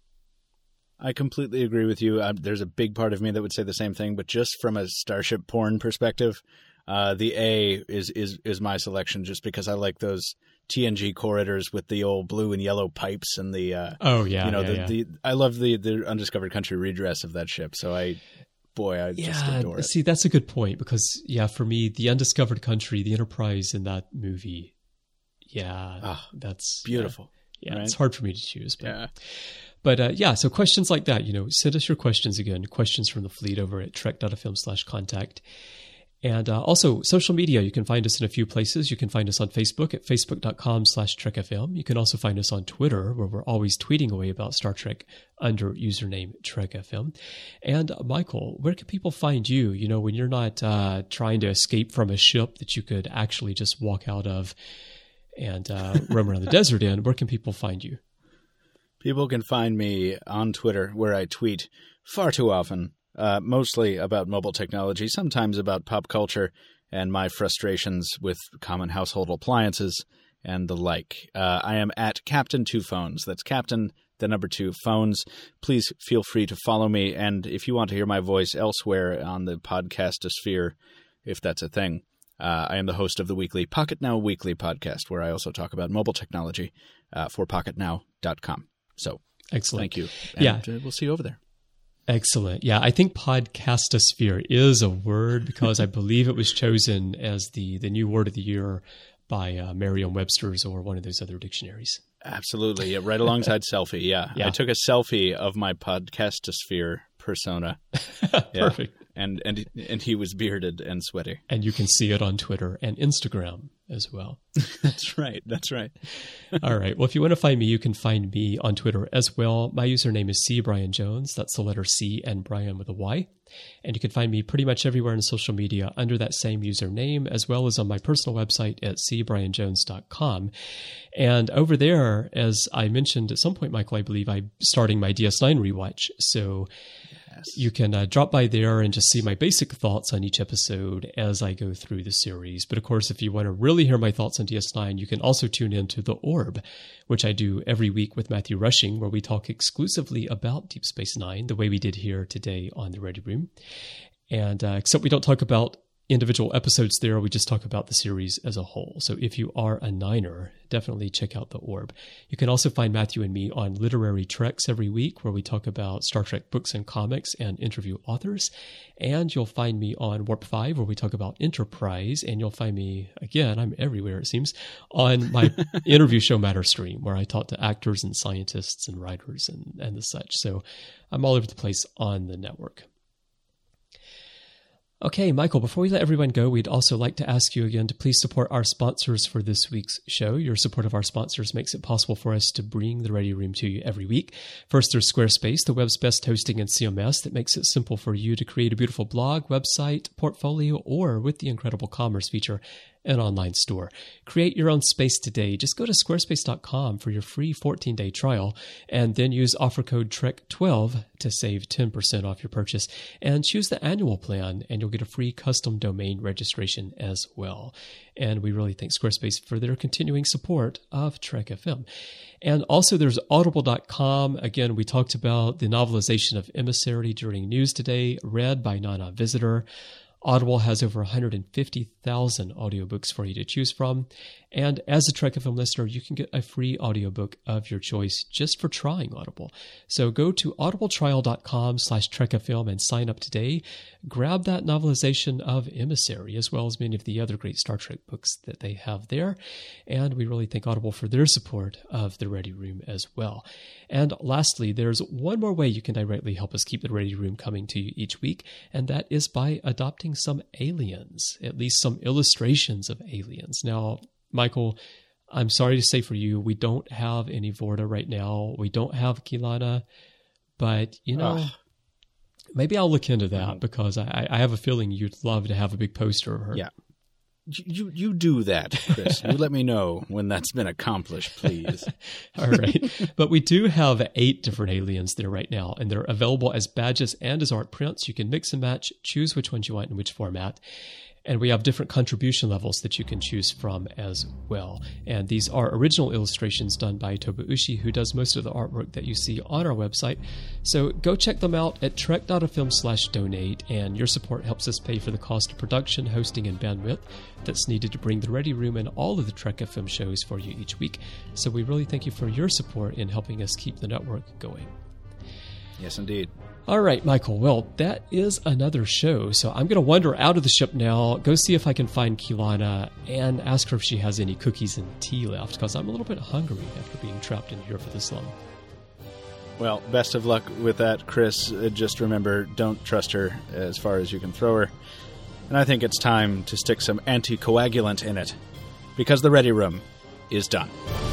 I completely agree with you. Uh, there's a big part of me that would say the same thing, but just from a starship porn perspective, Uh, the A is, is is my selection just because I like those T N G corridors with the old blue and yellow pipes and the uh, oh yeah, you know yeah, the, yeah. the I love the the Undiscovered Country redress of that ship. So I, boy, I just yeah, adore it. See, that's a good point because yeah, for me, the Undiscovered Country, the Enterprise in that movie, yeah, oh, that's beautiful. Yeah, yeah right? it's hard for me to choose, but. Yeah. But uh, yeah, so questions like that, you know, send us your questions again, questions from the fleet over at trek.fm slash contact. And uh, also social media, you can find us in a few places. You can find us on Facebook at facebook.com slash trekfm. You can also find us on Twitter, where we're always tweeting away about Star Trek under username TrekFM. And uh, Michael, where can people find you, you know, when you're not uh, trying to escape from a ship that you could actually just walk out of and uh, roam around the desert in? Where can people find you? People can find me on Twitter, where I tweet far too often, uh, mostly about mobile technology, sometimes about pop culture and my frustrations with common household appliances and the like. Uh, I am at Captain Two Phones. That's Captain, the number two, Phones. Please feel free to follow me. And if you want to hear my voice elsewhere on the podcastosphere, if that's a thing, uh, I am the host of the weekly Pocket Now Weekly podcast, where I also talk about mobile technology uh, for pocket now dot com. So, excellent. Thank you. And yeah. uh, we'll see you over there. Excellent. Yeah, I think podcastosphere is a word because I believe it was chosen as the, the new word of the year by uh, Merriam-Webster's or one of those other dictionaries. Absolutely. Yeah, right alongside selfie. Yeah. yeah. I took a selfie of my podcastosphere persona. Yeah. Perfect. And, and, and he was bearded and sweaty. And you can see it on Twitter and Instagram as well. That's right. That's right. All right. Well, if you want to find me, you can find me on Twitter as well. My username is C Brian Jones. That's the letter C and Brian with a Y. And you can find me pretty much everywhere in social media under that same username, as well as on my personal website at c brian jones dot com. And over there, as I mentioned at some point, Michael, I believe I'm starting my D S nine rewatch. So you can uh, drop by there and just see my basic thoughts on each episode as I go through the series. But of course, if you want to really hear my thoughts on D S nine, you can also tune in to The Orb, which I do every week with Matthew Rushing, where we talk exclusively about Deep Space Nine, the way we did here today on the Ready Room. And uh, except we don't talk about individual episodes there, we just talk about the series as a whole. So if you are a Niner, definitely check out The Orb. You can also find Matthew and me on Literary Treks every week, where we talk about Star Trek books and comics and interview authors. And you'll find me on Warp five, where we talk about Enterprise. And you'll find me, again, I'm everywhere, it seems, on my interview show Matter Stream, where I talk to actors and scientists and writers and, and the such. So I'm all over the place on the network. Okay, Michael, before we let everyone go, we'd also like to ask you again to please support our sponsors for this week's show. Your support of our sponsors makes it possible for us to bring the Ready Room to you every week. First, there's Squarespace, the web's best hosting and C M S that makes it simple for you to create a beautiful blog, website, portfolio, or with the incredible commerce feature, an online store. Create your own space today. Just go to squarespace dot com for your free fourteen-day trial, and then use offer code Trek twelve to save ten percent off your purchase. And choose the annual plan, and you'll get a free custom domain registration as well. And we really thank Squarespace for their continuing support of Trek F M. And also there's audible dot com. Again, we talked about the novelization of Emissary during news today, read by Nana Visitor. Audible has over one hundred fifty thousand audiobooks for you to choose from. And as a Trek F M listener, you can get a free audiobook of your choice just for trying Audible. So go to audibletrial.com slash trekfm and sign up today. Grab that novelization of Emissary, as well as many of the other great Star Trek books that they have there. And we really thank Audible for their support of the Ready Room as well. And lastly, there's one more way you can directly help us keep the Ready Room coming to you each week, and that is by adopting some aliens, at least some illustrations of aliens. Now, Michael, I'm sorry to say for you, we don't have any Vorta right now. We don't have Kilana, but, you know, Ugh. maybe I'll look into that because I, I have a feeling you'd love to have a big poster of her. Yeah. You you do that, Chris. You let me know when that's been accomplished, please. All right. But we do have eight different aliens there right now, and they're available as badges and as art prints. You can mix and match, choose which ones you want in which format. And we have different contribution levels that you can choose from as well. And these are original illustrations done by Toba Ushi, who does most of the artwork that you see on our website. So go check them out at trek.fm slash donate, and your support helps us pay for the cost of production, hosting, and bandwidth that's needed to bring the Ready Room and all of the Trek F M shows for you each week. So we really thank you for your support in helping us keep the network going. Yes, indeed. All right, Michael. Well, that is another show. So I'm going to wander out of the ship now, go see if I can find Kilana, and ask her if she has any cookies and tea left, because I'm a little bit hungry after being trapped in here for this long. Well, best of luck with that, Chris. Uh, just remember, don't trust her as far as you can throw her. And I think it's time to stick some anticoagulant in it, because the Ready Room is done.